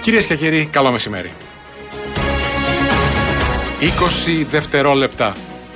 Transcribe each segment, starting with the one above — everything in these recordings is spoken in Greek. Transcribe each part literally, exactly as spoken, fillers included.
Κυρίες και κύριοι, καλό μεσημέρι. είκοσι δευτερόλεπτα.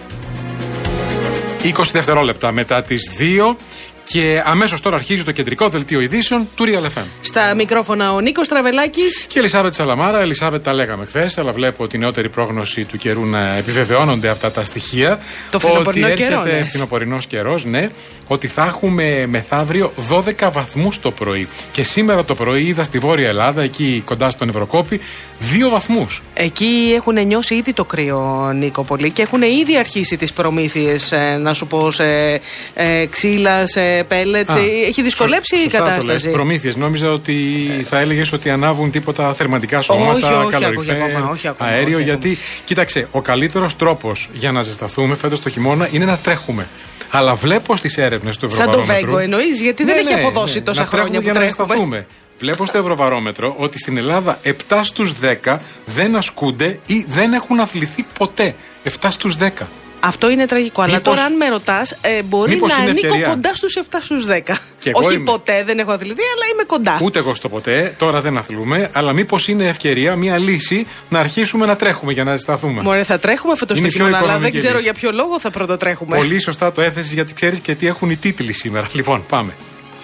είκοσι δευτερόλεπτα μετά τις δύο. Και αμέσως τώρα αρχίζει το κεντρικό δελτίο ειδήσεων του Real εφ εμ. Στα μικρόφωνα ο Νίκος Τραβελάκης και η Ελισάβετ Σαλαμάρα. Ελισάβετ, τα λέγαμε χθες, αλλά βλέπω τη νεότερη πρόγνωση του καιρού να επιβεβαιώνονται αυτά τα στοιχεία. Το φθινοπορεινό καιρό. Ότι έρχεται φθινοπορεινός καιρός, ναι. Ότι θα έχουμε μεθαύριο δώδεκα βαθμούς το πρωί. Και σήμερα το πρωί είδα στη Βόρεια Ελλάδα, εκεί κοντά στον Ευρωκόπη, δύο βαθμούς. Εκεί έχουν νιώσει ήδη το κρύο, Νίκο, πολύ, και έχουν ήδη αρχίσει τις προμήθειες, ε, να σου πω, σε ε, ξύλα, σε πέλετ. Α, έχει δυσκολέψει σω, η κατάσταση. Προμήθειες. Νόμιζα ότι θα έλεγες ότι ανάβουν τίποτα θερμαντικά σώματα, καλοριφέρ, αέριο. Όχι, γιατί, κοίταξε, ο καλύτερος τρόπος για να ζεσταθούμε φέτος το χειμώνα είναι να τρέχουμε. Αλλά βλέπω στις έρευνες του Ευρωβαρόμετρου. Σαν το Βέγκο εννοείς, γιατί ναι, δεν ναι, έχει αποδώσει ναι, τόσα να χρόνια που τρέχουμε. τρέχουμε. Βλέπω στο Ευρωβαρόμετρο ότι στην Ελλάδα επτά στους δέκα δεν ασκούνται ή δεν έχουν αθληθεί ποτέ. επτά στους δέκα. Αυτό είναι τραγικό. Μήπως, αλλά τώρα, αν με ρωτάς, ε, μπορεί να ανήκω ευκαιρία. κοντά στους επτά στους δέκα. Όχι είμαι. Ποτέ δεν έχω αθληθεί, αλλά είμαι κοντά. Ούτε εγώ στο ποτέ. Τώρα δεν αθλούμε. Αλλά μήπως είναι ευκαιρία, μια λύση να αρχίσουμε να τρέχουμε για να ζεσταθούμε. Μωρέ, θα τρέχουμε φέτος το χειμώνα, αλλά δεν ξέρω λύση. Για ποιο λόγο θα πρωτοτρέχουμε. Πολύ σωστά το έθεσες, γιατί ξέρεις και τι έχουν οι τίτλοι σήμερα. Λοιπόν, πάμε.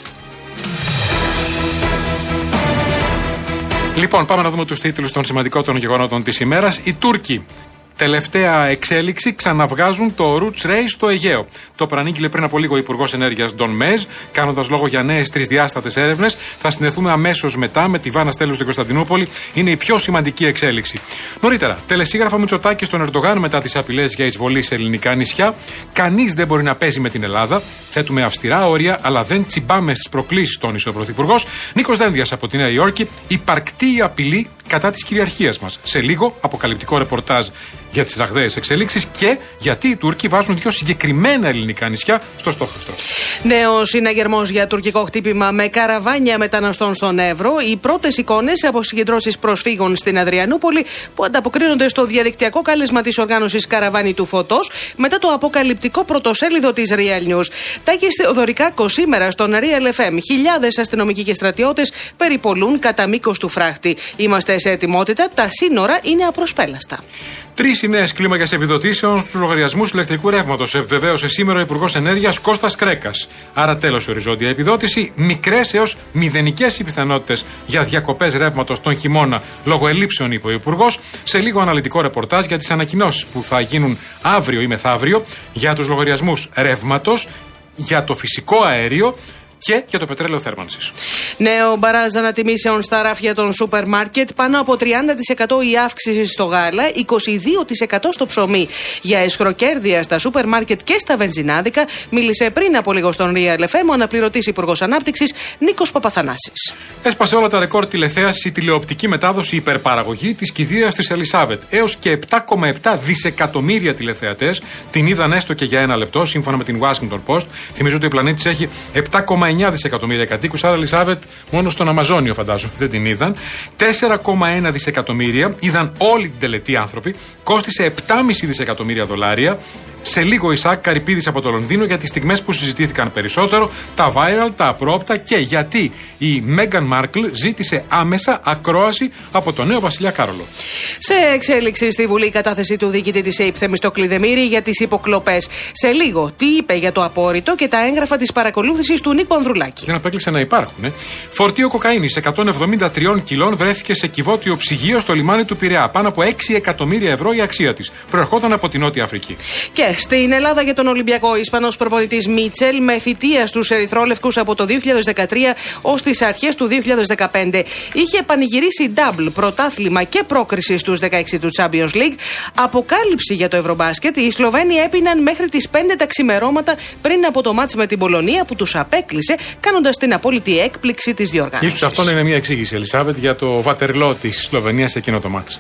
Λοιπόν, πάμε να δούμε τους τίτλους των σημαντικότερων γεγονότων της ημέρας. Οι Τούρκοι. Τελευταία εξέλιξη, ξαναβγάζουν το Roots Race στο Αιγαίο. Το προανήγγειλε πριν από λίγο ο Υπουργός Ενέργειας Ντον Μέζ, κάνοντας λόγο για νέες τρισδιάστατες έρευνες. Θα συνδεθούμε αμέσως μετά με τη Βάνα Στέλου στην Κωνσταντινούπολη. Είναι η πιο σημαντική εξέλιξη. Νωρίτερα, τελεσίγραφα Μητσοτάκη στον Ερντογάν μετά τις απειλές για εισβολή σε ελληνικά νησιά. Κανείς δεν μπορεί να παίζει με την Ελλάδα. Θέτουμε αυστηρά όρια, αλλά δεν τσιμπάμε στις προκλήσεις, τόνισε ο Πρωθυπουργός. Νίκος Δένδιας από τη Νέα Υόρκη. Υπαρκτή απειλή κατά της κυριαρχίας μας. Σε λίγο, αποκαλυπτικό ρεπορτάζ για τις ραγδαίες εξελίξεις και γιατί οι Τούρκοι βάζουν δύο συγκεκριμένα ελληνικά νησιά στο στόχαστρο. Νέος συναγερμός για τουρκικό χτύπημα με καραβάνια μεταναστών στον Εύρο. Οι πρώτες εικόνες από συγκεντρώσεις προσφύγων στην Αδριανούπολη που ανταποκρίνονται στο διαδικτυακό κάλεσμα της οργάνωσης Καραβάνι του Φωτός μετά το αποκαλυπτικό πρωτοσέλιδο της Real News. Τάκης Θεοδωρικάκος σήμερα στον Real εφ εμ. Χιλιάδες αστυνομικοί και στρατιώτες περιπολούν κατά μήκος του φράχτη. Είμαστε σε ετοιμότητα, τα σύνορα είναι απροσπέλαστα. Τρεις οι νέες κλίμακες επιδοτήσεων στους λογαριασμούς ηλεκτρικού ρεύματος, επιβεβαίωσε σήμερα ο Υπουργός Ενέργειας Κώστας Κρέκας. Άρα τέλος η οριζόντια επιδότηση, μικρές έως μηδενικές οι πιθανότητες για διακοπές ρεύματος τον χειμώνα λόγω ελλείψεων, είπε ο Υπουργός. Σε λίγο αναλυτικό ρεπορτάζ για τις ανακοινώσεις που θα γίνουν αύριο ή μεθαύριο για τους λογαριασμούς ρεύματος, για το φυσικό αέριο και για το πετρέλαιο θέρμανσης. Νέο μπαράζ ανατιμήσεων στα ράφια των σούπερ μάρκετ. Πάνω από τριάντα τοις εκατό η αύξηση στο γάλα, είκοσι δύο τοις εκατό στο ψωμί. Για εσχροκέρδεια στα σούπερ μάρκετ και στα βενζινάδικα μίλησε πριν από λίγο στον Real εφ εμ ο αναπληρωτής Υπουργός Ανάπτυξης Νίκος Παπαθανάσης. Έσπασε όλα τα ρεκόρ τηλεθέαση, η τηλεοπτική μετάδοση υπερπαραγωγή της κηδείας της Ελισάβετ. Έως και επτά κόμμα επτά δισεκατομμύρια τηλεθεατές την είδαν έστω και για ένα λεπτό, σύμφωνα με την Washington Post. Θυμίζω ότι ο πλανήτης έχει επτά κόμμα εννιά δισεκατομμύρια κατοίκους, άρα Ελισάβετ μόνο στον Αμαζόνιο φαντάζομαι δεν την είδαν. τέσσερα κόμμα ένα δισεκατομμύρια είδαν όλη την τελετή άνθρωποι, κόστισε επτά κόμμα πέντε δισεκατομμύρια δολάρια. Σε λίγο Ισάκ Καρυπίδης από το Λονδίνο για τις στιγμές που συζητήθηκαν περισσότερο, τα viral, τα απρόοπτα και γιατί η Μέγαν Μάρκλ ζήτησε άμεσα ακρόαση από τον νέο βασιλιά Κάρολο. Σε εξέλιξη στη Βουλή η κατάθεση του διοικητή της ΕΙΠ Θεμιστό Κλειδεμήρη για τις υποκλοπές. Σε λίγο τι είπε για το απόρριτο και τα έγγραφα της παρακολούθησης του Νίκου Ανδρουλάκη. Δεν απέκλεισε να υπάρχουν. Ε. Φορτίο κοκαίνης εκατόν εβδομήντα τρία κιλών βρέθηκε σε κυβότιο ψυγείο στο λιμάνι του Πειραιά. Πάνω από έξι εκατομμύρια ευρώ η αξία της. Προερχόταν από την Νότια Αφρική. Και στην Ελλάδα για τον Ολυμπιακό, ο Ισπανός προπονητής Μίτσελ με θητεία στους ερυθρόλευκους από το δύο χιλιάδες δεκατρία ως τις αρχές του δύο χιλιάδες δεκαπέντε. Είχε πανηγυρίσει double, πρωτάθλημα και πρόκριση στους δεκαέξι του Champions League. Αποκάλυψη για το Ευρωμπάσκετ. Οι Σλοβαίνοι έπιναν μέχρι τις πέντε τα ξημερώματα πριν από το μάτς με την Πολωνία που τους απέκλεισε, κάνοντας την απόλυτη έκπληξη της διοργάνωσης. Ίσως αυτό είναι μια εξήγηση, Ελισάβετ, για το βατερλό της Σλοβενίας σε εκείνο το μάτς.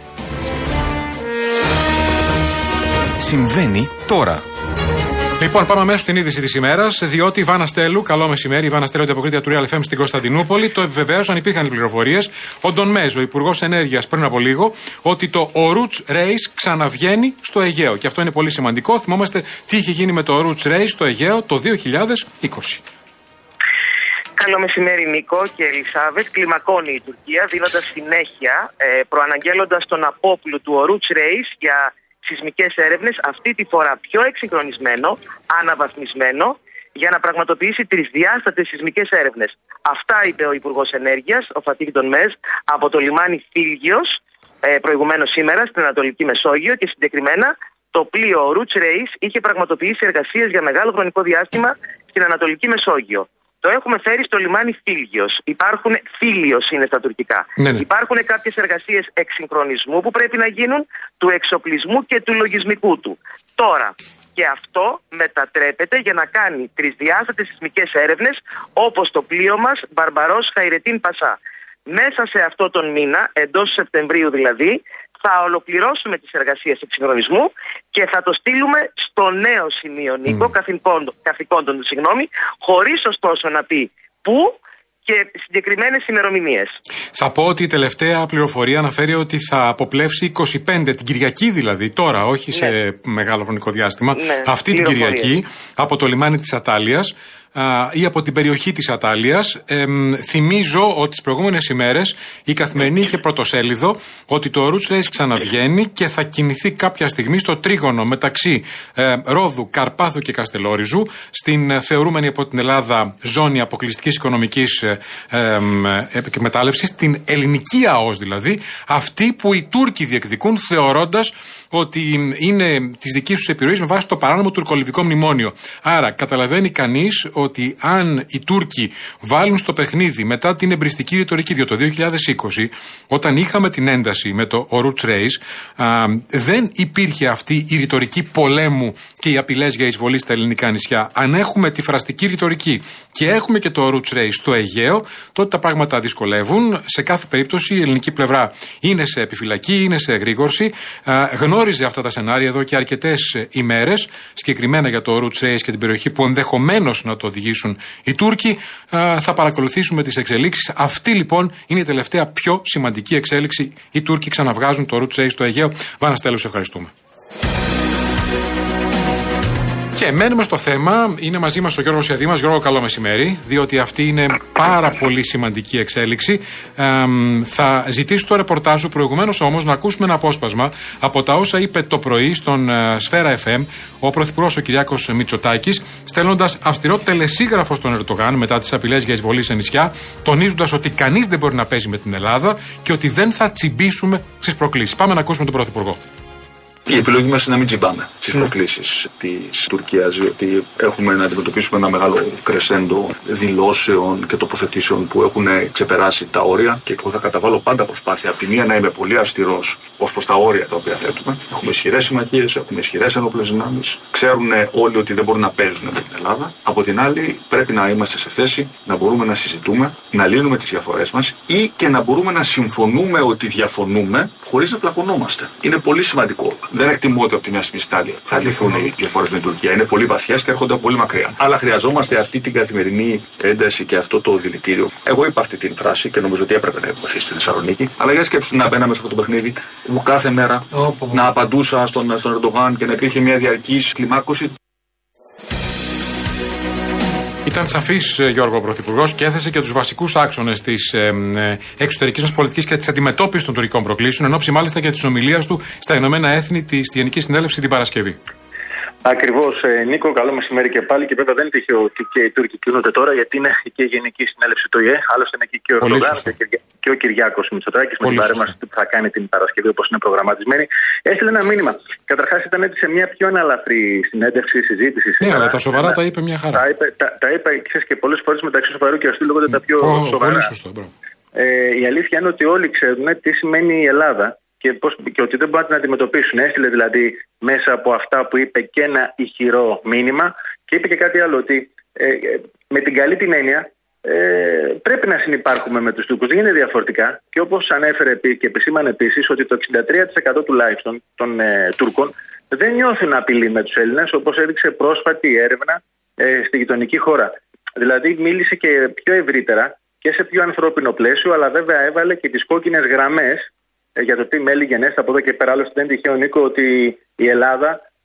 Συμβαίνει τώρα. Λοιπόν, πάμε αμέσως στην είδηση της ημέρας, διότι η Βάνα Στέλου, καλό μεσημέρι, η Βάνα Στέλου, ανταποκρίτρια του Real εφ εμ στην Κωνσταντινούπολη, το επιβεβαίωσαν, υπήρχαν οι πληροφορίες. Ο Ντον Μέζ, ο Υπουργός Ενέργειας, πριν από λίγο, ότι το Roots Race ξαναβγαίνει στο Αιγαίο. Και αυτό είναι πολύ σημαντικό. Θυμόμαστε τι είχε γίνει με το Roots Race στο Αιγαίο το δύο χιλιάδες είκοσι. Καλό μεσημέρι, Νίκο και Ελισάβετ. Κλιμακώνει η Τουρκία, δίνοντας συνέχεια, ε, προαναγγέλλοντας τον απόπλου του Oruç Reis για σεισμικές έρευνες, αυτή τη φορά πιο εξυγχρονισμένο, αναβαθμισμένο, για να πραγματοποιήσει τρισδιάστατες σεισμικές έρευνες. Αυτά είπε ο Υπουργός Ενέργειας, ο Fatih Donmez, από το λιμάνι Φίλγιος, ε, προηγουμένως σήμερα στην Ανατολική Μεσόγειο, και συγκεκριμένα το πλοίο Oruç Reis είχε πραγματοποιήσει εργασίες για μεγάλο χρονικό διάστημα στην Ανατολική Μεσόγειο. Το έχουμε φέρει στο λιμάνι Φίλγιος. Υπάρχουν, Φίλιος είναι στα τουρκικά. Ναι, ναι. Υπάρχουν κάποιες εργασίες εξυγχρονισμού που πρέπει να γίνουν, του εξοπλισμού και του λογισμικού του. Τώρα, και αυτό μετατρέπεται για να κάνει τρισδιάστατες σεισμικές έρευνες, όπως το πλοίο μας Μπαρμπαρός Χαϊρετίν Πασά. Μέσα σε αυτό τον μήνα, εντός Σεπτεμβρίου δηλαδή, θα ολοκληρώσουμε τις εργασίες εξυγχρονισμού και θα το στείλουμε στο νέο σημείο, Νίκο, mm. καθηκόντων του, συγγνώμη, χωρίς ωστόσο να πει πού και συγκεκριμένες ημερομηνίες. Θα πω ότι η τελευταία πληροφορία αναφέρει ότι θα αποπλέψει είκοσι πέντε, την Κυριακή δηλαδή, τώρα, όχι ναι. σε μεγάλο χρονικό διάστημα, ναι. αυτή την Κυριακή, από το λιμάνι της Ατάλειας, ή από την περιοχή της Ατάλειας. Ε, θυμίζω ότι τις προηγούμενες ημέρες η Καθημερινή είχε πρωτοσέλιδο ότι το Oruç Reis ξαναβγαίνει και θα κινηθεί κάποια στιγμή στο τρίγωνο μεταξύ ε, Ρόδου, Καρπάθου και Καστελόριζου, στην θεωρούμενη από την Ελλάδα ζώνη αποκλειστικής οικονομικής ε, ε, ε, εκμετάλλευσης, την ελληνική ΑΟΣ δηλαδή, αυτή που οι Τούρκοι διεκδικούν θεωρώντας ότι είναι της δικής τους επιρροής με βάση το παράνομο τουρκολιβικό μνημόνιο. Άρα καταλαβαίνει κανείς ότι αν οι Τούρκοι βάλουν στο παιχνίδι μετά την εμπριστική ρητορική, διότι το δύο χιλιάδες είκοσι, όταν είχαμε την ένταση με το Oruç Reis, α, δεν υπήρχε αυτή η ρητορική πολέμου και οι απειλές για εισβολή στα ελληνικά νησιά. Αν έχουμε τη φραστική ρητορική και έχουμε και το Oruç Reis στο Αιγαίο, τότε τα πράγματα δυσκολεύουν. Σε κάθε περίπτωση η ελληνική πλευρά είναι σε επιφυλακή, είναι σε εγρήγορση. Α, γνώριζε αυτά τα σενάρια εδώ και αρκετές ημέρες, συγκεκριμένα για το Oruç Reis και την περιοχή που ενδεχομένως να το οδηγήσουν οι Τούρκοι. Α, θα παρακολουθήσουμε τις εξελίξεις. Αυτή λοιπόν είναι η τελευταία πιο σημαντική εξέλιξη. Οι Τούρκοι ξαναβγάζουν το Oruç Reis στο Αιγαίο. Βάνα Στέλος, ευχαριστούμε. Και μένουμε στο θέμα. Είναι μαζί μας ο Γιώργος Ιαδήμας. Γιώργο, καλό μεσημέρι, διότι αυτή είναι πάρα πολύ σημαντική εξέλιξη. Ε, θα ζητήσω το ρεπορτάζ σου, προηγουμένως όμως να ακούσουμε ένα απόσπασμα από τα όσα είπε το πρωί στον uh, Σφαίρα εφ εμ ο Πρωθυπουργός ο Κυριάκος Μητσοτάκης, στέλνοντας αυστηρό τελεσίγραφο στον Ερντογάν μετά τις απειλές για εισβολή σε νησιά, τονίζοντας ότι κανείς δεν μπορεί να παίζει με την Ελλάδα και ότι δεν θα τσιμπήσουμε στις προκλήσεις. Πάμε να ακούσουμε τον Πρωθυπουργό. Η επιλογή μας είναι να μην τσιμπάμε στις προκλήσεις της Τουρκίας, διότι έχουμε να αντιμετωπίσουμε ένα μεγάλο κρεσέντο δηλώσεων και τοποθετήσεων που έχουν ξεπεράσει τα όρια, και εγώ θα καταβάλω πάντα προσπάθεια από τη μία να είμαι πολύ αυστηρός ως προς τα όρια τα οποία θέτουμε. Έχουμε ισχυρές συμμαχίες, έχουμε ισχυρές ενόπλες δυνάμεις, ξέρουν όλοι ότι δεν μπορούν να παίζουν με την Ελλάδα. Από την άλλη, πρέπει να είμαστε σε θέση να μπορούμε να συζητούμε, να λύνουμε τις διαφορές μας ή και να μπορούμε να συμφωνούμε ότι διαφωνούμε χωρίς να πλακωνόμαστε. Είναι πολύ σημαντικό. Δεν εκτιμώ ότι από τη μια στιγμή στην άλλη θα λυθούν οι διαφορές με την Τουρκία. Είναι πολύ βαθιές και έρχονται πολύ μακριά. Αλλά χρειαζόμαστε αυτή την καθημερινή ένταση και αυτό το δηλητήριο. Εγώ είπα αυτή την φράση και νομίζω ότι έπρεπε να υποθεί στη Θεσσαλονίκη. Αλλά για σκέψου να μπαίναμε σε αυτό το παιχνίδι που κάθε μέρα oh, oh, oh. να απαντούσα στον, στον Ερντογάν και να υπήρχε μια διαρκής κλιμάκωση. Ήταν σαφής, Γιώργο, ο Πρωθυπουργός, και έθεσε και τους βασικούς άξονες της ε, ε, εξωτερικής μας πολιτικής και της αντιμετώπισης των τουρκικών προκλήσεων, εν ώψη μάλιστα και της ομιλίας του στα Ηνωμένα Έθνη τη στη Γενική Συνέλευση την Παρασκευή. Ακριβώς, Νίκο, καλό μεσημέρι και πάλι. Και βέβαια δεν είναι τυχαίο ότι και οι Τούρκοι κλείνονται τώρα, γιατί είναι και η Γενική Συνέλευση του ΙΕ. Άλλωστε είναι και ο Ερντογάν και ο Κυριάκος Μητσοτάκης με την παρέμβαση που θα κάνει την Παρασκευή όπως είναι προγραμματισμένη. Έστειλε ένα μήνυμα. Καταρχάς ήταν έτσι σε μια πιο αναλαφρή συνέντευξη, συζήτηση. Ναι, αλλά τα σοβαρά τα είπε μια χαρά. Τα είπε, τα, τα είπε ξέρεις, και πολλές φορές μεταξύ σοβαρού και αστείλου λέγονται τα πιο oh, σοβαρά. Πολύ σωστό, ε, η αλήθεια είναι ότι όλοι ξέρουν τι σημαίνει η Ελλάδα. Και, πώς, και ότι δεν μπορούν να την αντιμετωπίσουν. Έστειλε δηλαδή μέσα από αυτά που είπε και ένα ηχηρό μήνυμα, και είπε και κάτι άλλο, ότι ε, με την καλή την έννοια ε, πρέπει να συνυπάρχουμε με τους Τούρκους. Δεν είναι διαφορετικά. Και όπως ανέφερε και επισήμανε επίσης ότι το εξήντα τρία τοις εκατό τουλάχιστον των ε, Τούρκων δεν νιώθουν απειλή με τους Έλληνες, όπως έδειξε πρόσφατη έρευνα ε, στη γειτονική χώρα. Δηλαδή μίλησε και πιο ευρύτερα και σε πιο ανθρώπινο πλαίσιο, αλλά βέβαια έβαλε και τις κόκκινες γραμμές για το τι μέλη γενέστε από εδώ και πέρα. Άλλωστε δεν είναι τυχαίο, Νίκο, ότι η Ελλάδα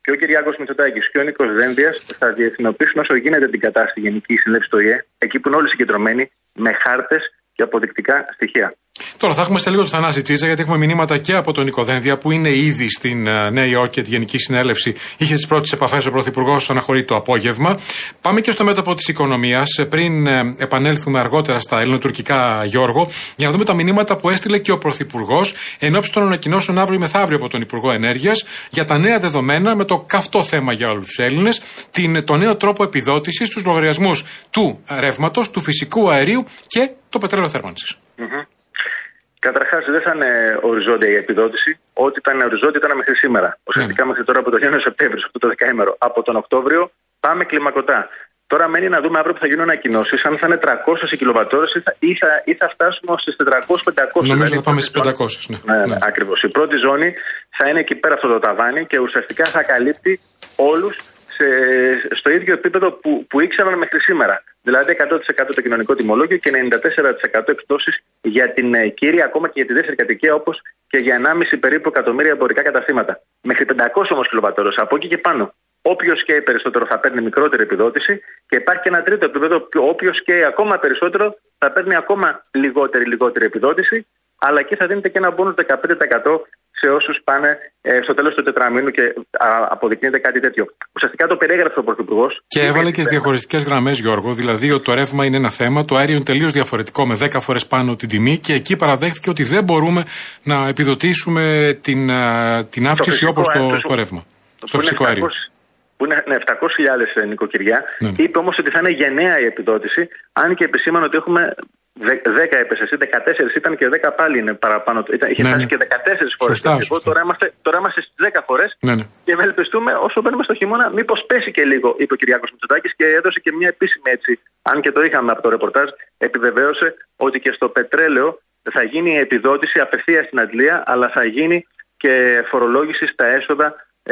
και ο Κυριάκος Μητσοτάκης και ο Νίκος Δένδιας θα διεθνοποιήσουν όσο γίνεται την κατάσταση Γενική Συνέλευση του ΟΗΕ, εκεί που είναι όλοι συγκεντρωμένοι, με χάρτες και αποδεικτικά στοιχεία. Τώρα θα έχουμε σε λίγο το Θανάση Τσίτσα, γιατί έχουμε μηνύματα και από τον Νίκο Δένδια, που είναι ήδη στην uh, Νέα Υόρκη και τη Γενική Συνέλευση. Είχε τις πρώτες επαφές ο Πρωθυπουργός, αναχωρεί το απόγευμα. Πάμε και στο μέτωπο της οικονομίας, πριν uh, επανέλθουμε αργότερα στα ελληνοτουρκικά, Γιώργο, για να δούμε τα μηνύματα που έστειλε και ο Πρωθυπουργός εν ώψη των ανακοινώσεων αύριο μεθαύριο από τον Υπουργό Ενέργειας για τα νέα δεδομένα με το καυτό θέμα για όλους τους Έλληνες, την, το νέο τρόπο επιδότησης στους λογαριασμούς του ρεύματος, του φυσικού αερίου και το πετρέλαιο θέρμανσης. Mm-hmm. Καταρχάς, δεν θα είναι οριζόντια η επιδότηση. Ό,τι ήταν οριζόντια ήταν μέχρι σήμερα. Ουσιαστικά mm. μέχρι τώρα από τον Ιανουάριο Σεπτέμβριο, αυτό το δεκαήμερο. Από τον Οκτώβριο πάμε κλιμακωτά. Τώρα μένει να δούμε αύριο που θα γίνουν ανακοινώσεις, αν θα είναι τριακόσιες κιλοβατόρες ή θα, ή θα, ή θα φτάσουμε στις τετρακόσιες πεντακόσιες. Νομίζω δηλαδή, θα πάμε στις πεντακόσιες. Ναι, ναι, ναι, ναι. Ακριβώς. Η πρώτη ζώνη θα είναι εκεί πέρα αυτό το ταβάνι και ουσιαστικά θα καλύπτει όλους σε, στο ίδιο επίπεδο που, που ήξεραν μέχρι σήμερα. Δηλαδή εκατό τοις εκατό το κοινωνικό τιμολόγιο και ενενήντα τέσσερα τοις εκατό εκπτώσεις για την κύρια, ακόμα και για τη δεύτερη κατοικία, όπως και για ενάμιση περίπου εκατομμύρια εμπορικά καταστήματα. Μέχρι πεντακόσιες όμως κιλοβατόρες, από εκεί και πάνω. Όποιος καίει περισσότερο θα παίρνει μικρότερη επιδότηση και υπάρχει και ένα τρίτο επίπεδο, όποιος καίει ακόμα περισσότερο θα παίρνει ακόμα λιγότερη, λιγότερη επιδότηση, αλλά εκεί θα δίνεται και ένα μπόνους δεκαπέντε τοις εκατό σε όσους πάνε ε, στο τέλος του τετραμήνου και α, αποδεικνύεται κάτι τέτοιο. Ουσιαστικά το περιέγραψε ο Πρωθυπουργός. Και έβαλε και τις διαχωριστικές γραμμές, Γιώργο. Δηλαδή ότι το ρεύμα είναι ένα θέμα, το αέριο είναι τελείως διαφορετικό, με δέκα φορές πάνω την τιμή, και εκεί παραδέχθηκε ότι δεν μπορούμε να επιδοτήσουμε την, την αύξηση όπως στο, στο ρεύμα. Το στο φυσικό αέριο. Που είναι ναι, επτακόσιες χιλιάδες νοικοκυριά. Ναι. Είπε όμως ότι θα είναι γενναία η επιδότηση, αν και επισήμανε ότι έχουμε δέκα έπεσε εσύ, δεκατέσσερις ήταν και δέκα πάλι είναι παραπάνω. Ήταν, είχε ναι, φτάσει ναι. και δεκατέσσερις φορές. Σωστά, σωστά. Τώρα, είμαστε, τώρα είμαστε στις δέκα φορές ναι, ναι. και ευελπιστούμε όσο μπαίνουμε στο χειμώνα μήπως πέσει και λίγο, είπε ο Κυριάκος Μητσοτάκης και έδωσε και μια επίσημη έτσι, αν και το είχαμε από το ρεπορτάζ, επιβεβαίωσε ότι και στο πετρέλαιο θα γίνει η επιδότηση απευθείας στην αντλία, αλλά θα γίνει και φορολόγηση στα έσοδα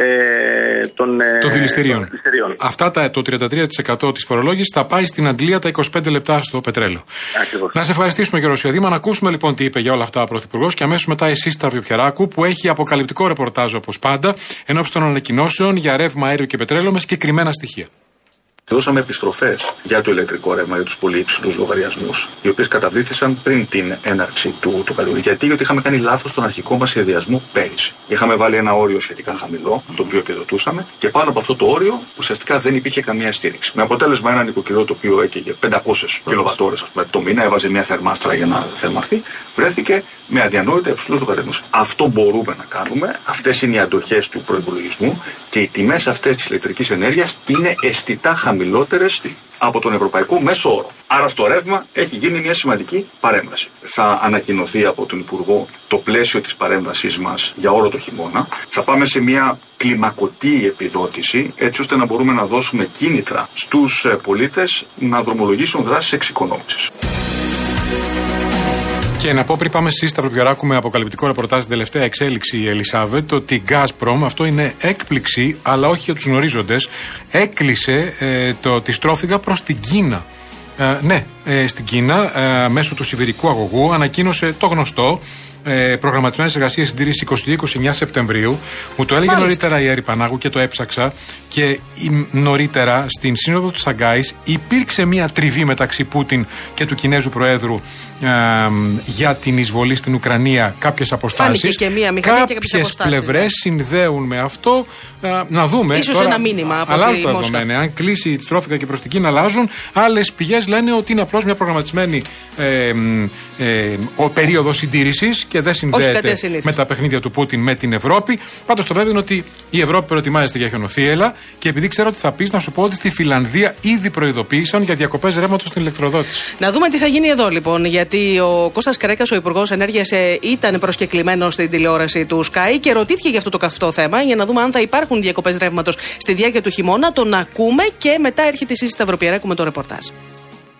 Ε, των, των δηληστηρίων. Αυτά τα, το τριάντα τρία τοις εκατό της φορολόγησης θα πάει στην αντλία, τα είκοσι πέντε λεπτά στο πετρέλαιο. Ακριβώς. Να σε ευχαριστήσουμε, κύριο Ρωσιαδήμα, να ακούσουμε λοιπόν τι είπε για όλα αυτά ο Πρωθυπουργός και αμέσως μετά η Σύστρα Βιοπιαράκου, που έχει αποκαλυπτικό ρεπορτάζ όπως πάντα ενώπιση των ανακοινώσεων για ρεύμα, αέριο και πετρέλαιο με συγκεκριμένα στοιχεία. Δώσαμε επιστροφές για το ηλεκτρικό ρεύμα για τους πολύ υψηλούς λογαριασμούς, οι οποίες καταβλήθησαν πριν την έναρξη του, του καλοκαιριού. Γιατί, γιατί είχαμε κάνει λάθος στον αρχικό μας σχεδιασμό πέρυσι. Είχαμε βάλει ένα όριο σχετικά χαμηλό, το οποίο επιδοτούσαμε, και πάνω από αυτό το όριο ουσιαστικά δεν υπήρχε καμία στήριξη. Με αποτέλεσμα ένα νοικοκυριό το οποίο έκαιγε πεντακόσιες κιλοβατόρες το μήνα, έβαζε μια θερμάστρα για να θερμαχθεί, βρέθηκε με αδιανόητα υψηλούς λογαριασμούς. Αυτό μπορούμε να κάνουμε, αυτές είναι οι αντοχές του προϋπολογισμού και οι τιμές αυτές της ηλεκτρικής ενέργειας είναι αισθητά χαμηλότερες από τον ευρωπαϊκό μέσο όρο. Άρα στο ρεύμα έχει γίνει μια σημαντική παρέμβαση. Θα ανακοινωθεί από τον Υπουργό το πλαίσιο της παρέμβασής μας για όλο το χειμώνα. Θα πάμε σε μια κλιμακωτή επιδότηση, έτσι ώστε να μπορούμε να δώσουμε κίνητρα στους πολίτες να δρομολογήσουν δράσεις εξοικονόμησης. Και να πω πριν πάμε στη Σταυροπιαράκου με αποκαλυπτικό ρεπορτάζ την τελευταία εξέλιξη, η Ελισάβετ, ότι η Gazprom, αυτό είναι έκπληξη, αλλά όχι για τους γνωρίζοντες, έκλεισε ε, το, τη στρόφιγγα προς την Κίνα. Ε, ναι, ε, στην Κίνα, ε, μέσω του σιβηρικού αγωγού, ανακοίνωσε το γνωστό ε, προγραμματισμένες εργασίες συντήρηση είκοσι δύο είκοσι εννέα Σεπτεμβρίου. Μου το έλεγε Μάλιστα. νωρίτερα η Έρη Πανάγου και το έψαξα. Και νωρίτερα στην Σύνοδο του Σαγκάης υπήρξε μια τριβή μεταξύ Πούτιν και του Κινέζου Προέδρου ε, για την εισβολή στην Ουκρανία, κάποιες αποστάσεις. Και μία μηχανή και κάποιες πλευρές ναι. συνδέουν με αυτό. Ε, να δούμε. Ίσως τώρα, ένα μήνυμα από αλλάζουν τα δεδομένα. Αν κλείσει τη στρόφιγγα και προς την Κίνα, αλλάζουν. Άλλες πηγές λένε ότι είναι απλώς μια προγραμματισμένη ε, ε, ο περίοδος συντήρησης και δεν συνδέεται με τα παιχνίδια του Πούτιν με την Ευρώπη. Πάντως το βέβαιο είναι ότι η Ευρώπη προετοιμάζεται για χιονοθύελλα. Και επειδή ξέρω ότι θα πεις, να σου πω ότι στη Φιλανδία ήδη προειδοποίησαν για διακοπές ρεύματος στην ηλεκτροδότηση. Να δούμε τι θα γίνει εδώ λοιπόν, γιατί ο Κώστας Καρέκας, ο Υπουργός Ενέργειας, ήταν προσκεκλημένος στην τηλεόραση του Sky και ρωτήθηκε για αυτό το καυτό θέμα, για να δούμε αν θα υπάρχουν διακοπές ρεύματος στη διάρκεια του χειμώνα. Τον ακούμε και μετά έρχεται η Σύση Σταυροπιαράκου με το ρεπορτάζ.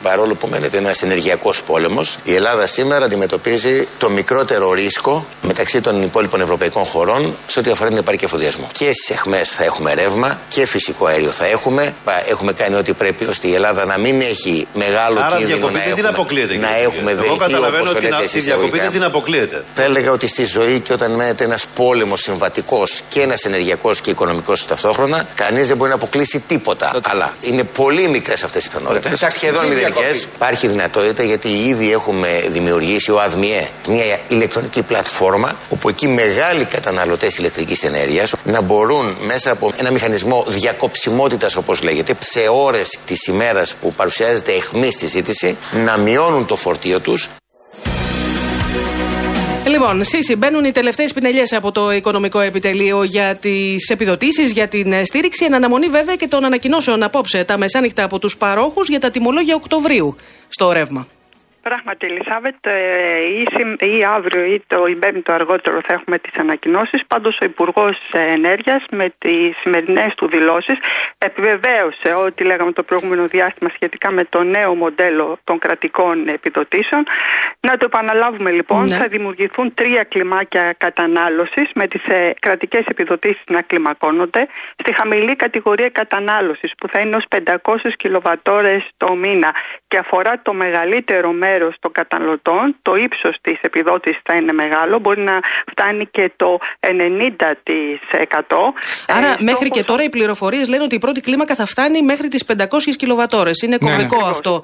Παρόλο που μένεται ένας ενεργειακός πόλεμος, η Ελλάδα σήμερα αντιμετωπίζει το μικρότερο ρίσκο μεταξύ των υπόλοιπων ευρωπαϊκών χωρών σε ό,τι αφορά την επάρκεια εφοδιασμού. Και στις αιχμές θα έχουμε ρεύμα και φυσικό αέριο θα έχουμε. Έχουμε κάνει ό,τι πρέπει ώστε η Ελλάδα να μην έχει μεγάλο Άρα, κίνδυνο να έχουμε, αποκλείεται, να έχουμε δελτίο. Εγώ καταλαβαίνω ότι τη διακοπή δεν την αποκλείεται. Θα έλεγα ότι στη ζωή και όταν μένεται ένας πόλεμος συμβατικός και ένας ενεργειακός και οικονομικός ταυτόχρονα, κανείς δεν μπορεί να αποκλείσει τίποτα. That's... Αλλά είναι πολύ μικρές αυτές οι πιθανότητες. Σχεδόν μηδενικές. Υπάρχει δυνατότητα γιατί ήδη έχουμε δημιουργήσει ο ΑΔΜΙΕ, μια ηλεκτρονική πλατφόρμα, όπου εκεί μεγάλοι καταναλωτές ηλεκτρικής ενέργειας να μπορούν μέσα από ένα μηχανισμό διακοψιμότητας, όπως λέγεται, σε ώρες της ημέρας που παρουσιάζεται αιχμή στη ζήτηση, να μειώνουν το φορτίο τους. Λοιπόν, Σύση, μπαίνουν οι τελευταίες πινελιές από το Οικονομικό Επιτελείο για τις επιδοτήσεις, για την στήριξη, εν αναμονή βέβαια και των ανακοινώσεων απόψε τα μεσάνυχτα από τους παρόχους για τα τιμολόγια Οκτωβρίου στο ρεύμα. Πράγματι, Ελισάβετ, ή, ή αύριο ή το η Πέμπτη το αργότερο θα έχουμε τις ανακοινώσεις. Πάντως, ο Υπουργός Ενέργειας με τις σημερινές του δηλώσεις επιβεβαίωσε ό,τι λέγαμε το προηγούμενο διάστημα σχετικά με το νέο μοντέλο των κρατικών επιδοτήσεων. Να το επαναλάβουμε λοιπόν, ναι. Θα δημιουργηθούν τρία κλιμάκια κατανάλωσης με τις ε, κρατικές επιδοτήσεις να κλιμακώνονται. Στη χαμηλή κατηγορία κατανάλωσης που θα είναι ως πεντακόσιες κιλοβατόρες το μήνα και αφορά το μεγαλύτερο μέρος μέρος των καταναλωτών, το ύψος της επιδότησης θα είναι μεγάλο, μπορεί να φτάνει και το ενενήντα τοις εκατό. Άρα ε, μέχρι και τώρα οι πληροφορίες λένε ότι η πρώτη κλίμακα θα φτάνει μέχρι τις πεντακόσιες κιλοβατόρες. Είναι κωμικό ναι, ναι. αυτό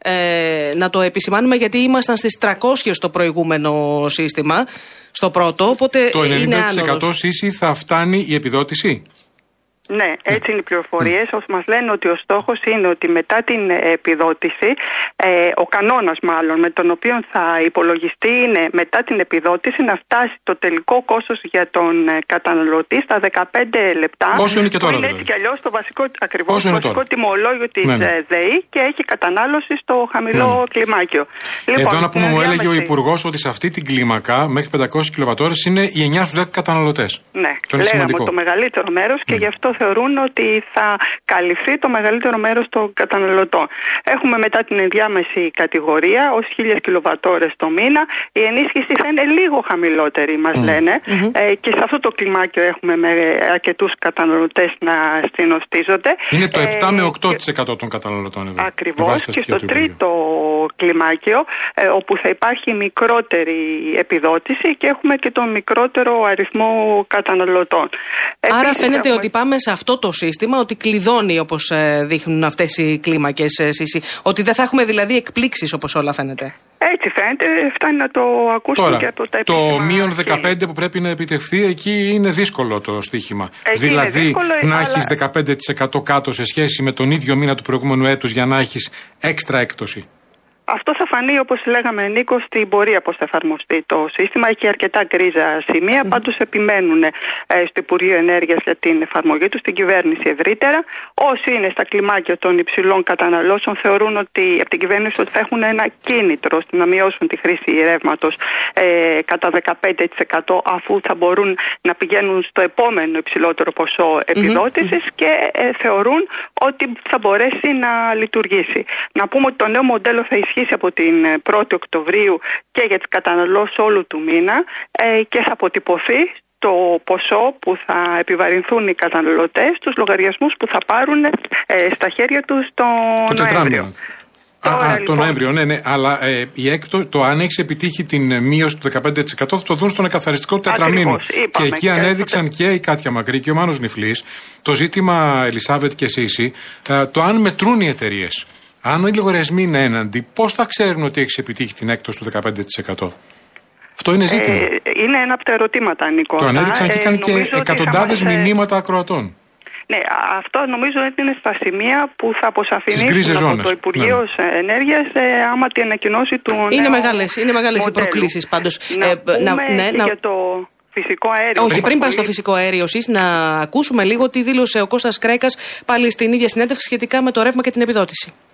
ε, να το επισημάνουμε, γιατί ήμασταν στις τριακόσιες στο προηγούμενο σύστημα, στο πρώτο, οπότε το ενενήντα τοις εκατό είναι άνοδος. Σύση θα φτάνει η επιδότηση. Ναι, έτσι είναι οι πληροφορίες. Mm. Μας λένε ότι ο στόχος είναι ότι μετά την επιδότηση, ε, ο κανόνας μάλλον με τον οποίο θα υπολογιστεί είναι μετά την επιδότηση να φτάσει το τελικό κόστος για τον καταναλωτή στα δεκαπέντε λεπτά. Όσο είναι και τώρα. Είναι έτσι κι αλλιώς το βασικό, ακριβώς, το βασικό τιμολόγιο της ναι, ναι. ΔΕΗ και έχει κατανάλωση στο χαμηλό ναι. κλιμάκιο. Λοιπόν, εδώ να πούμε, μου έλεγε διάμεση... ο Υπουργός ότι σε αυτή την κλίμακα μέχρι πεντακόσιες κιλοβατόρες είναι οι εννιά στους δέκα καταναλωτές. Ναι, λέγαμε το μεγαλύτερο μέρος και mm. γι' αυτό θεωρούν ότι θα καλυφθεί το μεγαλύτερο μέρος των καταναλωτών. Έχουμε μετά την ενδιάμεση κατηγορία ως χίλιες κιλοβατόρες το μήνα. Η ενίσχυση θα είναι λίγο χαμηλότερη, μας mm. λένε. Mm-hmm. Ε, και σε αυτό το κλιμάκιο έχουμε με αρκετούς καταναλωτές να συνοστίζονται. Είναι το επτά με οκτώ τοις εκατό των καταναλωτών εδώ. Ακριβώς. Και στο τρίτο κλιμάκιο, ε, όπου θα υπάρχει μικρότερη επιδότηση και έχουμε και τον μικρότερο αριθμό καταναλωτών. Άρα Επίσης, φαίνεται έχουμε... ότι πάμε σε αυτό το σύστημα, ότι κλειδώνει όπως ε, δείχνουν αυτές οι κλίμακες, ε, Σύση. Ότι δεν θα έχουμε δηλαδή εκπλήξεις όπως όλα φαίνεται. Έτσι φαίνεται, φτάνει να το ακούσουμε Τώρα, και από τα επίσημα. Το μείον δεκαπέντε που πρέπει να επιτευχθεί, εκεί είναι δύσκολο το στοίχημα. Εκεί δηλαδή δύσκολο, να αλλά... έχεις δεκαπέντε τοις εκατό κάτω σε σχέση με τον ίδιο μήνα του προηγούμενου έτους για να έχεις έξτρα έκπτωση. Αυτό θα φανεί, όπως λέγαμε, Νίκο, στην πορεία πώς θα εφαρμοστεί το σύστημα. Έχει αρκετά γκρίζα σημεία. Mm. Πάντως επιμένουν ε, στο Υπουργείο Ενέργειας για την εφαρμογή του, στην κυβέρνηση ευρύτερα. Όσοι είναι στα κλιμάκια των υψηλών καταναλώσεων θεωρούν ότι από την κυβέρνηση ότι θα έχουν ένα κίνητρο ώστε να μειώσουν τη χρήση ρεύματος ε, κατά δεκαπέντε τοις εκατό, αφού θα μπορούν να πηγαίνουν στο επόμενο υψηλότερο ποσό επιδότησης mm-hmm. και ε, θεωρούν ότι θα μπορέσει να λειτουργήσει. Να πούμε ότι το νέο μοντέλο θα ισχύει από την πρώτη Οκτωβρίου και για τις καταναλώσεις όλου του μήνα ε, και θα αποτυπωθεί το ποσό που θα επιβαρυνθούν οι καταναλωτές στους λογαριασμούς που θα πάρουν ε, στα χέρια τους το, το Νοέμβριο. Α, Τώρα, α, λοιπόν... το Νοέμβριο, ναι, ναι, αλλά ε, η έκτο, το αν έχει επιτύχει την μείωση του δεκαπέντε τοις εκατό θα το δουν στον εκαθαριστικό τετραμήνο. Και εκεί και ανέδειξαν και η Κάτια Μακρύ και ο Μάνος Νιφλής το ζήτημα, Ελισάβετ και Σύση, ε, το αν μετρούν οι εταιρείες. Αν οι λογαριασμοί είναι έναντι, πώς θα ξέρουν ότι έχει επιτύχει την έκπτωση του δεκαπέντε τοις εκατό. Αυτό είναι ζήτημα. Ε, είναι ένα από τα ερωτήματα, Νικό. Το ανέδειξαν και είχαν ε, και εκατοντάδες μας... μηνύματα ακροατών. Ναι, αυτό νομίζω ότι είναι στα σημεία που θα αποσαφηνίσουν από το Υπουργείο ναι. Ενέργειας ε, άμα την ανακοινώσει του νέου Είναι μεγάλες, είναι μεγάλες οι προκλήσεις πάντως. Να ε, πούμε να, ναι, να... για το... φυσικό αέριο. Όχι, πριν πάει στο φυσικό αέριο, εσείς να ακούσουμε λίγο τι δήλωσε ο Κώστας Κρέκας πάλι στην ίδια συνέντευξη σχετικά με το ρεύμα και την επιδότηση.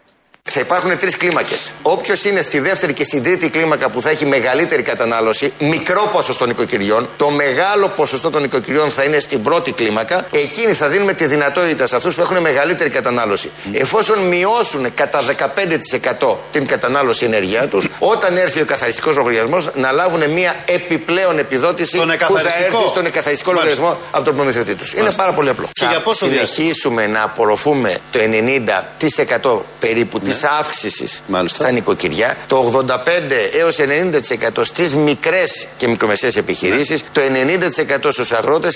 Θα υπάρχουν τρεις κλίμακες. Όποιος είναι στη δεύτερη και στην τρίτη κλίμακα που θα έχει μεγαλύτερη κατανάλωση, μικρό ποσοστό νοικοκυριών, το μεγάλο ποσοστό των νοικοκυριών θα είναι στην πρώτη κλίμακα, εκείνοι θα δίνουμε τη δυνατότητα σε αυτούς που έχουν μεγαλύτερη κατανάλωση. Εφόσον μειώσουν κατά δεκαπέντε τοις εκατό την κατανάλωση ενέργειά τους, όταν έρθει ο καθαριστικός λογαριασμός να λάβουν μια επιπλέον επιδότηση που θα έρθει στον καθαριστικό λογαριασμό από τον προμηθευτή τους. Είναι πάρα πολύ απλό. Και για πόσο συνεχίσουμε να απορροφούμε το ενενήντα τοις εκατό περίπου ναι. της αύξησης στα νοικοκυριά, το ογδόντα πέντε έως ενενήντα τοις εκατό στις μικρές και μικρομεσαίες επιχειρήσεις, ναι. το ενενήντα τοις εκατό στους αγρότες.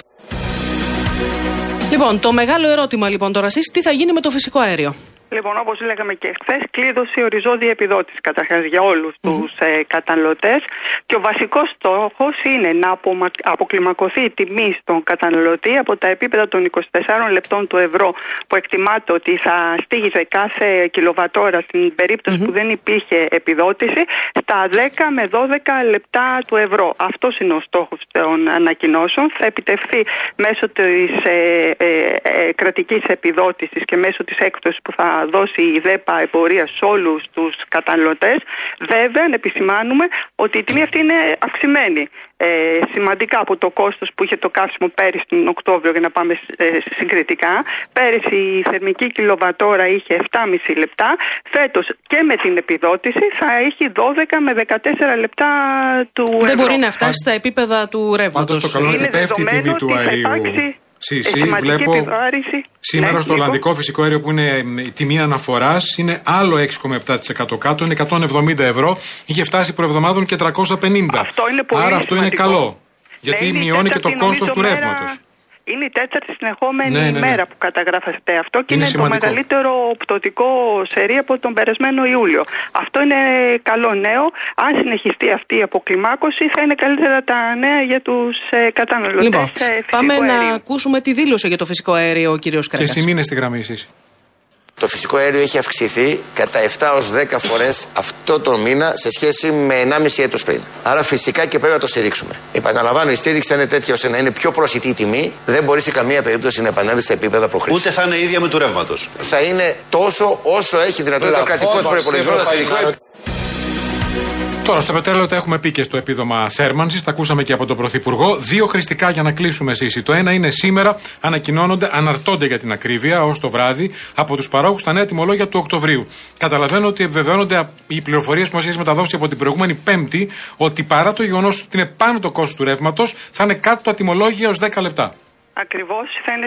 Λοιπόν, το μεγάλο ερώτημα λοιπόν τώρα εσείς, τι θα γίνει με το φυσικό αέριο? Λοιπόν, όπως λέγαμε και χθες, κλείδωσε οριζόντια επιδότηση καταρχάς για όλους mm-hmm. τους ε, καταναλωτές. Και ο βασικός στόχος είναι να αποκλιμακωθεί η τιμή στον καταναλωτή από τα επίπεδα των είκοσι τεσσάρων λεπτών του ευρώ, που εκτιμάται ότι θα στήγιζε κάθε κιλοβατόρα στην περίπτωση mm-hmm. που δεν υπήρχε επιδότηση, στα δέκα με δώδεκα λεπτά του ευρώ. Αυτός είναι ο στόχος των ανακοινώσεων. Θα επιτευχθεί μέσω της ε, ε, ε, κρατικής επιδότησης και μέσω της έκπτωσης που θα δώσει η ΔΕΠΑ εμπορία σε όλους τους καταναλωτές. Βέβαια, να επισημάνουμε ότι η τιμή αυτή είναι αυξημένη ε, σημαντικά από το κόστος που είχε το καύσιμο πέρυσι τον Οκτώβριο, για να πάμε ε, συγκριτικά. Πέρυσι η θερμική κιλοβατόρα είχε επτά κόμμα πέντε λεπτά. Φέτος και με την επιδότηση θα έχει δώδεκα με δεκατέσσερα λεπτά του ευρώ. Δεν μπορεί να φτάσει στα επίπεδα του ρεύματος. Πάντως το καλό είναι ότι πέφτει η τιμή του αερίου. Σι, σι, βλέπω σήμερα ναι, στο Ολλανδικό φυσικό αέριο, που είναι η τιμή αναφοράς, είναι άλλο έξι κόμμα επτά τοις εκατό κάτω, είναι εκατόν εβδομήντα ευρώ. Είχε φτάσει προεβδομάδων και τριακόσια πενήντα. Αυτό είναι πολύ Άρα αυτό σημαντικό. είναι καλό. Γιατί ναι, μειώνει και το κόστος του μέρα... ρεύματος. Είναι η τέταρτη συνεχόμενη ναι, ναι, ναι. μέρα που καταγράφεται αυτό και είναι, είναι το μεγαλύτερο πτωτικό σερί από τον περασμένο Ιούλιο. Αυτό είναι καλό νέο. Αν συνεχιστεί αυτή η αποκλιμάκωση, θα είναι καλύτερα τα νέα για τους ε, καταναλωτές. Λοιπόν, ε, πάμε αέριο. να ακούσουμε τη δήλωση για το φυσικό αέριο ο κύριος Κρέτας. Και εσύ μείνε στη γραμμή εσείς. Το φυσικό αέριο έχει αυξηθεί κατά επτά έως δέκα φορές αυτό το μήνα σε σχέση με ενάμιση έτος πριν. Άρα φυσικά και πρέπει να το στηρίξουμε. Επαναλαμβάνω, η στήριξη θα είναι τέτοια ώστε να είναι πιο προσιτή η τιμή. Δεν μπορεί σε καμία περίπτωση να επανέλθει σε επίπεδα προχρήσης. Ούτε θα είναι ίδια με του ρεύματος. Θα είναι τόσο όσο έχει δυνατότητα ο κρατικός προϋπολογισμός να στηρίξει. Τώρα στο πετρέλαιο τα έχουμε πει και στο επίδομα θέρμανσης, τα ακούσαμε και από τον Πρωθυπουργό. Δύο χρηστικά για να κλείσουμε σύση. Το ένα είναι σήμερα ανακοινώνονται, αναρτώνται για την ακρίβεια ως το βράδυ από τους παρόχους τα νέα τιμολόγια του Οκτωβρίου. Καταλαβαίνω ότι επιβεβαιώνονται οι πληροφορίες που μας έχει μεταδώσει από την προηγούμενη Πέμπτη, ότι παρά το γεγονός ότι είναι πάνω το κόστος του ρεύματος, θα είναι κάτω τα τιμολόγια ως δέκα λεπτά. Ακριβώς, θα είναι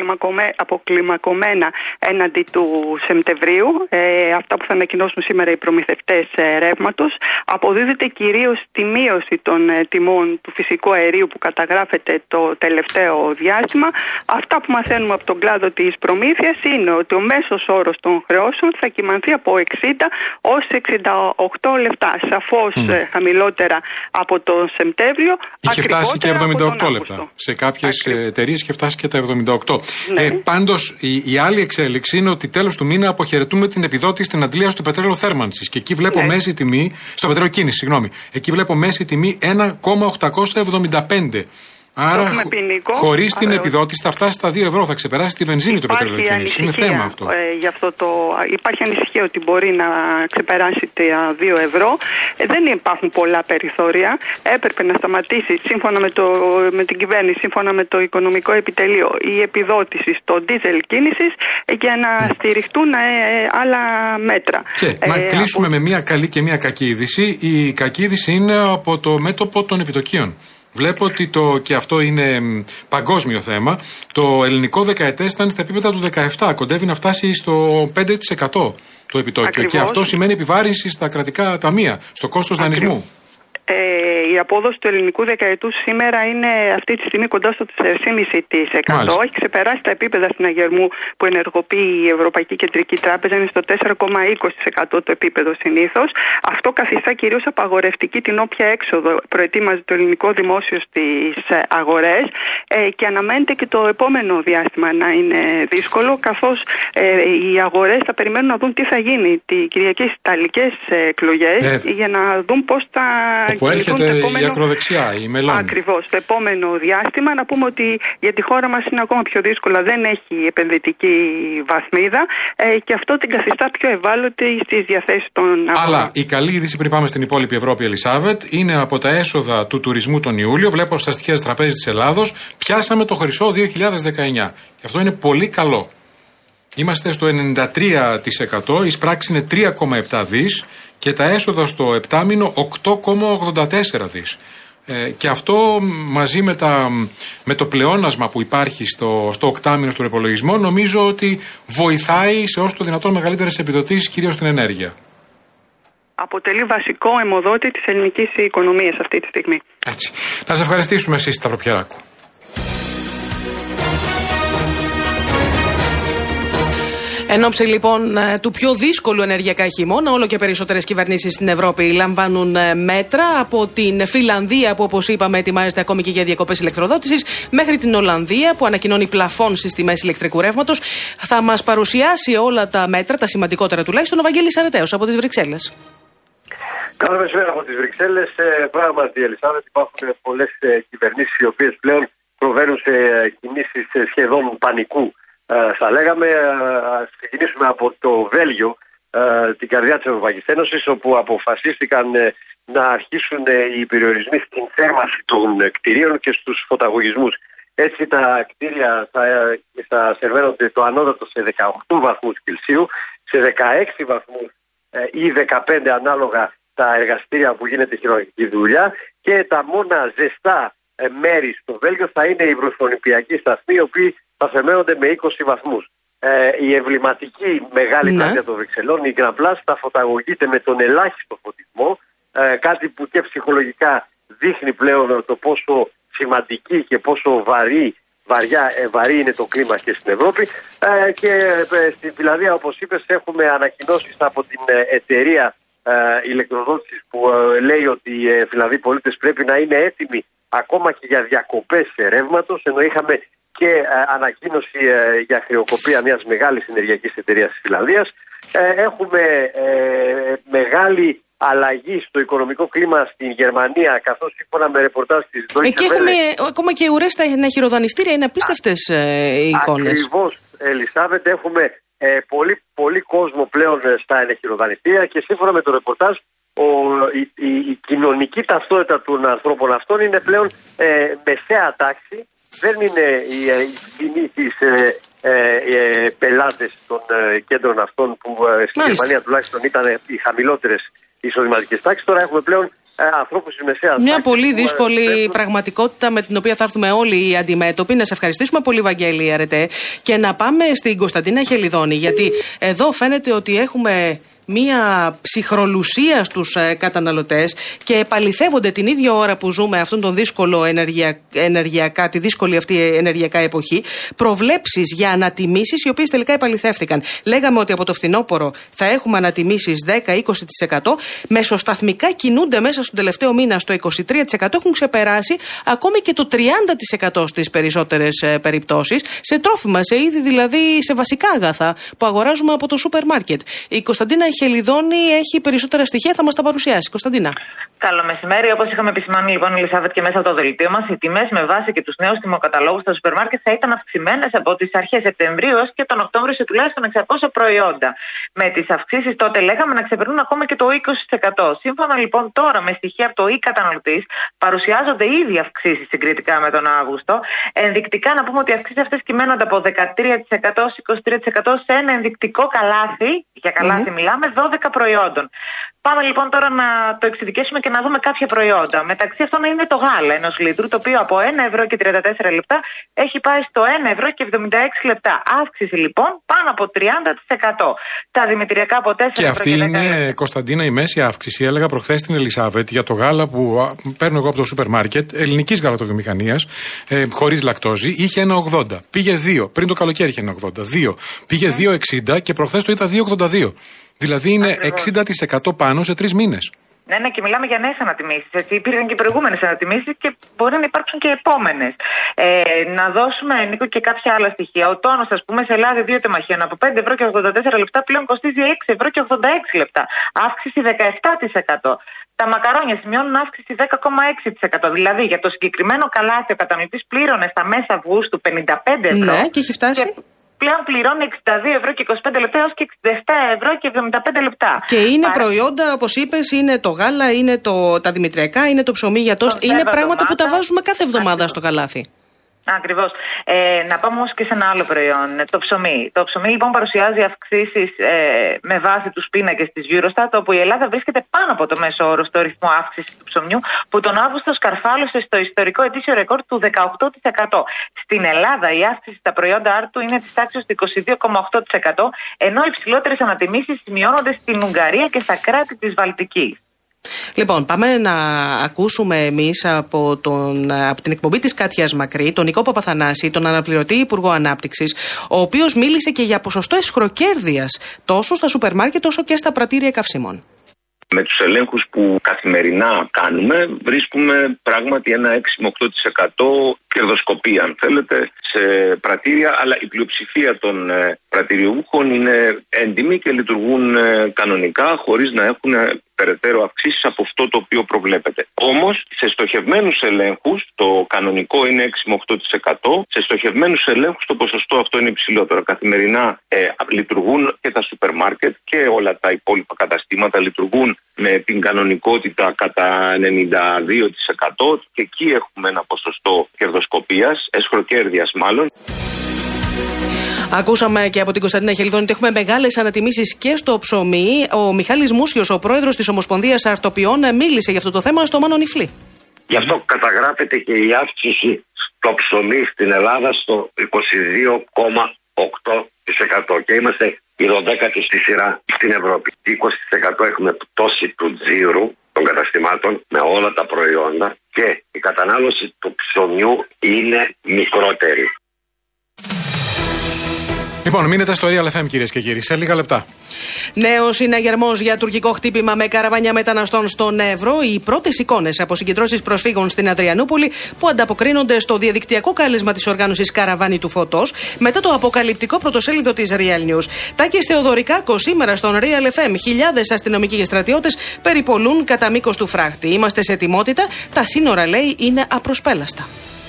αποκλιμακωμένα έναντι του Σεπτεμβρίου. Ε, αυτά που θα ανακοινώσουν σήμερα οι προμηθευτές ε, ρεύματος. Αποδίδεται κυρίως στη μείωση των ε, τιμών του φυσικού αερίου που καταγράφεται το τελευταίο διάστημα. Αυτά που μαθαίνουμε από τον κλάδο της προμήθειας είναι ότι ο μέσος όρος των χρεώσεων θα κυμανθεί από εξήντα ως εξήντα οκτώ λεπτά. Σαφώς mm. ε, χαμηλότερα από τον Σεπτέμβριο. Είχε φτάσει και εβδομήντα οκτώ λεπτά. Σε κάποιες εταιρείες και φτάσει και τα εβδομήντα οκτώ. Ναι. Ε, πάντως, η, η άλλη εξέλιξη είναι ότι τέλος του μήνα αποχαιρετούμε την επιδότηση στην αντλία στο πετρέλαιο θέρμανσης. Και εκεί βλέπω ναι. μέση τιμή, στο πετρέλαιο κίνηση, συγγνώμη. Εκεί βλέπω μέση τιμή ένα κόμμα οκτακόσια εβδομήντα πέντε. Άρα, χωρίς την επιδότηση θα φτάσει στα δύο ευρώ, θα ξεπεράσει τη βενζίνη το πετρέλαιο κίνηση. Είναι θέμα αυτό. Ε, γι' αυτό το, υπάρχει ανησυχία ότι μπορεί να ξεπεράσει τα δύο ευρώ. Ε, δεν υπάρχουν πολλά περιθώρια. Έπρεπε να σταματήσει σύμφωνα με, το, με την κυβέρνηση, σύμφωνα με το οικονομικό επιτελείο, η επιδότηση στο ντίζελ κίνησης ε, για να mm. στηριχτούν ε, ε, άλλα μέτρα. Και ε, να κλείσουμε από... με μια καλή και μια κακή είδηση. Η κακή είδηση είναι από το μέτωπο των επιτοκίων. Βλέπω ότι το, και αυτό είναι παγκόσμιο θέμα, το ελληνικό δεκαετές ήταν στα επίπεδα του δεκαεπτά, κοντεύει να φτάσει στο πέντε τοις εκατό το επιτόκιο. Ακριβώς. Και αυτό σημαίνει επιβάρυνση στα κρατικά ταμεία, στο κόστος δανεισμού. Ε, η απόδοση του ελληνικού δεκαετούς σήμερα είναι αυτή τη στιγμή κοντά στο τέσσερα κόμμα πέντε τοις εκατό. Έχει ξεπεράσει τα επίπεδα συναγερμού που ενεργοποιεί η Ευρωπαϊκή Κεντρική Τράπεζα, είναι στο τέσσερα κόμμα είκοσι τοις εκατό το επίπεδο συνήθως. Αυτό καθιστά κυρίως απαγορευτική την όποια έξοδο προετοίμαζε το ελληνικό δημόσιο στις αγορές ε, και αναμένεται και το επόμενο διάστημα να είναι δύσκολο, καθώς ε, οι αγορές θα περιμένουν να δουν τι θα γίνει την Κυριακή στις Ιταλικές εκλογές ε, για να δουν πώς θα Που έρχεται λοιπόν, επόμενο... η ακροδεξιά, η Μελώνη. Ακριβώς. Το επόμενο διάστημα να πούμε ότι για τη χώρα μας είναι ακόμα πιο δύσκολα. Δεν έχει επενδυτική βαθμίδα ε, και αυτό την καθιστά πιο ευάλωτη στις διαθέσεις των αγορών. Αλλά η καλή είδηση πριν πάμε στην υπόλοιπη Ευρώπη, Ελισάβετ, είναι από τα έσοδα του τουρισμού τον Ιούλιο. Βλέπω στα στοιχεία της Τραπέζης της Ελλάδος, πιάσαμε το χρυσό δύο χιλιάδες δεκαεννιά. Και αυτό είναι πολύ καλό. Είμαστε στο ενενήντα τρία τοις εκατό, η εισπράξη είναι τρία κόμμα επτά δις και τα έσοδα στο επτάμηνο οκτώ κόμμα ογδόντα τέσσερα δις. Ε, και αυτό μαζί με, τα, με το πλεόνασμα που υπάρχει στο, στο οκτάμηνο του υπολογισμό, νομίζω ότι βοηθάει σε όσο το δυνατόν μεγαλύτερες επιδοτήσεις, κυρίως στην ενέργεια. Αποτελεί βασικό αιμοδότη της ελληνικής οικονομίας αυτή τη στιγμή. Έτσι. Να σας ευχαριστήσουμε εσείς, Σταυροπιεράκου. Εν ώψη λοιπόν του πιο δύσκολου ενεργειακά χειμώνα, όλο και περισσότερες κυβερνήσεις στην Ευρώπη λαμβάνουν μέτρα, από την Φιλανδία που, όπως είπαμε, ετοιμάζεται ακόμη και για διακοπές ηλεκτροδότησης, μέχρι την Ολλανδία που ανακοινώνει πλαφόν στις τιμές ηλεκτρικού ρεύματος. Θα μας παρουσιάσει όλα τα μέτρα, τα σημαντικότερα τουλάχιστον, ο Βαγγέλης Αρετέος από τις Βρυξέλλες. Καλό μεσημέρι από τις Βρυξέλλες. Ε, πράγματι, Ελισάβετ, υπάρχουν πολλές ε, κυβερνήσεις οι οποίες πλέον προβαίνουν σε ε, κινήσεις ε, σχεδόν πανικού. Ε, θα λέγαμε, ας ε, ξεκινήσουμε από το Βέλγιο, ε, την καρδιά της Ευρωπαϊκής Ένωσης, όπου αποφασίστηκαν ε, να αρχίσουν ε, οι περιορισμοί στην θέρμανση των ε, κτηρίων και στους φωταγωγισμούς. Έτσι τα κτίρια θα, ε, θα σερβαίνονται το ανώτατο σε δεκαοκτώ βαθμούς Κελσίου, σε δεκαέξι βαθμούς ε, ή δεκαπέντε ανάλογα τα εργαστήρια που γίνεται χειρουργική δουλειά, και τα μόνα ζεστά ε, μέρη στο Βέλγιο θα είναι οι βρεφονιπιακοί σταθμοί, οι οποίοι θα θερμαίνονται με είκοσι βαθμούς. Ε, η εμβληματική μεγάλη πλατεία των Βρυξελών, η Grand Place, θα φωταγωγείται με τον ελάχιστο φωτισμό, ε, κάτι που και ψυχολογικά δείχνει πλέον το πόσο σημαντική και πόσο βαρύ, βαριά, ε, βαρύ είναι το κλίμα και στην Ευρώπη. Ε, και ε, στην Φιλανδία, όπως είπες, έχουμε ανακοινώσεις από την ε, εταιρεία ε, ηλεκτροδότησης που ε, λέει ότι οι ε, Φιλανδοί πολίτες πρέπει να είναι έτοιμοι ακόμα και για διακοπές ρεύματος, ενώ είχαμε και ε, ανακοίνωση ε, για χρεοκοπία μιας μεγάλης ενεργειακής εταιρείας της Φιλανδίας. Ε, έχουμε ε, μεγάλη αλλαγή στο οικονομικό κλίμα στην Γερμανία, καθώς σύμφωνα με ρεπορτάζ της Deutsche Welle. Εκεί έχουμε ακόμα και ουρές στα χειροδανιστήρια, είναι απίστευτες ε, οι εικόνες. Ακριβώς, Ελισάβετ, έχουμε ε, πολύ, πολύ κόσμο πλέον στα ενεχειροδανιστήρια, και σύμφωνα με το ρεπορτάζ, ο, η, η, η κοινωνική ταυτότητα των ανθρώπων αυτών είναι πλέον ε, μεσαία τάξη. Δεν είναι οι κοινοί της ε, ε, ε, πελάτες των ε, κέντρων αυτών που ε, στην Γερμανία τουλάχιστον ήταν οι χαμηλότερες εισοδηματικές τάξεις. Τώρα έχουμε πλέον ε, ανθρώπους της μεσαίας τάξης. Μια πολύ δύσκολη ε, πραγματικότητα με την οποία θα έρθουμε όλοι οι αντιμέτωποι. Να σε ευχαριστήσουμε πολύ, Βαγγέλη Αρετέ, και να πάμε στην Κωνσταντίνα Χελιδόνη, γιατί εδώ φαίνεται ότι έχουμε μία ψυχρολουσία στους ε, καταναλωτές και επαληθεύονται την ίδια ώρα που ζούμε αυτόν τον δύσκολο ενεργεια, ενεργειακά, τη δύσκολη αυτή ενεργειακά εποχή, προβλέψεις για ανατιμήσεις οι οποίες τελικά επαληθεύθηκαν. Λέγαμε ότι από το φθινόπωρο θα έχουμε ανατιμήσεις δέκα με είκοσι τοις εκατό, μεσοσταθμικά κινούνται μέσα στον τελευταίο μήνα στο είκοσι τρία τοις εκατό, έχουν ξεπεράσει ακόμη και το τριάντα τοις εκατό στις περισσότερες ε, περιπτώσεις, σε τρόφιμα, σε είδη δηλαδή, σε βασικά αγαθά που αγοράζουμε από το σούπερ μάρκετ. Η Κωνσταντίνα Χελιδόνη έχει περισσότερα στοιχεία, θα μας τα παρουσιάσει. Κωνσταντίνα. Καλό μεσημέρι. Όπως είχαμε επισημάνει λοιπόν, Ελισάβετ, και μέσα από το δελτίο μας, οι τιμές με βάση και τους νέους τιμοκαταλόγους στα σούπερ μάρκετ θα ήταν αυξημένες από τις αρχές Σεπτεμβρίου έως και τον Οκτώβριο σε τουλάχιστον εξακόσια προϊόντα. Με τις αυξήσεις τότε λέγαμε να ξεπερνούν ακόμα και το είκοσι τοις εκατό. Σύμφωνα λοιπόν τώρα με στοιχεία από το e-καταναλωτής, παρουσιάζονται ήδη αυξήσεις συγκριτικά με τον Αύγουστο. Ενδεικτικά να πούμε ότι οι αυξήσεις αυτές κυμαίνονται από δεκατρία τοις εκατό έως είκοσι τρία τοις εκατό σε ένα ενδεικτικό καλάθι, για καλάθι mm-hmm. μιλάμε, δώδεκα προϊόντων. Πάμε λοιπόν τώρα να το εξειδικεύσουμε και να δούμε κάποια προϊόντα. Μεταξύ αυτών είναι το γάλα ενός λίτρου, το οποίο από ένα ευρώ και τριάντα τέσσερα λεπτά έχει πάει στο ένα ευρώ και εβδομήντα έξι λεπτά. Αύξηση λοιπόν πάνω από τριάντα τοις εκατό. Τα δημητριακά από τέσσερα ευρώ. Και αυτή είναι, Κωνσταντίνα, η μέση αύξηση. Έλεγα προχθές στην Ελισάβετ για το γάλα που παίρνω εγώ από το σούπερ μάρκετ, ελληνικής γαλακτοβιομηχανίας, ε, χωρίς λακτόζη, είχε ένα ογδόντα. Πήγε δύο. Πριν το καλοκαίρι είχε ένα ογδόντα. δύο. Πήγε ναι. δύο εξήντα και προχθές το είδα δύο ογδόντα δύο. Δηλαδή είναι εξήντα τοις εκατό πάνω σε τρεις μήνες. Ναι, ναι, και μιλάμε για νέες ανατιμήσεις. Έτσι. Υπήρχαν και προηγούμενες ανατιμήσεις και μπορεί να υπάρξουν και επόμενες. Ε, να δώσουμε, Νίκο, και κάποια άλλα στοιχεία. Ο τόνος, ας πούμε, σε Ελλάδα δύο τεμαχίων από πέντε ευρώ και ογδόντα τέσσερα λεπτά πλέον κοστίζει έξι ευρώ και ογδόντα έξι λεπτά. Αύξηση δεκαεπτά τοις εκατό. Τα μακαρόνια σημειώνουν αύξηση δέκα κόμμα έξι τοις εκατό. Δηλαδή, για το συγκεκριμένο καλάθι ο κατανοητής πλήρωνε στα μέσα Αυγούστου πενήντα πέντε ευρώ. Ναι, και έχει φτάσει. Και πλέον πληρώνει εξήντα δύο ευρώ και είκοσι πέντε λεπτά έως και εξήντα επτά ευρώ και εβδομήντα πέντε λεπτά. Και είναι Άρα... προϊόντα, όπως είπες, είναι το γάλα, είναι το, τα δημητριακά, είναι το ψωμί για τόστ. Είναι πράγματα που τα βάζουμε κάθε εβδομάδα στο καλάθι. Ακριβώς. Ε, να πάμε όμως και σε ένα άλλο προϊόν, το ψωμί. Το ψωμί λοιπόν παρουσιάζει αυξήσεις ε, με βάση τους πίνακες της Eurostat, όπου η Ελλάδα βρίσκεται πάνω από το μέσο όρο στο ρυθμό αύξησης του ψωμιού, που τον Αύγουστο σκαρφάλωσε στο ιστορικό ετήσιο ρεκόρ του δεκαοκτώ τοις εκατό. Στην Ελλάδα η αύξηση στα προϊόντα άρτου είναι της τάξης του είκοσι δύο κόμμα οκτώ τοις εκατό, ενώ οι ψηλότερες ανατιμήσεις σημειώνονται στην Ουγγαρία και στα κράτη της Βαλτικής. Λοιπόν, πάμε να ακούσουμε εμείς από, τον, από την εκπομπή της Κάτιας Μακρύ τον Νικό Παπαθανάση, τον αναπληρωτή Υπουργό Ανάπτυξης, ο οποίος μίλησε και για ποσοστό αισχροκέρδειας τόσο στα σούπερ μάρκετ όσο και στα πρατήρια καυσίμων. Με τους ελέγχους που καθημερινά κάνουμε βρίσκουμε πράγματι ένα έξι με οκτώ τοις εκατό κερδοσκοπία, αν θέλετε, σε πρατήρια, αλλά η πλειοψηφία των ε, πρατηριούχων είναι έντιμοι και λειτουργούν ε, κανονικά χωρίς να έχουν ε, περαιτέρω αυξήσεις από αυτό το οποίο προβλέπεται. Όμως, σε στοχευμένους ελέγχους το κανονικό είναι έξι με οκτώ τοις εκατό, σε στοχευμένους ελέγχους το ποσοστό αυτό είναι υψηλότερο. Καθημερινά ε, λειτουργούν και τα σούπερ μάρκετ και όλα τα υπόλοιπα καταστήματα λειτουργούν με την κανονικότητα κατά ενενήντα δύο τοις εκατό και εκεί έχουμε ένα ποσοστό κερδοσκοπίας, αισχροκέρδειας μάλλον. Ακούσαμε και από την Κωνσταντίνα Χελιδόνη ότι έχουμε μεγάλες ανατιμήσεις και στο ψωμί. Ο Μιχάλης Μούσιος, ο πρόεδρος της Ομοσπονδίας Αρτοποιών, μίλησε για αυτό το θέμα στο Μάνο Νιφλή. Γι' αυτό καταγράφεται και η αύξηση στο ψωμί στην Ελλάδα στο είκοσι δύο κόμμα οκτώ τοις εκατό και είμαστε η δωδέκατη στη σειρά στην Ευρώπη. είκοσι τοις εκατό έχουμε πτώση του τζίρου των καταστημάτων με όλα τα προϊόντα και η κατανάλωση του ψωμιού είναι μικρότερη. Λοιπόν, μείνετε στο Real εφ εμ, κυρίες και κύριοι, σε λίγα λεπτά. Νέος συναγερμός για τουρκικό χτύπημα με καραβάνια μεταναστών στον Εύρο. Οι πρώτες εικόνες από συγκεντρώσεις προσφύγων στην Αδριανούπολη που ανταποκρίνονται στο διαδικτυακό κάλεσμα της οργάνωσης Καραβάνι του Φωτός μετά το αποκαλυπτικό πρωτοσέλιδο της Real News. Τάκης Θεοδωρικάκος σήμερα στον Real εφ εμ. Χιλιάδες αστυνομικοί και στρατιώτες περιπολούν κατά μήκος του φράχτη. Είμαστε σε ετοιμότητα. Τα σύνορα, λέει, είναι απροσπέλαστα.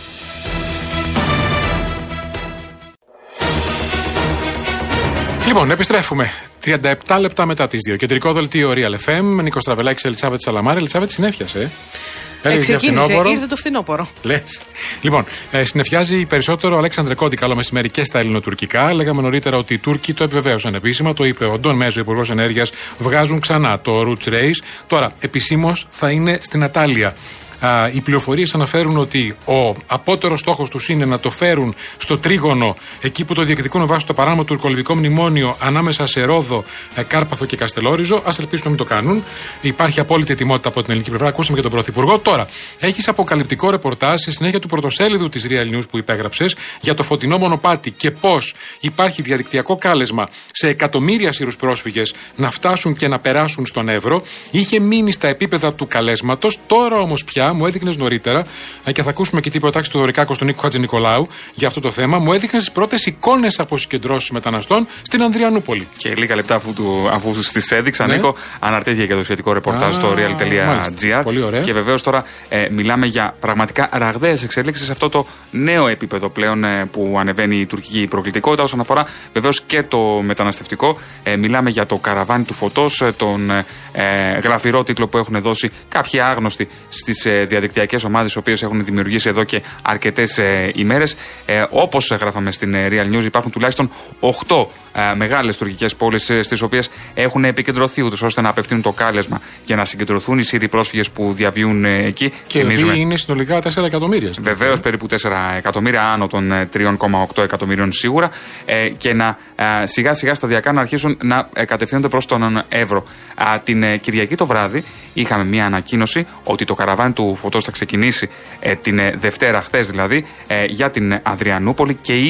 Λοιπόν, επιστρέφουμε. τριάντα επτά λεπτά μετά τις δύο. Κεντρικό δελτίο Real εφ εμ. Νίκος Τραβελάκης, Ελισάβετ Σαλαμάρη. Ελισάβετ, συνέφιασε. Ε, ξεκίνησε, ήρθε το φθινόπωρο. Λες. Λοιπόν, ε, συνεφιάζει περισσότερο ο Αλέξανδρε Κόντι. Καλό μεσημέρι και στα ελληνοτουρκικά. Λέγαμε νωρίτερα ότι οι Τούρκοι το επιβεβαίωσαν επίσημα. Το είπε ο Ντόν Μέζο, υπουργός ενέργειας. Βγάζουν ξανά το Roots Race. Τώρα, επισήμως θα είναι στην Ατάλεια. Uh, οι πληροφορίες αναφέρουν ότι ο απότερος στόχος τους είναι να το φέρουν στο τρίγωνο, εκεί που το διεκδικούν βάσει το παράνομο τουρκολιβικό μνημόνιο ανάμεσα σε Ρόδο, ε, Κάρπαθο και Καστελόριζο. Ας ελπίσουμε να μην το κάνουν. Υπάρχει απόλυτη ετοιμότητα από την ελληνική πλευρά. Ακούσαμε και τον Πρωθυπουργό. Τώρα, έχεις αποκαλυπτικό ρεπορτάζ στη συνέχεια του πρωτοσέλιδου της Real News που υπέγραψες για το φωτεινό μονοπάτι και πώς υπάρχει διαδικτυακό κάλεσμα σε εκατομμύρια Σύρους πρόσφυγες να φτάσουν και να περάσουν στον Εύρο. Είχε μείνει στα επίπεδα του καλέσματος. Τώρα όμως πια μου έδειχνες νωρίτερα, και θα ακούσουμε και τι προτάξει του Δωρικάκου στον Νίκο Χατζηνικολάου για αυτό το θέμα, μου έδειχνες τις πρώτες εικόνες από συγκεντρώσεις μεταναστών στην Ανδριανούπολη. Και λίγα λεπτά αφού, του, αφού τις έδειξα, ναι. Νίκο, αναρτήθηκε και το σχετικό ρεπορτάζ στο real τελεία gr. Και βεβαίως τώρα ε, μιλάμε για πραγματικά ραγδαίες εξέλιξεις σε αυτό το νέο επίπεδο πλέον ε, που ανεβαίνει η τουρκική προκλητικότητα όσον αφορά βεβαίως και το μεταναστευτικό. Ε, μιλάμε για το καραβάνι του φωτός, ε, τον ε, γλαφυρό τίτλο που έχουν δώσει κάποιοι άγνωστοι στις ε, διαδικτυακές ομάδες, οι οποίες έχουν δημιουργήσει εδώ και αρκετές ε, ημέρες. Ε, όπως γράφαμε στην ε, Real News, υπάρχουν τουλάχιστον οκτώ ε, μεγάλες τουρκικές πόλεις ε, στις οποίες έχουν επικεντρωθεί ούτως ώστε να απευθύνουν το κάλεσμα για να συγκεντρωθούν οι Σύριοι πρόσφυγες που διαβιούν ε, εκεί. Και οι είναι συνολικά τέσσερα εκατομμύρια. Βεβαίως, περίπου τέσσερα εκατομμύρια, άνω των ε, τρία κόμμα οκτώ εκατομμυρίων σίγουρα, ε, και να ε, σιγά σιγά σταδιακά να αρχίσουν να ε, κατευθύνονται προς τον Εύρο. Ε, την ε, Κυριακή το βράδυ είχαμε μια ανακοίνωση ότι το καραβάνι του φωτός θα ξεκινήσει ε, την ε, Δευτέρα, χθες δηλαδή, ε, για την Αδριανούπολη και ήδη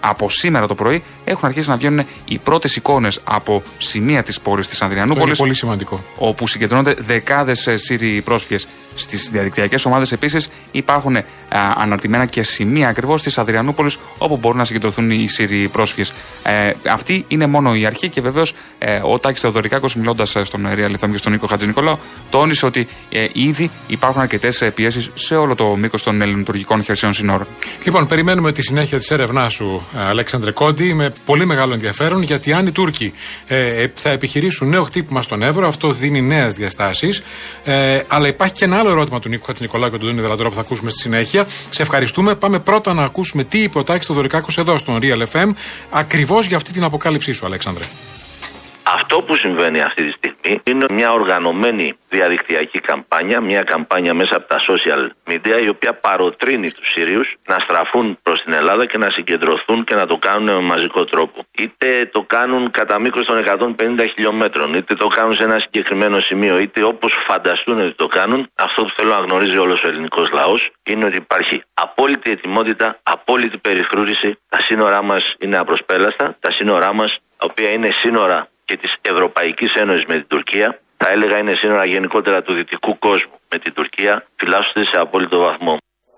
από σήμερα το πρωί έχουν αρχίσει να βγαίνουν οι πρώτες εικόνες από σημεία της πόλης της Ανδριανούπολης. Είναι πολύ σημαντικό. Όπου συγκεντρώνονται δεκάδες Σύριοι πρόσφυγες. Στις διαδικτυακές ομάδες επίσης υπάρχουν α, αναρτημένα και σημεία ακριβώς της Ανδριανούπολης όπου μπορούν να συγκεντρωθούν οι Σύριοι πρόσφυγες. Ε, αυτή είναι μόνο η αρχή και βεβαίως ε, ο Τάκης Θεοδωρικάκος, μιλώντας στον Real εφ εμ και στον Νίκο Χατζηνικολάου, τόνισε ότι ε, ήδη υπάρχουν αρκετές πιέσεις σε όλο το μήκος των ελληνοτουρκικών χερσαίων συνόρων. Λοιπόν, περιμένουμε τη συνέχεια της έρευνάς σου, Αλέξανδρε Κόντι, με πολύ μεγάλο ενδιαφέρον, γιατί αν οι Τούρκοι ε, θα επιχειρήσουν νέο χτύπημα στον Εύρο, αυτό δίνει νέες διαστάσεις. Ε, αλλά υπάρχει και ένα άλλο ερώτημα του Νίκου Χατζηνικολάου και του Ντόνι Δελατόρα που θα ακούσουμε στη συνέχεια. Σε ευχαριστούμε. Πάμε πρώτα να ακούσουμε τι είπε ο Τάκης Θεοδωρικάκος εδώ στον Real εφ εμ, ακριβώς για αυτή την αποκάλυψή σου, Αλέξανδρε. Αυτό που συμβαίνει αυτή τη στιγμή είναι μια οργανωμένη διαδικτυακή καμπάνια, μια καμπάνια μέσα από τα social media, η οποία παροτρύνει τους Σύριους να στραφούν προς την Ελλάδα και να συγκεντρωθούν και να το κάνουν με μαζικό τρόπο. Είτε το κάνουν κατά μήκος των εκατόν πενήντα χιλιόμετρων, είτε το κάνουν σε ένα συγκεκριμένο σημείο, είτε όπως φανταστούν ότι το κάνουν. Αυτό που θέλω να γνωρίζει όλος ο ελληνικός λαός είναι ότι υπάρχει απόλυτη ετοιμότητα, απόλυτη περιφρούρηση. Τα σύνορά μας είναι απροσπέλαστα, τα σύνορά μας, τα οποία είναι σύνορα και της Ευρωπαϊκής Ένωσης με την Τουρκία, θα έλεγα είναι σύνορα γενικότερα του δυτικού κόσμου με την Τουρκία, φυλάσσονται σε απόλυτο βαθμό.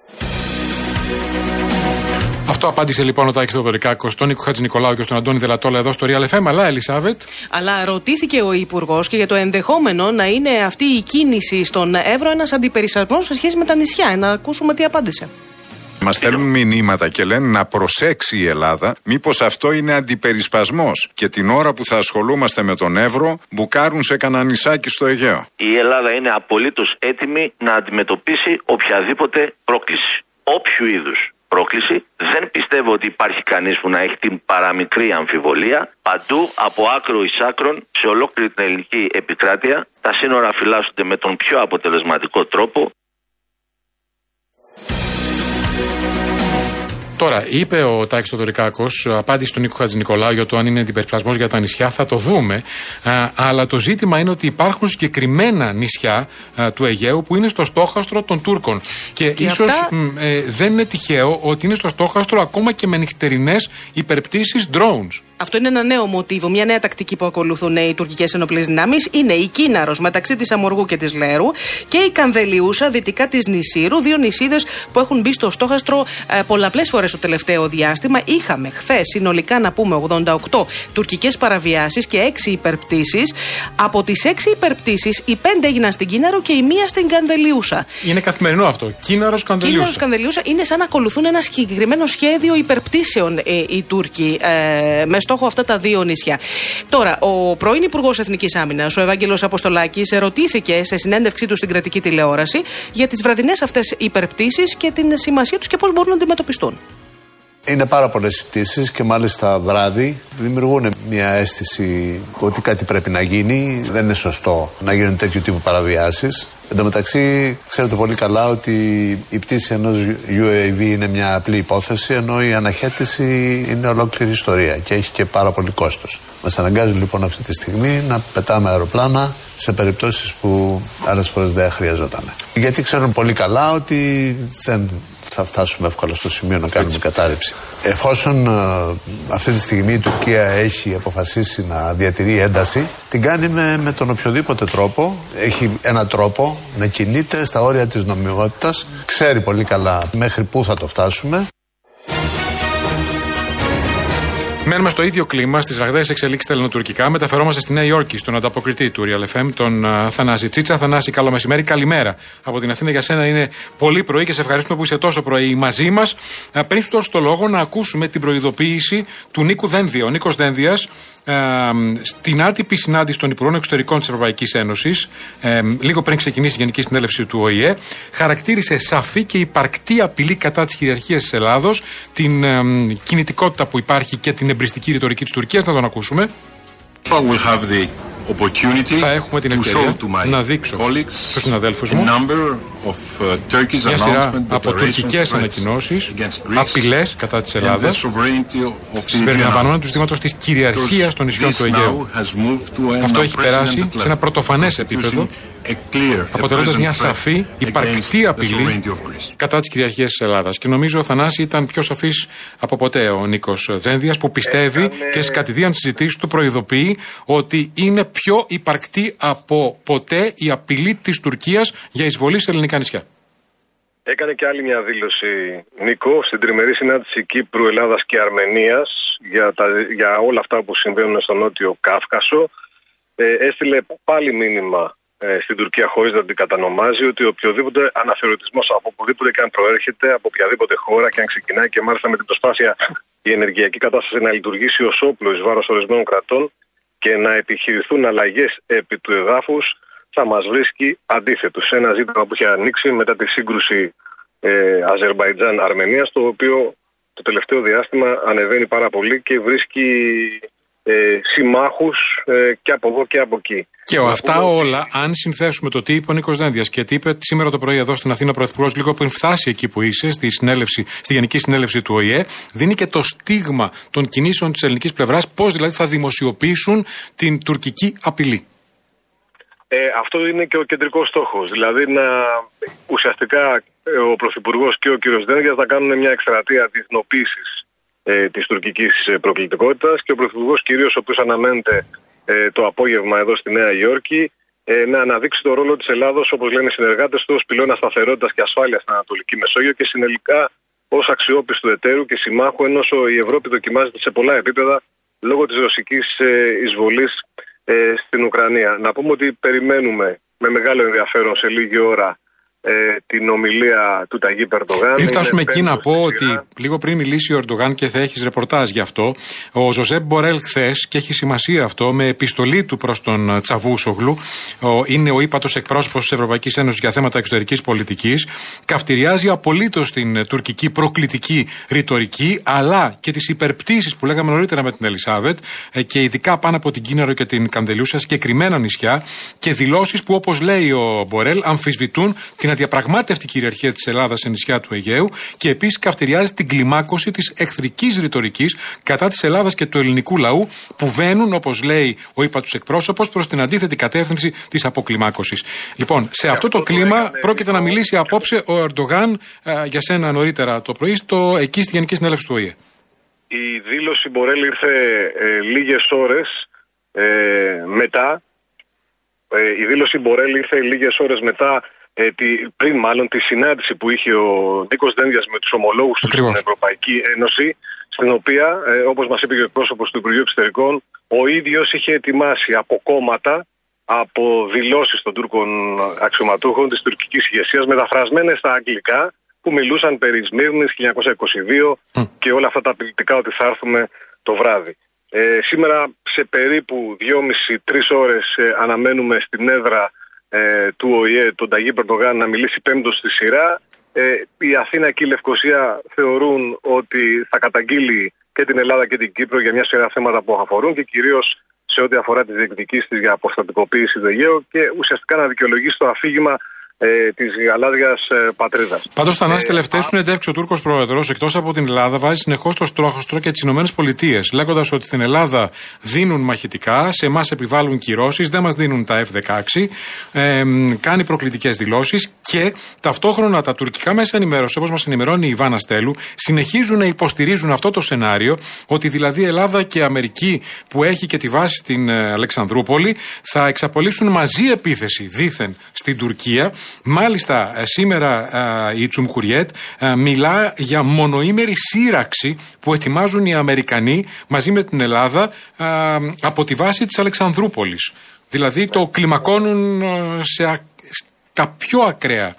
Αυτό απάντησε λοιπόν ο Τάκης Θεοδωρικάκος στον Νίκο Χατζηνικολάου και στον Αντώνη Δελατόλα εδώ στο Real εφ εμ. Αλλά, Ελισάβετ. Αλλά ρωτήθηκε ο Υπουργός και για το ενδεχόμενο να είναι αυτή η κίνηση στον Εύρο ένας αντιπερισπασμός σε σχέση με τα νησιά. Να ακούσουμε τι απάντησε. Μας στέλνουν μηνύματα και λένε να προσέξει η Ελλάδα, μήπως αυτό είναι αντιπερισπασμός και την ώρα που θα ασχολούμαστε με τον Εύρο μπουκάρουν σε κανένα νησάκι στο Αιγαίο. Η Ελλάδα είναι απολύτως έτοιμη να αντιμετωπίσει οποιαδήποτε πρόκληση. Όποιου είδους πρόκληση. Δεν πιστεύω ότι υπάρχει κανείς που να έχει την παραμικρή αμφιβολία. Παντού, από άκρο εις άκρον, σε ολόκληρη την ελληνική επικράτεια, τα σύνορα φυλάσσονται με τον πιο αποτελεσματικό τρόπο. Τώρα, είπε ο Τάκης Θεοδωρικάκος, απάντησε στον Νίκο Χατζηνικολάου για το αν είναι αντιπερισπασμός για τα νησιά, θα το δούμε. Α, αλλά το ζήτημα είναι ότι υπάρχουν συγκεκριμένα νησιά α, του Αιγαίου που είναι στο στόχαστρο των Τούρκων. Και, και ίσως αυτά... μ, ε, δεν είναι τυχαίο ότι είναι στο στόχαστρο ακόμα και με νυχτερινές υπερπτήσεις drones. Αυτό είναι ένα νέο μοτίβο, μια νέα τακτική που ακολουθούν οι τουρκικές ενοπλές δυνάμεις. Είναι η Κίναρος μεταξύ της Αμοργού και της Λέρου και η Κανδελιούσα δυτικά της Νησύρου. Δύο νησίδες που έχουν μπει στο στόχαστρο ε, πολλαπλές φορές το τελευταίο διάστημα. Είχαμε χθες συνολικά να πούμε ογδόντα οκτώ τουρκικές παραβιάσεις και έξι υπερπτήσεις. Από τις έξι υπερπτήσεις, οι πέντε έγιναν στην Κίναρο και η μία στην Κανδελιούσα. Είναι καθημερινό αυτό. Κίναρος Κανδελιούσα. Κίναρος Κανδελιούσα είναι σαν να ακολουθούν ένα συγκεκριμένο σχέδιο υπερπτήσεων ε, οι Τούρκοι ε, με στόχο αυτά τα δύο νησιά. Τώρα, ο πρώην Υπουργός Εθνικής Άμυνας, ο Ευάγγελος Αποστολάκης, ερωτήθηκε σε συνέντευξή του στην κρατική τηλεόραση για τις βραδινές αυτές υπερπτήσεις και την σημασία τους και πώς μπορούν να αντιμετωπιστούν. Είναι πάρα πολλές οι πτήσεις και μάλιστα βράδυ δημιουργούν μια αίσθηση ότι κάτι πρέπει να γίνει. Δεν είναι σωστό να γίνουν τέτοιου τύπου παραβιάσεις. Εν τω μεταξύ, ξέρετε πολύ καλά ότι η πτήση ενός γιου έι βι είναι μια απλή υπόθεση, ενώ η αναχέτηση είναι ολόκληρη ιστορία και έχει και πάρα πολύ κόστος. Μας αναγκάζει λοιπόν αυτή τη στιγμή να πετάμε αεροπλάνα σε περιπτώσεις που άλλες φορές δεν χρειαζόταν. Γιατί ξέρουν πολύ καλά ότι δεν θα φτάσουμε εύκολα στο σημείο να κάνουμε κατάρρευση. Εφόσον uh, αυτή τη στιγμή η Τουρκία έχει αποφασίσει να διατηρεί ένταση, την κάνει με, με τον οποιοδήποτε τρόπο. Έχει έναν τρόπο να κινείται στα όρια της νομιμότητας. Ξέρει πολύ καλά μέχρι πού θα το φτάσουμε. Μένουμε στο ίδιο κλίμα, στις ραγδαίες εξελίξεις τα ελληνοτουρκικά. Μεταφερόμαστε στη Νέα Υόρκη, στον ανταποκριτή του Real εφ εμ, τον uh, Θανάση Τσίτσα. Θανάση, καλό μεσημέρι, καλημέρα. Από την Αθήνα για σένα είναι πολύ πρωί και σε ευχαριστούμε που είσαι τόσο πρωί μαζί μας. Uh, πριν σου δώσω το λόγο, να ακούσουμε την προειδοποίηση του Νίκου Δένδια. Ο Νίκος Δένδιας, Uh, στην άτυπη συνάντηση των Υπουργών Εξωτερικών της Ευρωπαϊκής Ένωσης, uh, λίγο πριν ξεκινήσει η Γενική Συνέλευση του Ο Η Ε, χαρακτήρισε σαφή και υπαρκτή απειλή κατά της κυριαρχίας της Ελλάδος, την uh, κινητικότητα που υπάρχει και την εμπριστική ρητορική της Τουρκίας. Να τον ακούσουμε. Θα έχουμε την ευκαιρία να δείξω στους συναδέλφους μου μια σειρά από τουρκικές ανακοινώσεις, απειλές κατά της Ελλάδας, συμπεριλαμβανομένου του ζητήματος της κυριαρχίας των νησιών του Αιγαίου. Αυτό έχει περάσει σε ένα πρωτοφανές επίπεδο αποτελώντας μια σαφή υπαρκτή απειλή κατά της κυριαρχίας της Ελλάδας. Και νομίζω ο Θανάση ήταν πιο σαφής από ποτέ ο Νίκος Δένδιας, που πιστεύει Έκανε... και στις κατηδίαν συζητήσεις του προειδοποιεί ότι είναι πιο υπαρκτή από ποτέ η απειλή της Τουρκίας για εισβολή σε ελληνικά νησιά. Έκανε και άλλη μια δήλωση, Νίκο, στην τριμερή συνάντηση Κύπρου, Ελλάδας και Αρμενίας για, τα, για όλα αυτά που συμβαίνουν στο Νότιο Κάφκασο. Ε, έστειλε πάλι μήνυμα ε, στην Τουρκία, χωρίς να την κατανομάζει, ότι οποιοδήποτε αναθεωρητισμός από οπουδήποτε και αν προέρχεται, από οποιαδήποτε χώρα και αν ξεκινάει, και μάλιστα με την προσπάθεια η ενεργειακή κατάσταση να λειτουργήσει ως όπλο εις βάρος ορισμένων κρατών και να επιχειρηθούν αλλαγές επί του εδάφους, θα μας βρίσκει αντίθετος σε ένα ζήτημα που είχε ανοίξει μετά τη σύγκρουση ε, Αζερμπαϊτζάν-Αρμενίας, το οποίο το τελευταίο διάστημα ανεβαίνει πάρα πολύ και βρίσκει ε, συμμάχους ε, και από εδώ και από εκεί. Και ο, αυτά πούμε... όλα, αν συνθέσουμε το τι είπε ο Νίκος Δένδιας και τι είπε σήμερα το πρωί εδώ στην Αθήνα ο Πρωθυπουργός, λίγο πριν φτάσει εκεί που είσαι, στη, συνέλευση, στη Γενική Συνέλευση του Ο Η Ε, δίνει και το στίγμα των κινήσεων της ελληνικής πλευράς, πώς δηλαδή θα δημοσιοποιήσουν την τουρκική απειλή. Ε, αυτό είναι και ο κεντρικός στόχος. Δηλαδή, να, ουσιαστικά ο Πρωθυπουργός και ο κ. Δένδιας θα κάνουν μια εκστρατεία διεθνοποίησης ε, της τουρκικής προκλητικότητας και ο Πρωθυπουργός, κυρίως ο οποίος αναμένεται ε, το απόγευμα εδώ στη Νέα Υόρκη, ε, να αναδείξει το ρόλο της Ελλάδος, όπως λένε οι συνεργάτες του, ως πυλώνα σταθερότητας και ασφάλειας στην Ανατολική Μεσόγειο και συνολικά ως αξιόπιστου εταίρου και συμμάχου, ενώ η Ευρώπη δοκιμάζεται σε πολλά επίπεδα λόγω της ρωσικής ε, εισβολής Ε, στην Ουκρανία. Να πούμε ότι περιμένουμε με μεγάλο ενδιαφέρον σε λίγη ώρα ε, την ομιλία του Ταγίπ Ερντογάν. Πριν φτάσουμε εκεί να πω ότι λίγο πριν μιλήσει ο Ερντογάν και θα έχεις ρεπορτάζ γι' αυτό, ο Ζωζέπ Μπορέλ χθες, και έχει σημασία αυτό, με επιστολή του προς τον Τσαβούσογλου, ο, είναι ο ύπατος εκπρόσωπος της Ευρωπαϊκής Ένωσης για θέματα εξωτερικής πολιτικής, καυτηριάζει απολύτως την τουρκική προκλητική ρητορική, αλλά και τις υπερπτήσεις που λέγαμε νωρίτερα με την Ελισάβετ ε, και ειδικά πάνω από την Κίναρο και την Καντελούσια, συγκεκριμένα νησιά, και δηλώσεις που, όπως λέει ο Μπορέλ, αμφισβητούν την αδιαπραγμάτευτη κυριαρχία της Ελλάδας σε νησιά του Αιγαίου και επίσης καυτηριάζει την κλιμάκωση της εχθρικής ρητορικής κατά της Ελλάδας και του ελληνικού λαού που βαίνουν, όπως λέει ο ύπατος εκπρόσωπος, προς την αντίθετη κατεύθυνση της αποκλιμάκωσης. Λοιπόν, σε αυτό το κλίμα πρόκειται να μιλήσει απόψε ο Ερντογάν για σένα νωρίτερα το πρωί στο, εκεί στη Γενική Συνέλευση του Ο Η Ε. Η δήλωση Μπορέλ ήρθε ε, λίγες ώρες ε, μετά. Ε, η δήλωση Μπορέλ ήρθε λίγες ώρες μετά Ε, τη, πριν μάλλον τη συνάντηση που είχε ο Νίκος Δένδιας με τους ομολόγους του στην Ευρωπαϊκή Ένωση, στην οποία, ε, όπως μας είπε και ο εκπρόσωπος του Υπουργείου Εξωτερικών, ο ίδιος είχε ετοιμάσει από κόμματα, από δηλώσεις των Τούρκων αξιωματούχων της τουρκικής ηγεσίας, μεταφρασμένες στα αγγλικά, που μιλούσαν περί Σμύρνης χίλια εννιακόσια είκοσι δύο mm. και όλα αυτά τα απειλητικά ότι θα έρθουμε το βράδυ. Ε, σήμερα σε περίπου δυόμιση με τρεις ώρες ε, αναμένουμε στην έδρα του Ο Η Ε, τον Ταγίπ Ερντογάν, να μιλήσει πέμπτος στη σειρά. Ε, η Αθήνα και η Λευκοσία θεωρούν ότι θα καταγγείλει και την Ελλάδα και την Κύπρο για μια σειρά θέματα που αφορούν και κυρίως σε ό,τι αφορά τις διεκδικήσεις της για αποστατικοποίηση του Αιγαίου και ουσιαστικά να δικαιολογήσει το αφήγημα ε, της γαλάζιας ε, πατρίδας. Πάντως, Θανάση, τελευταία συνεντεύξη ο Τούρκος πρόεδρος, εκτός από την Ελλάδα, βάζει συνεχώς το στόχοστρο και τις Ηνωμένες Πολιτείες, λέγοντας ότι στην Ελλάδα δίνουν μαχητικά, σε εμάς επιβάλλουν κυρώσεις, δεν μας δίνουν τα εφ δεκαέξι, ε, κάνει προκλητικές δηλώσεις και ταυτόχρονα τα τουρκικά μέσα ενημέρωση, όπως μας ενημερώνει η Ιβάνα Στέλου, συνεχίζουν να υποστηρίζουν αυτό το σενάριο, ότι δηλαδή η Ελλάδα και η Αμερική, που έχει και τη βάση στην Αλεξανδρούπολη, θα εξαπολύσουν μαζί επίθεση δήθεν στην Τουρκία. Μάλιστα, σήμερα η Τσουμκουριέτ μιλά για μονοήμερη σύραξη που ετοιμάζουν οι Αμερικανοί μαζί με την Ελλάδα από τη βάση της Αλεξανδρούπολης. Δηλαδή το κλιμακώνουν σε τα πιο ακραία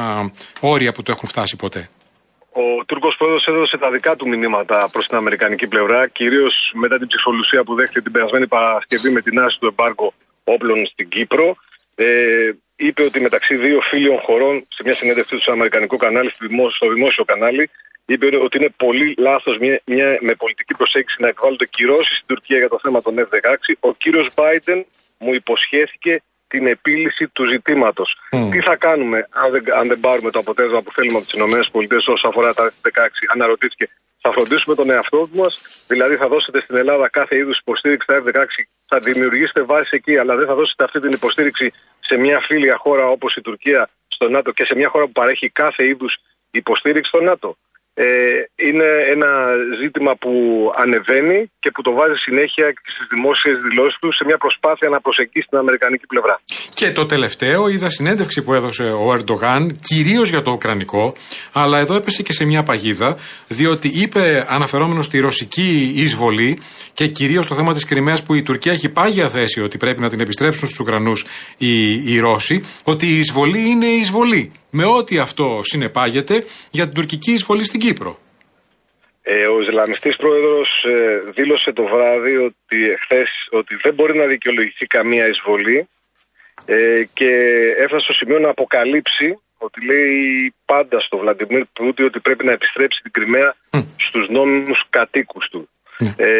όρια που το έχουν φτάσει ποτέ. Ο Τούρκος πρόεδρος έδωσε τα δικά του μηνύματα προς την αμερικανική πλευρά, κυρίως μετά την ψυχολογία που δέχτηκε την περασμένη Παρασκευή με την άρση του εμπάργκο όπλων στην Κύπρο. Ε, είπε ότι μεταξύ δύο φίλων χωρών, σε μια συνέντευξη του στο αμερικανικό κανάλι, στο δημόσιο κανάλι, είπε ότι είναι πολύ λάθος μια, μια, με πολιτική προσέγγιση να εκβάλλονται κυρώσεις στην Τουρκία για το θέμα των εφ δεκαέξι. Ο κύριος Μπάιντεν μου υποσχέθηκε την επίλυση του ζητήματος. Mm. Τι θα κάνουμε αν δεν, αν δεν πάρουμε το αποτέλεσμα που θέλουμε από τις ΗΠΑ όσον αφορά τα εφ δεκαέξι? Αναρωτήθηκε. Θα φροντίσουμε τον εαυτό μας, δηλαδή θα δώσετε στην Ελλάδα κάθε είδους υποστήριξη στα εφ δεκαέξι, θα δημιουργήσετε βάση εκεί, αλλά δεν θα δώσετε αυτή την υποστήριξη σε μια φίλια χώρα όπως η Τουρκία στο ΝΑΤΟ και σε μια χώρα που παρέχει κάθε είδους υποστήριξη στο ΝΑΤΟ. Ε, είναι ένα ζήτημα που ανεβαίνει και που το βάζει συνέχεια στις δημόσιες δηλώσεις του σε μια προσπάθεια να προσεγγίσει την αμερικανική πλευρά. Και το τελευταίο, είδα συνέντευξη που έδωσε ο Ερντογάν, κυρίως για το ουκρανικό, αλλά εδώ έπεσε και σε μια παγίδα, διότι είπε, αναφερόμενο στη ρωσική εισβολή και κυρίως στο θέμα της Κριμαίας, που η Τουρκία έχει πάγια θέση ότι πρέπει να την επιστρέψουν στους Ουκρανούς οι, οι Ρώσοι, ότι η εισβολή είναι η εισβολή. Με ό,τι αυτό συνεπάγεται για την τουρκική εισβολή στην Κύπρο. Ε, ο Ισλαμιστής πρόεδρος ε, δήλωσε το βράδυ ότι, χθες, ότι δεν μπορεί να δικαιολογηθεί καμία εισβολή ε, και έφτασε στο σημείο να αποκαλύψει ότι λέει πάντα στο Βλαντιμίρ Πούτιν ότι πρέπει να επιστρέψει την Κριμαία mm. στους νόμιμους κατοίκους του. Mm. Ε,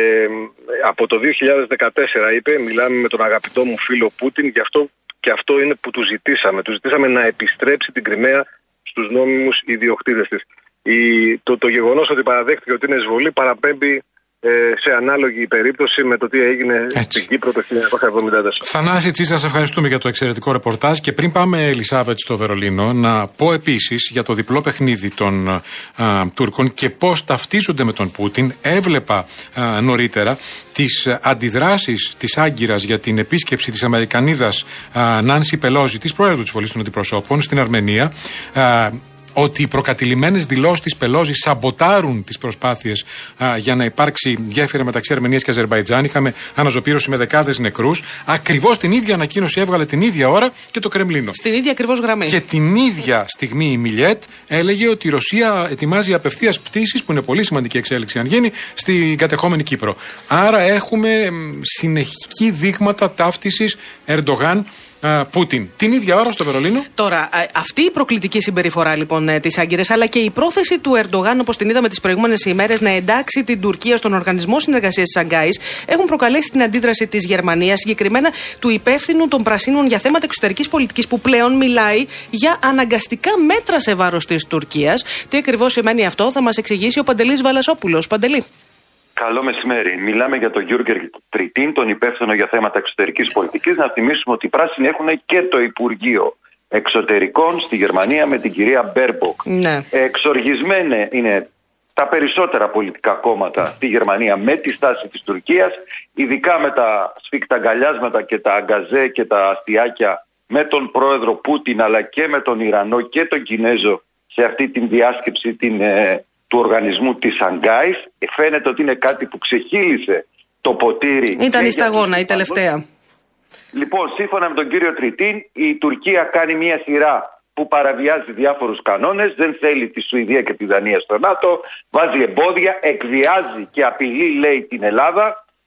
από το δύο χιλιάδες δεκατέσσερα είπε, μιλάμε με τον αγαπητό μου φίλο Πούτιν, γι' αυτό και αυτό είναι που του ζητήσαμε. Του ζητήσαμε να επιστρέψει την Κριμαία στους νόμιμους ιδιοκτήτες της. Η, το, το γεγονός ότι παραδέχτηκε ότι είναι εισβολή παραπέμπει ε, σε ανάλογη περίπτωση με το τι έγινε Έτσι. στην Κύπρο το χίλια εννιακόσια εβδομήντα τέσσερα. Θανάση Τσίσα, σας ευχαριστούμε για το εξαιρετικό ρεπορτάζ. Και πριν πάμε, Ελισάβετ, στο Βερολίνο, να πω επίσης για το διπλό παιχνίδι των α, Τούρκων και πώς ταυτίζονται με τον Πούτιν. Έβλεπα α, νωρίτερα τις αντιδράσεις της Άγκυρας για την επίσκεψη της Αμερικανίδας α, Νάνση Πελόζη, της Προέδρου της Βολής των Αντιπροσώπων, στην Αρμενία. Α, ότι οι προκατηλημένες δηλώσεις της Πελόζη σαμποτάρουν τις προσπάθειες α, για να υπάρξει γέφυρα μεταξύ Αρμενίας και Αζερμπαϊτζάν. Είχαμε αναζωπήρωση με δεκάδες νεκρούς. Ακριβώς την ίδια ανακοίνωση έβγαλε την ίδια ώρα και το Κρεμλίνο. Στην ίδια ακριβώς γραμμή. Και την ίδια στιγμή η Μιλιέτ έλεγε ότι η Ρωσία ετοιμάζει απευθείας πτήσεις, που είναι πολύ σημαντική εξέλιξη αν γίνει, στην κατεχόμενη Κύπρο. Άρα έχουμε συνεχή δείγματα ταύτισης Ερντογάν Πούτιν. Την ίδια ώρα στο Βερολίνο. Τώρα, αυτή η προκλητική συμπεριφορά λοιπόν της Άγκυρας, αλλά και η πρόθεση του Ερντογάν, όπως την είδαμε τις προηγούμενες ημέρες, να εντάξει την Τουρκία στον Οργανισμό Συνεργασίας της Σανγκάης, έχουν προκαλέσει την αντίδραση της Γερμανίας, συγκεκριμένα του υπεύθυνου των Πρασίνων για θέματα εξωτερικής πολιτικής, που πλέον μιλάει για αναγκαστικά μέτρα σε βάρος της Τουρκίας. Τι ακριβώς σημαίνει αυτό, θα μας εξηγήσει ο Παντελής Βαλασόπουλος. Παντελή. Καλό μεσημέρι. Μιλάμε για τον Γιούργερ Τριτίν, τον υπεύθυνο για θέματα εξωτερικής πολιτικής. Να θυμίσουμε ότι οι πράσινοι έχουν και το Υπουργείο Εξωτερικών στη Γερμανία με την κυρία Μπέρμποκ. Ναι. Εξοργισμένα είναι τα περισσότερα πολιτικά κόμματα στη Γερμανία με τη στάση της Τουρκίας, ειδικά με τα σφίχτα αγκαλιάσματα και τα αγκαζέ και τα αστιάκια με τον πρόεδρο Πούτιν, αλλά και με τον Ιρανό και τον Κινέζο σε αυτή την διάσκεψη την ε, του οργανισμού της Σανγκάης. Φαίνεται ότι είναι κάτι που ξεχύλισε το ποτήρι. Ήταν η σταγόνα, η τελευταία. Λοιπόν, σύμφωνα με τον κύριο Τριτίν, η Τουρκία κάνει μια σειρά που παραβιάζει διάφορους κανόνες, δεν θέλει τη Σουηδία και τη Δανία στο ΝΑΤΟ, βάζει εμπόδια, εκβιάζει και απειλεί, λέει, την Ελλάδα.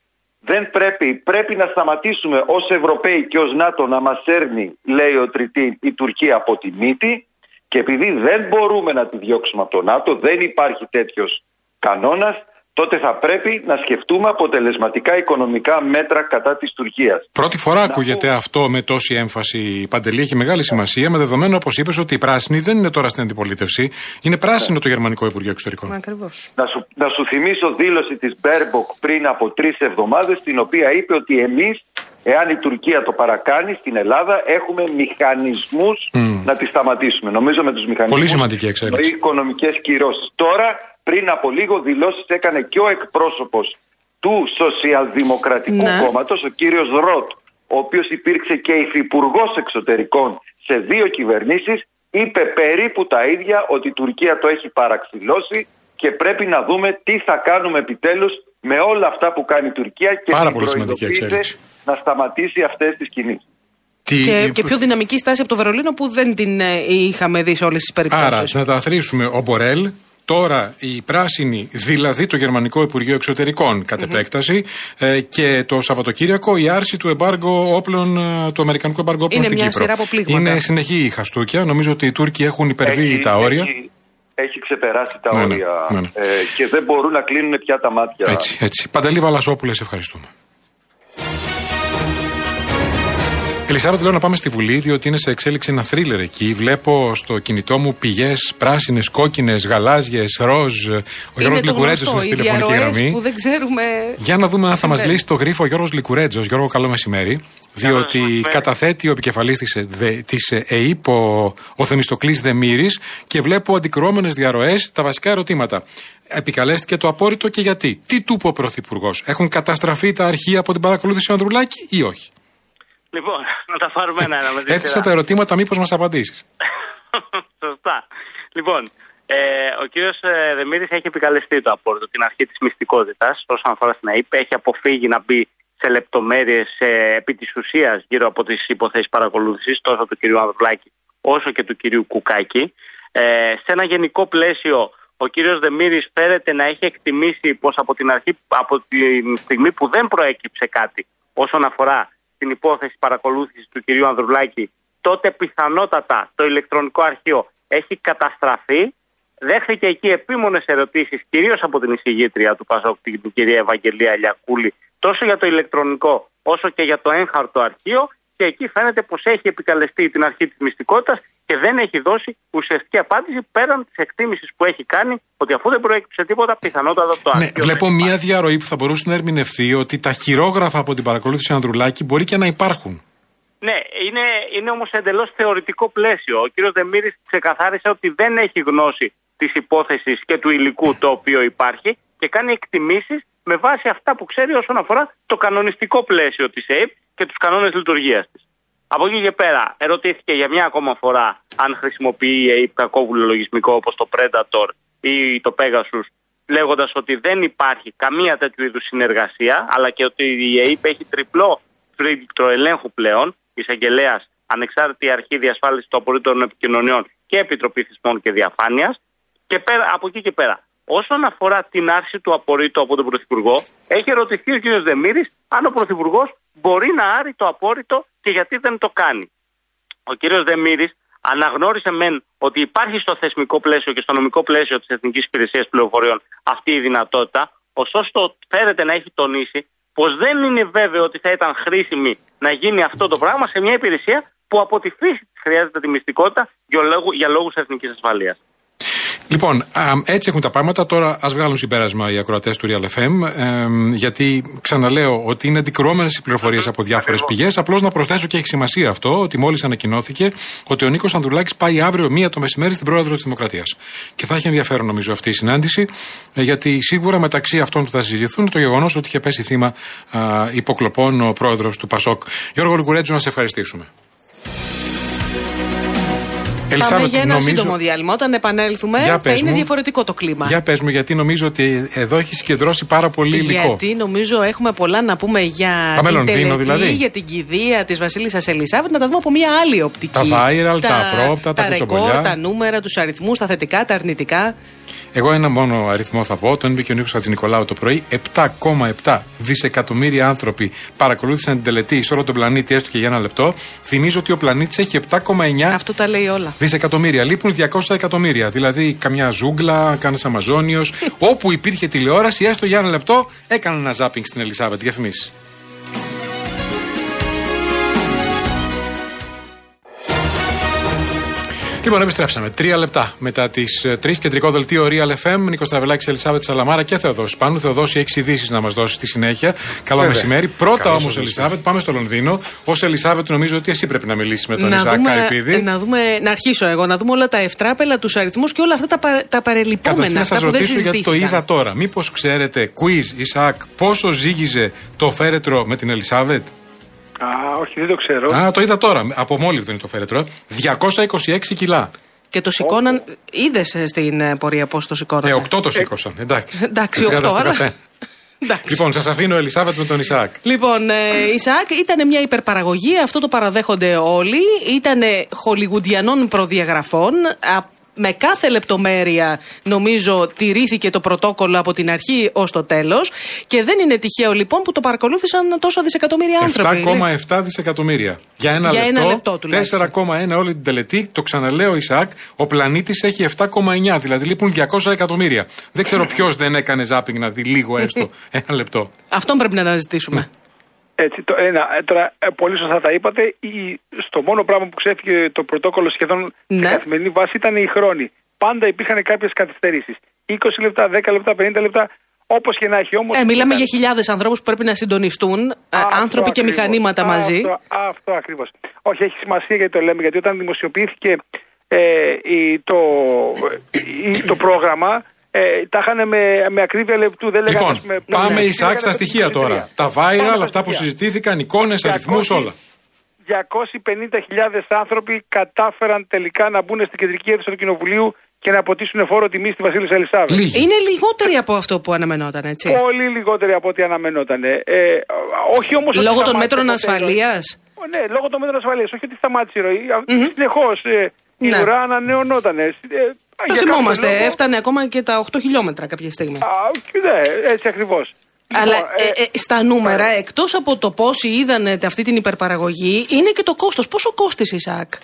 Δεν πρέπει, πρέπει να σταματήσουμε ως Ευρωπαίοι και ως ΝΑΤΟ να μας σέρνει, λέει ο Τριτίν, η Τουρκία από τη μύτη. Και επειδή δεν μπορούμε να τη διώξουμε από το ΝΑΤΟ, δεν υπάρχει τέτοιος κανόνας, τότε θα πρέπει να σκεφτούμε αποτελεσματικά οικονομικά μέτρα κατά της Τουρκίας. Πρώτη φορά να ακούγεται πω... αυτό με τόση έμφαση, Παντελή, έχει μεγάλη σημασία, με δεδομένο, όπως είπες, ότι οι πράσινοι δεν είναι τώρα στην αντιπολίτευση, είναι πράσινο το Γερμανικό Υπουργείο Εξωτερικών. Ακριβώς. Να σου, να σου θυμίσω δήλωση της Μπέρμποκ πριν από τρεις εβδομάδες, στην οποία είπε ότι εμείς, εάν η Τουρκία το παρακάνει στην Ελλάδα, έχουμε μηχανισμούς mm. να τη σταματήσουμε. Νομίζω με τους μηχανισμούς. Πολύ σημαντική εξέλιξη. Οικονομικές κυρώσεις. Τώρα, πριν από λίγο, δηλώσεις έκανε και ο εκπρόσωπος του Σοσιαλδημοκρατικού ναι. Κόμματος, ο κύριος Ροτ, ο οποίος υπήρξε και υφυπουργός εξωτερικών σε δύο κυβερνήσεις, είπε περίπου τα ίδια, ότι η Τουρκία το έχει παραξηλώσει και πρέπει να δούμε τι θα κάνουμε επιτέλους με όλα αυτά που κάνει η Τουρκία και την προειδοποίησε να σταματήσει αυτές τις κινήσεις. Τι... Και, και πιο δυναμική στάση από το Βερολίνο που δεν την ε, είχαμε δει σε όλες τις περιπτώσεις. Άρα, να τα αθροίσουμε, ο Μπορέλ, τώρα οι πράσινοι, δηλαδή το Γερμανικό Υπουργείο Εξωτερικών κατ' επέκταση, mm-hmm. ε, και το Σαββατοκύριακο η άρση του εμπάργου όπλων, του Αμερικανικού εμπάργου όπλων στην Κύπρο. Είναι μια σειρά από πλήγματα. Είναι συνεχή η χαστούκια. Νομίζω ότι οι Τούρκοι έχουν υπερβεί έχει, τα όρια. Έχει, έχει ξεπεράσει τα ναι, όρια ναι, ναι. Ε, και δεν μπορούν να κλείνουν πια τα μάτια. Έτσι, έτσι. Παντελή Βαλασόπουλε, σε ευχαριστούμε. Ελισάβετ, λέω να πάμε στη Βουλή, διότι είναι σε εξέλιξη ένα θρίλερ εκεί. Βλέπω στο κινητό μου πηγές πράσινες, κόκκινες, γαλάζιες, ροζ. Ο Γιώργος Λικουρέτζος είναι στη τηλεφωνική γραμμή. Που δεν ξέρουμε. Για να δούμε αν θα μας λύσει το γρίφο ο Γιώργος Λικουρέτζος. Γιώργο, καλό μεσημέρι. Διότι καταθέτει ο επικεφαλής της, της ΕΕΠ, ο, ο Θεμιστοκλής Δεμήρης, και βλέπω αντικρουόμενες διαρροές τα βασικά ερωτήματα. Επικαλέστηκε το απόρριτο και γιατί? Τι του είπε ο Πρωθυπουργός? Έχουν καταστραφεί τα αρχεία από την παρακολούθηση του Ανδρουλάκη ή όχι? Λοιπόν, να τα πάρουμε ένα-ένα με τη Έθεσα τα ερωτήματα, μήπως μας απαντήσεις. Σωστά. Λοιπόν, ε, ο κύριος Δεμήρης έχει επικαλεστεί το απόρριτο, την αρχή της μυστικότητας όσον αφορά στην ΑΕΠ. Έχει αποφύγει να μπει σε λεπτομέρειες ε, επί της ουσίας γύρω από τις υποθέσεις παρακολούθησης τόσο του κυρίου Ανδρουλάκη όσο και του κυρίου Κουκάκη. Ε, σε ένα γενικό πλαίσιο, ο κύριος Δεμήρης φέρεται να έχει εκτιμήσει πως από την αρχή, από τη στιγμή που δεν προέκυψε κάτι όσον αφορά την υπόθεση παρακολούθησης του κυρίου Ανδρουλάκη, τότε πιθανότατα το ηλεκτρονικό αρχείο έχει καταστραφεί. Δέχθηκε εκεί επίμονες ερωτήσεις, κυρίως από την εισηγήτρια του ΠΑΣΟΚ, την κυρία Ευαγγελία Λιακούλη, τόσο για το ηλεκτρονικό όσο και για το έγχαρτο αρχείο, και εκεί φαίνεται πως έχει επικαλεστεί την αρχή της μυστικότητας και δεν έχει δώσει ουσιαστική απάντηση πέραν της εκτίμησης που έχει κάνει ότι αφού δεν προέκυψε τίποτα, πιθανότατα το αρχείο. Ναι, βλέπω μια διαρροή που θα μπορούσε να ερμηνευτεί ότι τα χειρόγραφα από την παρακολούθηση Ανδρουλάκη μπορεί και να υπάρχουν. Ναι, είναι, είναι όμως εντελώς θεωρητικό πλαίσιο. Ο κύριος Δεμήρης ξεκαθάρισε ότι δεν έχει γνώση της υπόθεσης και του υλικού το οποίο υπάρχει και κάνει εκτιμήσεις με βάση αυτά που ξέρει όσον αφορά το κανονιστικό πλαίσιο της ΕΕΠ και τους κανόνες λειτουργίας της. Από εκεί και πέρα ερωτήθηκε για μια ακόμα φορά αν χρησιμοποιεί η ΕΕΠ κακόβουλο λογισμικό όπως το Predator ή το Pegasus, λέγοντας ότι δεν υπάρχει καμία τέτοιου είδους συνεργασία, αλλά και ότι η ΕΕΠ έχει τριπλό φίλτρο ελέγχου πλέον, εισαγγελέας, ανεξάρτητη αρχή διασφάλισης των απορρίτων επικοινωνιών και Επιτροπή Θεσμών και Διαφάνειας. Και πέρα, από εκεί και πέρα, όσον αφορά την άρση του απορρίτου από τον Πρωθυπουργό, έχει ερωτηθεί ο κ. Δεμήρης αν ο Πρωθυπουργός μπορεί να άρει το απόρριτο και γιατί δεν το κάνει. Ο κ. Δεμήρης αναγνώρισε μεν ότι υπάρχει στο θεσμικό πλαίσιο και στο νομικό πλαίσιο της Εθνικής Υπηρεσίας Πληροφοριών αυτή η δυνατότητα, ωστόσο φέρεται να έχει τονίσει πως δεν είναι βέβαιο ότι θα ήταν χρήσιμη να γίνει αυτό το πράγμα σε μια υπηρεσία που από τη φύση της χρειάζεται τη μυστικότητα για λόγους εθνικής ασφαλείας. Λοιπόν, έτσι έχουν τα πράγματα. Τώρα ας βγάλουν συμπέρασμα οι ακροατές του Real εφ εμ, ε, γιατί ξαναλέω ότι είναι αντικρουόμενες οι πληροφορίες από διάφορες πηγές. Απλώς να προσθέσω, και έχει σημασία αυτό, ότι μόλις ανακοινώθηκε ότι ο Νίκος Ανδρουλάκης πάει αύριο μία το μεσημέρι στην Πρόεδρο της Δημοκρατίας. Και θα έχει ενδιαφέρον νομίζω αυτή η συνάντηση, γιατί σίγουρα μεταξύ αυτών που θα συζητηθούν το γεγονός ότι είχε πέσει θύμα α, υποκλοπών ο Πρόεδρος του ΠΑΣΟΚ. Γιώργο Λουκουρέτζου, να σε ευχαριστήσουμε. Πάμε για ένα νομίζω... σύντομο διάλειμμα. Όταν επανέλθουμε θα είναι μου, διαφορετικό το κλίμα. Για πες μου, γιατί νομίζω ότι εδώ έχει συγκεντρώσει πάρα πολύ υλικό. Γιατί νομίζω έχουμε πολλά να πούμε για τα την τελετή, δηλαδή. για την κηδεία της Βασίλισσας Ελισάβετ, να τα δούμε από μια άλλη οπτική. Τα viral, τα, τα πρόπτα, τα, τα ρεκόρ, τα νούμερα, τους αριθμούς, τα θετικά, τα αρνητικά. Εγώ ένα μόνο αριθμό θα πω, τον είπε και ο Νίκος Χατζηνικολάου το πρωί. επτά κόμμα επτά δισεκατομμύρια άνθρωποι παρακολούθησαν την τελετή σε όλο τον πλανήτη, έστω και για ένα λεπτό. Θυμίζω ότι ο πλανήτης έχει επτά κόμμα εννιά Αυτό τα λέει όλα. δισεκατομμύρια. Λείπουν διακόσια εκατομμύρια. Δηλαδή, καμιά ζούγκλα, κάνας Αμαζόνιος. Όπου υπήρχε τηλεόραση, έστω για ένα λεπτό, έκαναν ένα ζάπινγκ στην Ελισάβετ. Διαφημίσεις. Λοιπόν, επιστρέψαμε. Τρία λεπτά μετά τις τρεις, κεντρικό δελτίο Real εφ εμ. Νίκος Τραβελάκης, Ελισάβετ Σαλαμάρα και Θεοδόση Πάνου. Θεοδόση, έχεις ειδήσεις να μας δώσεις στη συνέχεια. Καλό Βέβαια. μεσημέρι. Πρώτα όμως, Ελισάβετ, πάμε στο Λονδίνο. Ως Ελισάβετ, νομίζω ότι εσύ πρέπει να μιλήσεις με τον να Ιζάκ Καρυπίδη. Να, δούμε, να αρχίσω εγώ, να δούμε όλα τα ευτράπελα, τους αριθμούς και όλα αυτά τα, πα, τα παρελειπόμενα. Να σας ρωτήσω γιατί το είδα τώρα. Μήπως ξέρετε, quiz, Ισακ, πόσο ζύγιζε το φέρετρο με την Ελισάβετ? Α, όχι, δεν το ξέρω. Α, το είδα τώρα. Από μόλιβδο είναι το φέρετρο. διακόσια είκοσι έξι κιλά. Και το σηκώναν. Είδες στην πορεία πώς το σηκώναν? Ε, οκτώ το σήκωσαν. Εντάξει. Εντάξει, οκτώ, αλλά. Λοιπόν, σας αφήνω Ελισάβετ με τον Ισακ. Λοιπόν, ε, Ισακ, ήταν μια υπερπαραγωγή, αυτό το παραδέχονται όλοι. Ήταν χολιγουντιανών προδιαγραφών. Με κάθε λεπτομέρεια, νομίζω, τηρήθηκε το πρωτόκολλο από την αρχή ως το τέλος. Και δεν είναι τυχαίο λοιπόν που το παρακολούθησαν τόσο δισεκατομμύρια άνθρωποι. επτά κόμμα επτά δισεκατομμύρια. Για ένα Για λεπτό, ένα λεπτό τέσσερα κόμμα ένα όλη την τελετή. Το ξαναλέω, Ισακ, ο πλανήτης έχει επτά κόμμα εννιά, δηλαδή λείπουν διακόσια εκατομμύρια. Δεν ξέρω ποιος δεν έκανε ζάπινγκ να δει λίγο έστω ένα λεπτό. Αυτόν πρέπει να αναζητήσουμε. Έτσι, το ένα, τώρα, πολύ σωστά τα είπατε. Η, στο μόνο πράγμα που ξέφυγε το πρωτόκολλο σχεδόν ναι. σε καθημερινή βάση ήταν οι χρόνοι. Πάντα υπήρχαν κάποιες καθυστερήσεις. είκοσι λεπτά, δέκα λεπτά, πενήντα λεπτά. Όπως και να έχει όμως. Ε, μιλάμε για χιλιάδες ανθρώπους που πρέπει να συντονιστούν, αυτό άνθρωποι και ακριβώς, μηχανήματα μαζί. Αυτό, αυτό ακριβώς. Όχι, έχει σημασία γιατί το λέμε, γιατί όταν δημοσιοποιήθηκε ε, η, το, η, το πρόγραμμα. Ε, τα είχαν με, με ακρίβεια λεπτού. Δεν λέγανε, λοιπόν, με, πάμε Ισαάκ στα στοιχεία τώρα. Τα viral, αυτά που συζητήθηκαν, εικόνες, αριθμούς, όλα. διακόσιες πενήντα χιλιάδες άνθρωποι κατάφεραν τελικά να μπουν στην κεντρική αίθουσα του Κοινοβουλίου και να αποτίσουν φόρο τιμή στη Βασίλισσα Ελισάβετ. Είναι λιγότεροι από αυτό που αναμενόταν, έτσι. Πολύ λιγότεροι από ό,τι αναμενόταν. Ε, όχι όμως. Λόγω των μέτρων ασφαλείας. Ναι, λόγω των μέτρων ασφαλείας. Όχι ότι σταμάτησε η ροή. Mm-hmm. Συνεχώς ε, η ναι. ουρά ανανεωνόταν. Ε, το θυμόμαστε, λόγο... έφτανε ακόμα και τα οκτώ χιλιόμετρα κάποια στιγμή. Α, ναι, έτσι ακριβώς. Αλλά ε, ε, στα νούμερα, ε, εκτός από το πόσοι είδανε αυτή την υπερπαραγωγή, είναι και το κόστος. Πόσο κόστησε, Ισαάκ?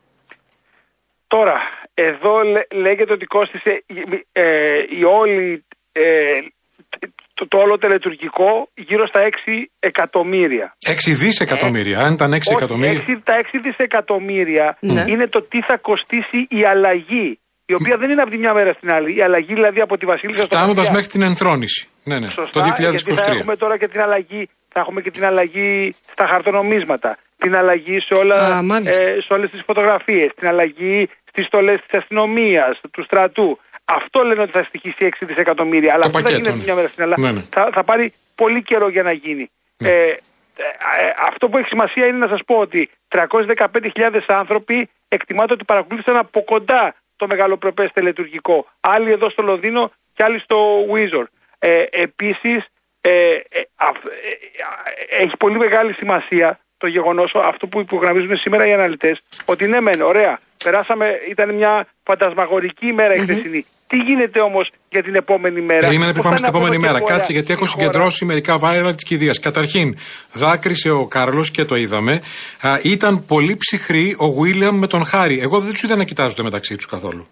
Τώρα, εδώ λέ, λέγεται ότι κόστησε ε, η όλη, ε, το, το όλο τελετουργικό γύρω στα έξι εκατομμύρια. έξι δισεκατομμύρια, ε, αν ήταν έξι εκατομμύρια. έξι, τα έξι δισεκατομμύρια ναι. είναι το τι θα κοστίσει η αλλαγή. Η οποία δεν είναι από τη μια μέρα στην άλλη. Η αλλαγή δηλαδή από τη Βασίλισσα στο φτάνοντας μέχρι την ενθρώνηση. Ναι, ναι. Σωστά, το δύο χιλιάδες είκοσι τρία. Γιατί θα έχουμε τώρα και την αλλαγή, θα έχουμε και την αλλαγή στα χαρτονομίσματα. Την αλλαγή σε, όλα, Α, ε, σε όλες τις φωτογραφίες. Την αλλαγή στις στολές της αστυνομίας, του στρατού. Αυτό λένε ότι θα στοιχήσει έξι δισεκατομμύρια. Αλλά αυτό δεν γίνεται τη μια μέρα στην άλλη. Ναι, ναι. Θα, θα πάρει πολύ καιρό για να γίνει. Ναι. Ε, ε, ε, αυτό που έχει σημασία είναι να σας πω ότι τριακόσιες δεκαπέντε χιλιάδες άνθρωποι εκτιμάται ότι παρακολούθησαν από κοντά το μεγαλοπρεπές τελετουργικό. Άλλοι εδώ στο Λονδίνο και άλλοι στο Windsor. Ε, επίσης, ε, ε, α, ε, έχει πολύ μεγάλη σημασία το γεγονός, αυτό που υπογραμμίζουν σήμερα οι αναλυτές, ότι ναι μεν, ωραία, περάσαμε, ήταν μια φαντασμαγορική ημέρα η mm-hmm. χθεσινή. Τι γίνεται όμως για την επόμενη μέρα? Περίμενε πριν πάμε στην επόμενη μέρα. Κάτσε, γιατί έχω συγκεντρώσει μερικά viral της κηδείας. Καταρχήν, δάκρυσε ο Κάρλος και το είδαμε. Α, ήταν πολύ ψυχροί ο Βίλιαμ με τον Χάρη. Εγώ δεν τους είδα να κοιτάζονται μεταξύ τους καθόλου.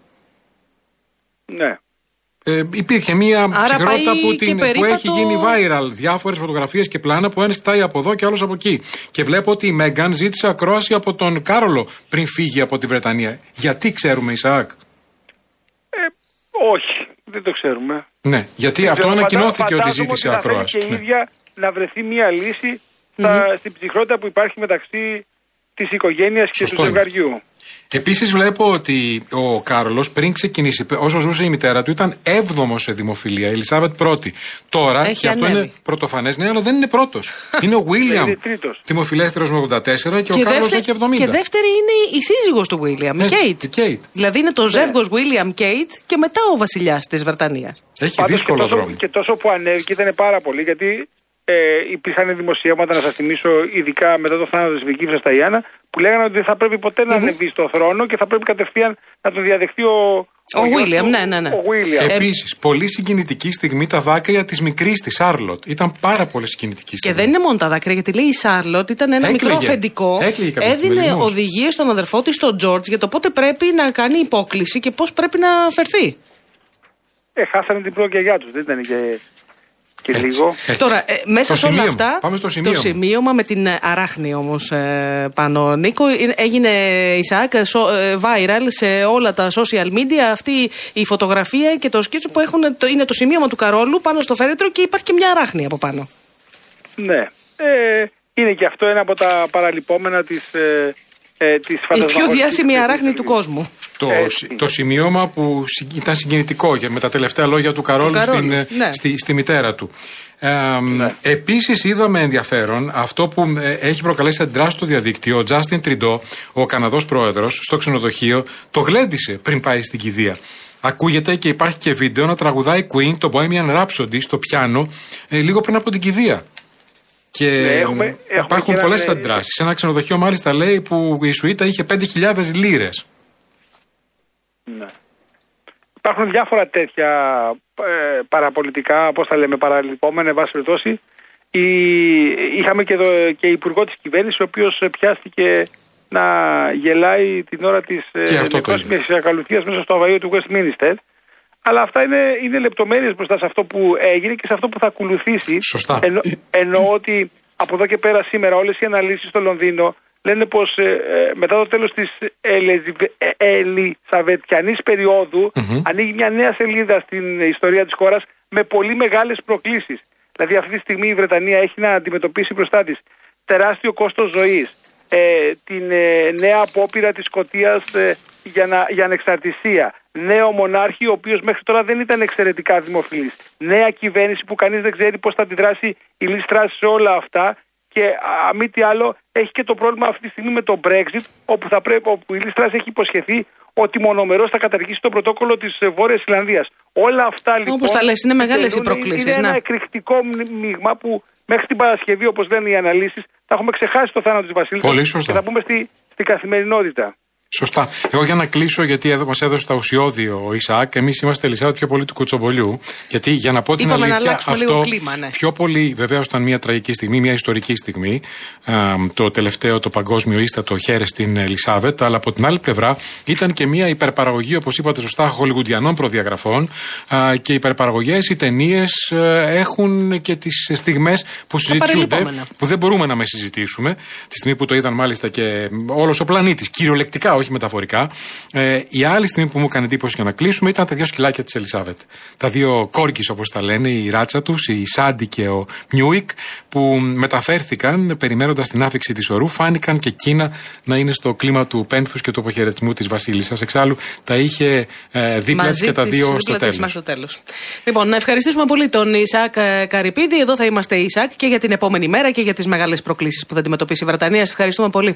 Ναι. Ε, υπήρχε μία ψυχρότητα που, την, που έχει γίνει viral. Διάφορες φωτογραφίες και πλάνα που ένας κοιτάει από εδώ και άλλος από εκεί. Και βλέπω ότι η Μέγκαν ζήτησε ακρόαση από τον Κάρολο πριν φύγει από τη Βρετανία. Γιατί ξέρουμε, Ισαάκ? Όχι, δεν το ξέρουμε. Ναι, γιατί δεν αυτό ανακοινώθηκε ότι ζήτησε ακρόαση. Και η ίδια ναι. να βρεθεί μια λύση στα, mm-hmm. στην ψυχρότητα που υπάρχει μεταξύ της οικογένειας και του ζευγαριού. Επίσης βλέπω ότι ο Κάρολος πριν ξεκινήσει, όσο ζούσε η μητέρα του, ήταν έβδομος σε δημοφιλία, η Ελισάβετ πρώτη. Τώρα, έχει και αυτό ανέβει. Είναι πρωτοφανές, ναι, αλλά δεν είναι πρώτος. Είναι ο Βίλιαμ, δημοφιλέστερος με ογδόντα τέσσερα και, και ο Κάρολος έχει εβδομήντα. Και δεύτερη είναι η σύζυγος του Βίλιαμ, η Κέιτ. Δηλαδή είναι το ζεύγος Βίλιαμ Κέιτ και μετά ο βασιλιάς της Βρετανίας. Έχει Πάντως δύσκολο και τόσο, δρόμο. Και τόσο που ανέβηκε ήταν πάρα πολύ, γιατί ε, υπήρχαν δημοσιεύματα, να σας θυμίσω, ειδικά μετά το θάνατο της Βικίφισας στα Ιάννα, που λέγανε ότι δεν θα πρέπει ποτέ mm-hmm. να ανεβεί στο θρόνο και θα πρέπει κατευθείαν να τον διαδεχθεί ο, ο Βίλιαμ. Ναι, ναι, ναι. Επίσης, πολύ συγκινητική στιγμή τα δάκρυα της μικρής της Σάρλοτ. Ήταν πάρα πολύ συγκινητική στιγμή. Και δεν είναι μόνο τα δάκρυα, γιατί λέει η Σάρλοτ ήταν ένα Έκλαιγε. μικρό αφεντικό. Έδινε οδηγίες στον αδερφό της, τον Τζόρτζ, για το πότε πρέπει να κάνει υπόκληση και πώς πρέπει να φερθεί. Ε, χάσανε την πρόγιαγιά τους, δεν ήταν και. Και λίγο. Τώρα, ε, μέσα σε όλα αυτά, στο το σημείωμα με την αράχνη όμως ε, πάνω, Νίκο, έγινε, Ισαάκ, ε, viral σε όλα τα social media αυτή η φωτογραφία και το σκίτσο που έχουν, το, είναι το σημείωμα του Καρόλου πάνω στο φέρετρο και υπάρχει και μια αράχνη από πάνω. Ναι, ε, είναι και αυτό ένα από τα παραλυπόμενα της, ε, ε, της η πιο διάσημη αράχνη του κόσμου. Το, το σημείωμα που ήταν συγκινητικό με τα τελευταία λόγια του Καρόλου, Καρόλου στην, ναι. στη, στη μητέρα του. Ε, ναι. Επίσης είδαμε ενδιαφέρον αυτό που έχει προκαλέσει αντιδράσεις στο διαδίκτυο. Ο Τζάστιν Τριντό, ο Καναδός πρόεδρος, στο ξενοδοχείο, το γλέντισε πριν πάει στην κηδεία. Ακούγεται και υπάρχει και βίντεο να τραγουδάει Queen, το Bohemian Rhapsody, στο πιάνο, ε, λίγο πριν από την κηδεία. Και ναι, έχουμε, υπάρχουν έχουμε πολλές ένα... αντιδράσεις. Σε ένα ξενοδοχείο μάλιστα λέει που η σουίτα είχε πέντε χιλιάδες λίρες. Ναι. Υπάρχουν διάφορα τέτοια ε, παραπολιτικά, πώς τα λέμε, παραλυπόμενα, εν πάση περιπτώσει. Είχαμε και, το, και υπουργό της κυβέρνησης, ο οποίος πιάστηκε να γελάει την ώρα της νεκρόσιμης ακαλουθίας μέσα στο αβαείο του Westminster. Αλλά αυτά είναι, είναι λεπτομέρειες μπροστά σε αυτό που έγινε και σε αυτό που θα ακολουθήσει. Σωστά. Εννο, εννοώ ότι από εδώ και πέρα σήμερα όλες οι αναλύσεις στο Λονδίνο λένε πως ε, μετά το τέλος της Ελισαβετιανής περίοδου mm-hmm. ανοίγει μια νέα σελίδα στην ιστορία της χώρας με πολύ μεγάλες προκλήσεις. Δηλαδή αυτή τη στιγμή η Βρετανία έχει να αντιμετωπίσει μπροστά της τεράστιο κόστος ζωής, ε, την ε, νέα απόπειρα της Σκωτίας ε, για, να, για ανεξαρτησία, νέο μονάρχη ο οποίος μέχρι τώρα δεν ήταν εξαιρετικά δημοφιλής, νέα κυβέρνηση που κανείς δεν ξέρει πώς θα αντιδράσει η Λις Τρας σε όλα αυτά και α, μη τι άλλο έχει και το πρόβλημα αυτή τη στιγμή με το Brexit όπου, θα πρέπει, όπου η Λις Τρας έχει υποσχεθεί ότι μονομερώς θα καταργήσει το πρωτόκολλο της Βόρειας Ιρλανδίας. Όλα αυτά λοιπόν. Όπως τα λες, είναι μεγάλες οι προκλήσεις. Είναι ναι. ένα εκρηκτικό μείγμα που μέχρι την Παρασκευή, όπως λένε οι αναλύσεις, θα έχουμε ξεχάσει το θάνατο της Βασίλισσας και θα μπούμε στη, στην καθημερινότητα. Σωστά. Εγώ για να κλείσω, γιατί εδώ μας έδωσε τα ουσιώδη ο Ισαάκ, εμείς είμαστε Ελισάβετ πιο πολύ του κουτσομπολιού. Γιατί για να πω την Είπαμε αλήθεια, αυτό λίγο κλίμα, ναι. πιο πολύ βεβαίως ήταν μια τραγική στιγμή, μια ιστορική στιγμή, α, το τελευταίο, το παγκόσμιο ίστατο χέρι στην Ελισάβετ, αλλά από την άλλη πλευρά ήταν και μια υπερπαραγωγή, όπως είπατε σωστά, χολιγουντιανών προδιαγραφών α, και οι υπερπαραγωγές, οι ταινίες έχουν και τις στιγμές που συζητιούνται, που δεν μπορούμε να με συζητήσουμε, τη στιγμή που το είδαν μάλιστα και όλος ο πλανήτης, κυριολεκτικά, όχι μεταφορικά. Ε, η άλλη στιγμή που μου έκανε εντύπωση για να κλείσουμε ήταν τα δύο σκυλάκια της Ελισάβετ. Τα δύο κόρκις, όπως τα λένε, η ράτσα τους, η Σάντι και ο Νιούικ, που μεταφέρθηκαν περιμένοντας την άφιξη της ορού, φάνηκαν και εκείνα να είναι στο κλίμα του πένθους και του αποχαιρετισμού της Βασίλισσας. Εξάλλου τα είχε ε, δίπλα της και τα δύο στο τέλος. στο τέλος. Λοιπόν, να ευχαριστήσουμε πολύ τον Ισαάκ Καρυπίδη. Εδώ θα είμαστε, Ισαάκ, και για την επόμενη μέρα και για τις μεγάλες προκλήσεις που θα αντιμετωπίσει η Βρετανία. Σε ευχαριστούμε πολύ.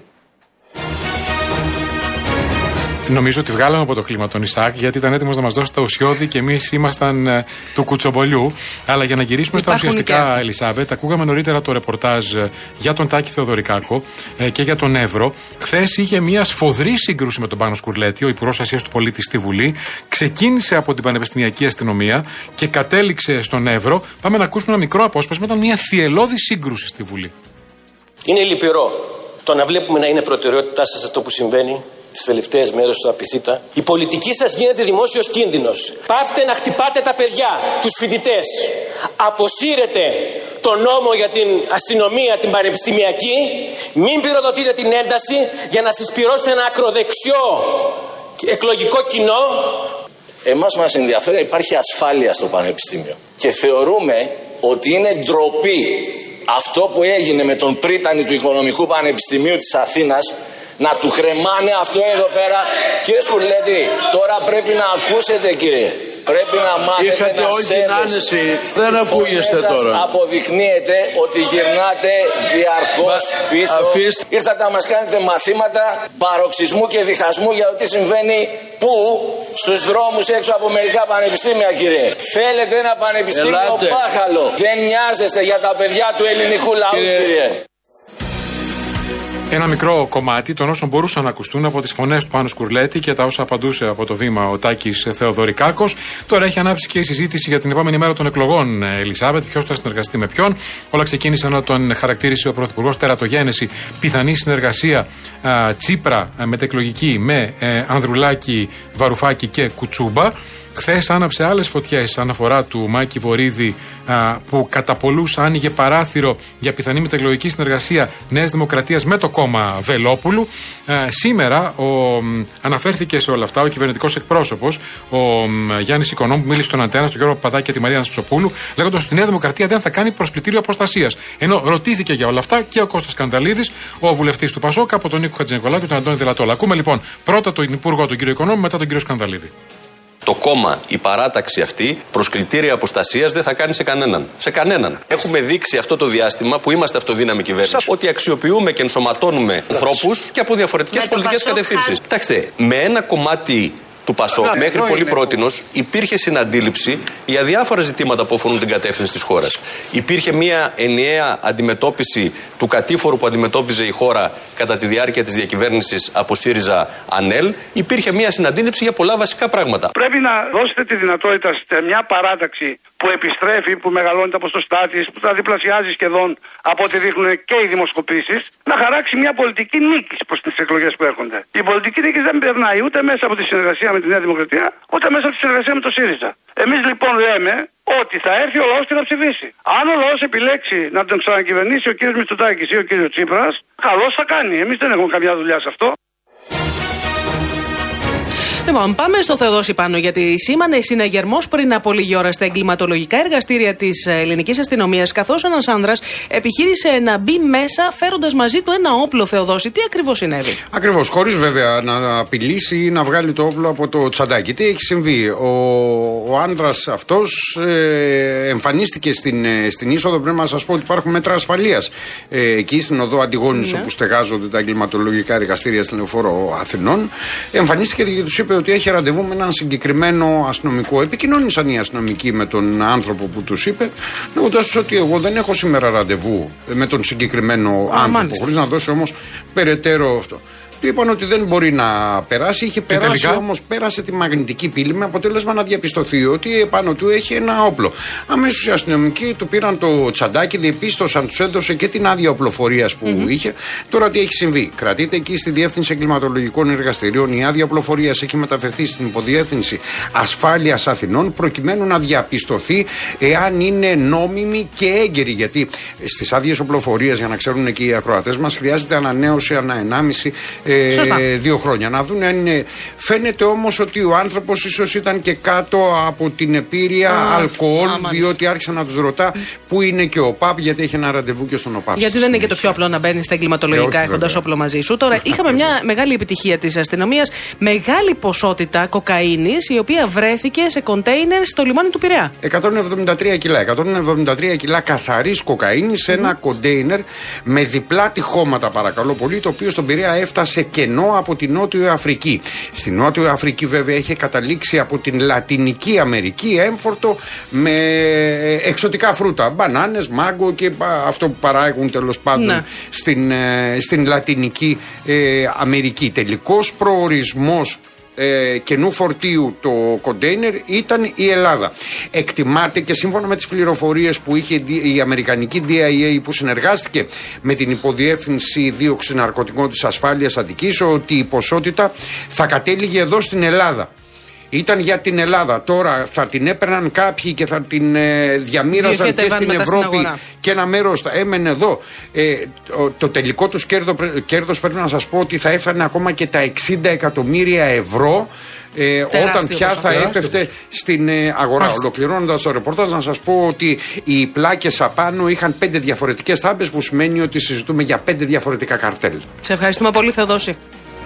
Νομίζω ότι βγάλαμε από το κλίμα τον Ισαάκ, γιατί ήταν έτοιμος να μας δώσει τα ουσιώδη και εμείς ήμασταν ε, του κουτσομπολιού. Αλλά για να γυρίσουμε Υπάρχουν στα ουσιαστικά, Ελισάβετ, ακούγαμε νωρίτερα το ρεπορτάζ ε, για τον Τάκη Θεοδωρικάκο ε, και για τον Εύρο. Χθες είχε μια σφοδρή σύγκρουση με τον Πάνο Σκουρλέτη, ο Υπουργός Ασίας του Πολίτη στη Βουλή. Ξεκίνησε από την Πανεπιστημιακή Αστυνομία και κατέληξε στον Εύρο. Πάμε να ακούσουμε ένα μικρό απόσπασμα. Ήταν μια θυελλώδη σύγκρουση στη Βουλή. Είναι λυπηρό το να βλέπουμε να είναι προτεραιότητά σας αυτό που συμβαίνει τις τελευταίες μέρες στο Απιθύτα. Η πολιτική σας γίνεται δημόσιος κίνδυνος. Πάυτε να χτυπάτε τα παιδιά, τους φοιτητές. Αποσύρετε το νόμο για την αστυνομία, την πανεπιστημιακή. Μην πυροδοτείτε την ένταση για να συσπυρώσετε ένα ακροδεξιό εκλογικό κοινό. Εμάς μας ενδιαφέρει να υπάρχει ασφάλεια στο πανεπιστήμιο. Και θεωρούμε ότι είναι ντροπή αυτό που έγινε με τον πρίτανη του Οικονομικού Πανεπιστημίου της Αθήνας, να του κρεμάνε αυτό εδώ πέρα. Κύριε Σκουρλέτη, τώρα πρέπει να ακούσετε, κύριε. Πρέπει να μάθετε Είχατε να όλη την άνεση. Δεν ακούγεστε τώρα. Αποδεικνύεται ότι γυρνάτε διαρκώς πίσω. Αφήστε. Ήρθατε να μας κάνετε μαθήματα παροξισμού και διχασμού για το τι συμβαίνει πού, στους δρόμους έξω από μερικά πανεπιστήμια, κύριε. Θέλετε ένα πανεπιστήμιο Ελάτε. Πάχαλο. Δεν νοιάζεστε για τα παιδιά του ελληνικού λαού, κύριε. κύριε. Ένα μικρό κομμάτι των όσων μπορούσαν να ακουστούν από τις φωνές του Πάνου Σκουρλέτη και τα όσα απαντούσε από το βήμα ο Τάκης Θεοδωρικάκος. Τώρα έχει ανάψει και η συζήτηση για την επόμενη μέρα των εκλογών, Ελισάβετ. Ποιος θα συνεργαστεί με ποιον. Όλα ξεκίνησαν να τον χαρακτήρισε ο Πρωθυπουργός τερατογένεση. Πιθανή συνεργασία α, Τσίπρα α, μετεκλογική με ε, Ανδρουλάκη, Βαρουφάκη και Κουτσούμπα. Χθες άναψε άλλες φωτιές αναφορά του Μάκη Βορίδη α, που κατά πολλούς άνοιγε παράθυρο για πιθανή μετεκλογική συνεργασία Νέας Δημοκρατίας με το κόμμα Βελόπουλου. Α, σήμερα ο, αναφέρθηκε σε όλα αυτά ο κυβερνητικός εκπρόσωπος, ο Γιάννης Οικονόμου, που μίλησε στον Αντένα, στον Γιώργο Παπαδάκη και τη Μαρία Αναστασοπούλου, λέγοντας ότι η Νέα Δημοκρατία δεν θα κάνει προσκλητήριο αποστασίας. Ενώ ρωτήθηκε για όλα αυτά και ο Κώστας Κανταλίδης, ο βουλευτής του Πασόκ, από τον Νίκο Χατζηνικολάου και τον Αντώνη Δελατόλα. Ακούμε λοιπόν πρώτα τον Υπουργό, τον κύριο Οικονόμου, μετά τον κύριο Σκανδαλίδη. Το κόμμα, η παράταξη αυτή, προσκλητήρια αποστασίας δεν θα κάνει σε κανέναν. Σε κανέναν. Έχουμε δείξει αυτό το διάστημα που είμαστε αυτοδύναμη κυβέρνηση ότι αξιοποιούμε και ενσωματώνουμε ανθρώπους και από διαφορετικές πολιτικές κατευθύνσεις. Κοιτάξτε, με ένα κομμάτι του Πασόκ ναι, μέχρι πολύ πρότινος υπήρχε συναντήληψη για διάφορα ζητήματα που αφορούν την κατεύθυνση της χώρας. Υπήρχε μια ενιαία αντιμετώπιση του κατήφορου που αντιμετώπιζε η χώρα κατά τη διάρκεια της διακυβέρνησης από ΣΥΡΙΖΑ ΑΝΕΛ. Υπήρχε μια συναντήληψη για πολλά βασικά πράγματα. Πρέπει να δώσετε τη δυνατότητα σε μια παράταξη που επιστρέφει, που μεγαλώνει τα ποσοστά της, που τα διπλασιάζει σχεδόν από ό,τι δείχνουν και οι δημοσκοπήσεις, να χαράξει μια πολιτική νίκης προς τις εκλογές που έρχονται. Η πολιτική νίκης δεν περνάει ούτε μέσα από τη συνεργασία με τη Νέα Δημοκρατία, ούτε μέσα από τη συνεργασία με το ΣΥΡΙΖΑ. Εμείς λοιπόν λέμε ότι θα έρθει ο λαός και θα ψηφίσει. Αν ο λαός επιλέξει να τον ξανακυβερνήσει ο κύριος Μητσοτάκης ή ο κύριος Τσίπρας, καλώς θα κάνει. Εμείς δεν έχουμε καμιά δουλειά σε αυτό. Λοιπόν, πάμε στο Θεοδόση Πάνο, γιατί σήμανε συναγερμός πριν από λίγη ώρα στα εγκληματολογικά εργαστήρια της ελληνικής αστυνομίας, καθώς ένας άνδρας επιχείρησε να μπει μέσα φέροντας μαζί του ένα όπλο. Θεοδόση, τι ακριβώς συνέβη? Ακριβώς, χωρίς βέβαια να απειλήσει ή να βγάλει το όπλο από το τσαντάκι. Τι έχει συμβεί? Ο, ο άνδρας αυτός ε, εμφανίστηκε στην, ε, στην είσοδο. Πρέπει να σας πω ότι υπάρχουν μέτρα ασφαλείας ε, εκεί στην οδό Αντιγόνης, ναι, όπου στεγάζονται τα εγκληματολογικά εργαστήρια στην Λεωφόρο Αθηνών. Εμφανίστηκε και τους είπε ότι έχει ραντεβού με έναν συγκεκριμένο αστυνομικό. Επικοινώνησαν οι αστυνομικοί με τον άνθρωπο που τους είπε, λέγοντας ότι εγώ δεν έχω σήμερα ραντεβού με τον συγκεκριμένο Α, άνθρωπο, χωρίς να δώσει όμως περαιτέρω αυτό. Του είπαν ότι δεν μπορεί να περάσει. Είχε και περάσει όμως, πέρασε τη μαγνητική πύλη με αποτέλεσμα να διαπιστωθεί ότι επάνω του έχει ένα όπλο. Αμέσως οι αστυνομικοί του πήραν το τσαντάκι, διεπίστωσαν, τους έδωσε και την άδεια οπλοφορίας που mm-hmm. είχε. Τώρα τι έχει συμβεί? Κρατείται εκεί στη Διεύθυνση Εγκληματολογικών Εργαστηρίων. Η άδεια οπλοφορίας έχει μεταφερθεί στην Υποδιεύθυνση Ασφάλειας Αθηνών, προκειμένου να διαπιστωθεί εάν είναι νόμιμη και έγκαιρη. Γιατί στις άδειες οπλοφορίας, για να ξέρουν και οι ακροατές μας, χρειάζεται ανανέωση ανά ενάμιση Ε, δύο χρόνια. Να δουν αν είναι. Φαίνεται όμως ότι ο άνθρωπος ίσως ήταν και κάτω από την επίρρεια ah, αλκοόλ, ah, διότι άρχισε να τους ρωτά πού είναι και ο ΠΑΠ, γιατί έχει ένα ραντεβού και στον ΟΠΑΠ. Γιατί δεν είναι και το πιο απλό να μπαίνει στα εγκληματολογικά έχοντας όπλο μαζί σου. Τώρα, είχαμε μια μεγάλη επιτυχία της αστυνομίας, μεγάλη ποσότητα κοκαίνης, η οποία βρέθηκε σε κοντέινερ στο λιμάνι του Πειραιά. εκατόν εβδομήντα τρία κιλά. εκατόν εβδομήντα τρία κιλά καθαρής κοκαίνης σε ένα mm. κοντέινερ με διπλά τυχώματα, παρακαλώ πολύ, το οποίο στον Πειραιά έφτασε σε κενό από την Νότιο Αφρική. Στη Νότιο Αφρική βέβαια είχε καταλήξει από την Λατινική Αμερική έμφορτο με εξωτικά φρούτα, μπανάνες, μάγκο και αυτό που παράγουν τέλος πάντων ναι. στην, στην Λατινική ε, Αμερική. Τελικός προορισμός Ε, καινού φορτίου το κοντέινερ ήταν η Ελλάδα. Εκτιμάται, και σύμφωνα με τις πληροφορίες που είχε η αμερικανική ντι άι έι που συνεργάστηκε με την Υποδιεύθυνση Δίωξης Ναρκωτικών της Ασφάλειας Αττικής, ότι η ποσότητα θα κατέληγε εδώ στην Ελλάδα. Ήταν για την Ελλάδα. Τώρα θα την έπαιρναν κάποιοι και θα την ε, διαμοίραζαν και στην Ευρώπη στην και ένα μέρος θα έμενε εδώ. Ε, το, το τελικό τους κέρδο, κέρδος πρέπει να σας πω ότι θα έφτανε ακόμα και τα εξήντα εκατομμύρια ευρώ ε, όταν πια θα έπεφτε στην ε, αγορά. Ολοκληρώνοντας το ρεπορτάζ, να σας πω ότι οι πλάκες απάνω είχαν πέντε διαφορετικές θάμπες, που σημαίνει ότι συζητούμε για πέντε διαφορετικά καρτέλ. Σε ευχαριστούμε πολύ, Θεοδόση.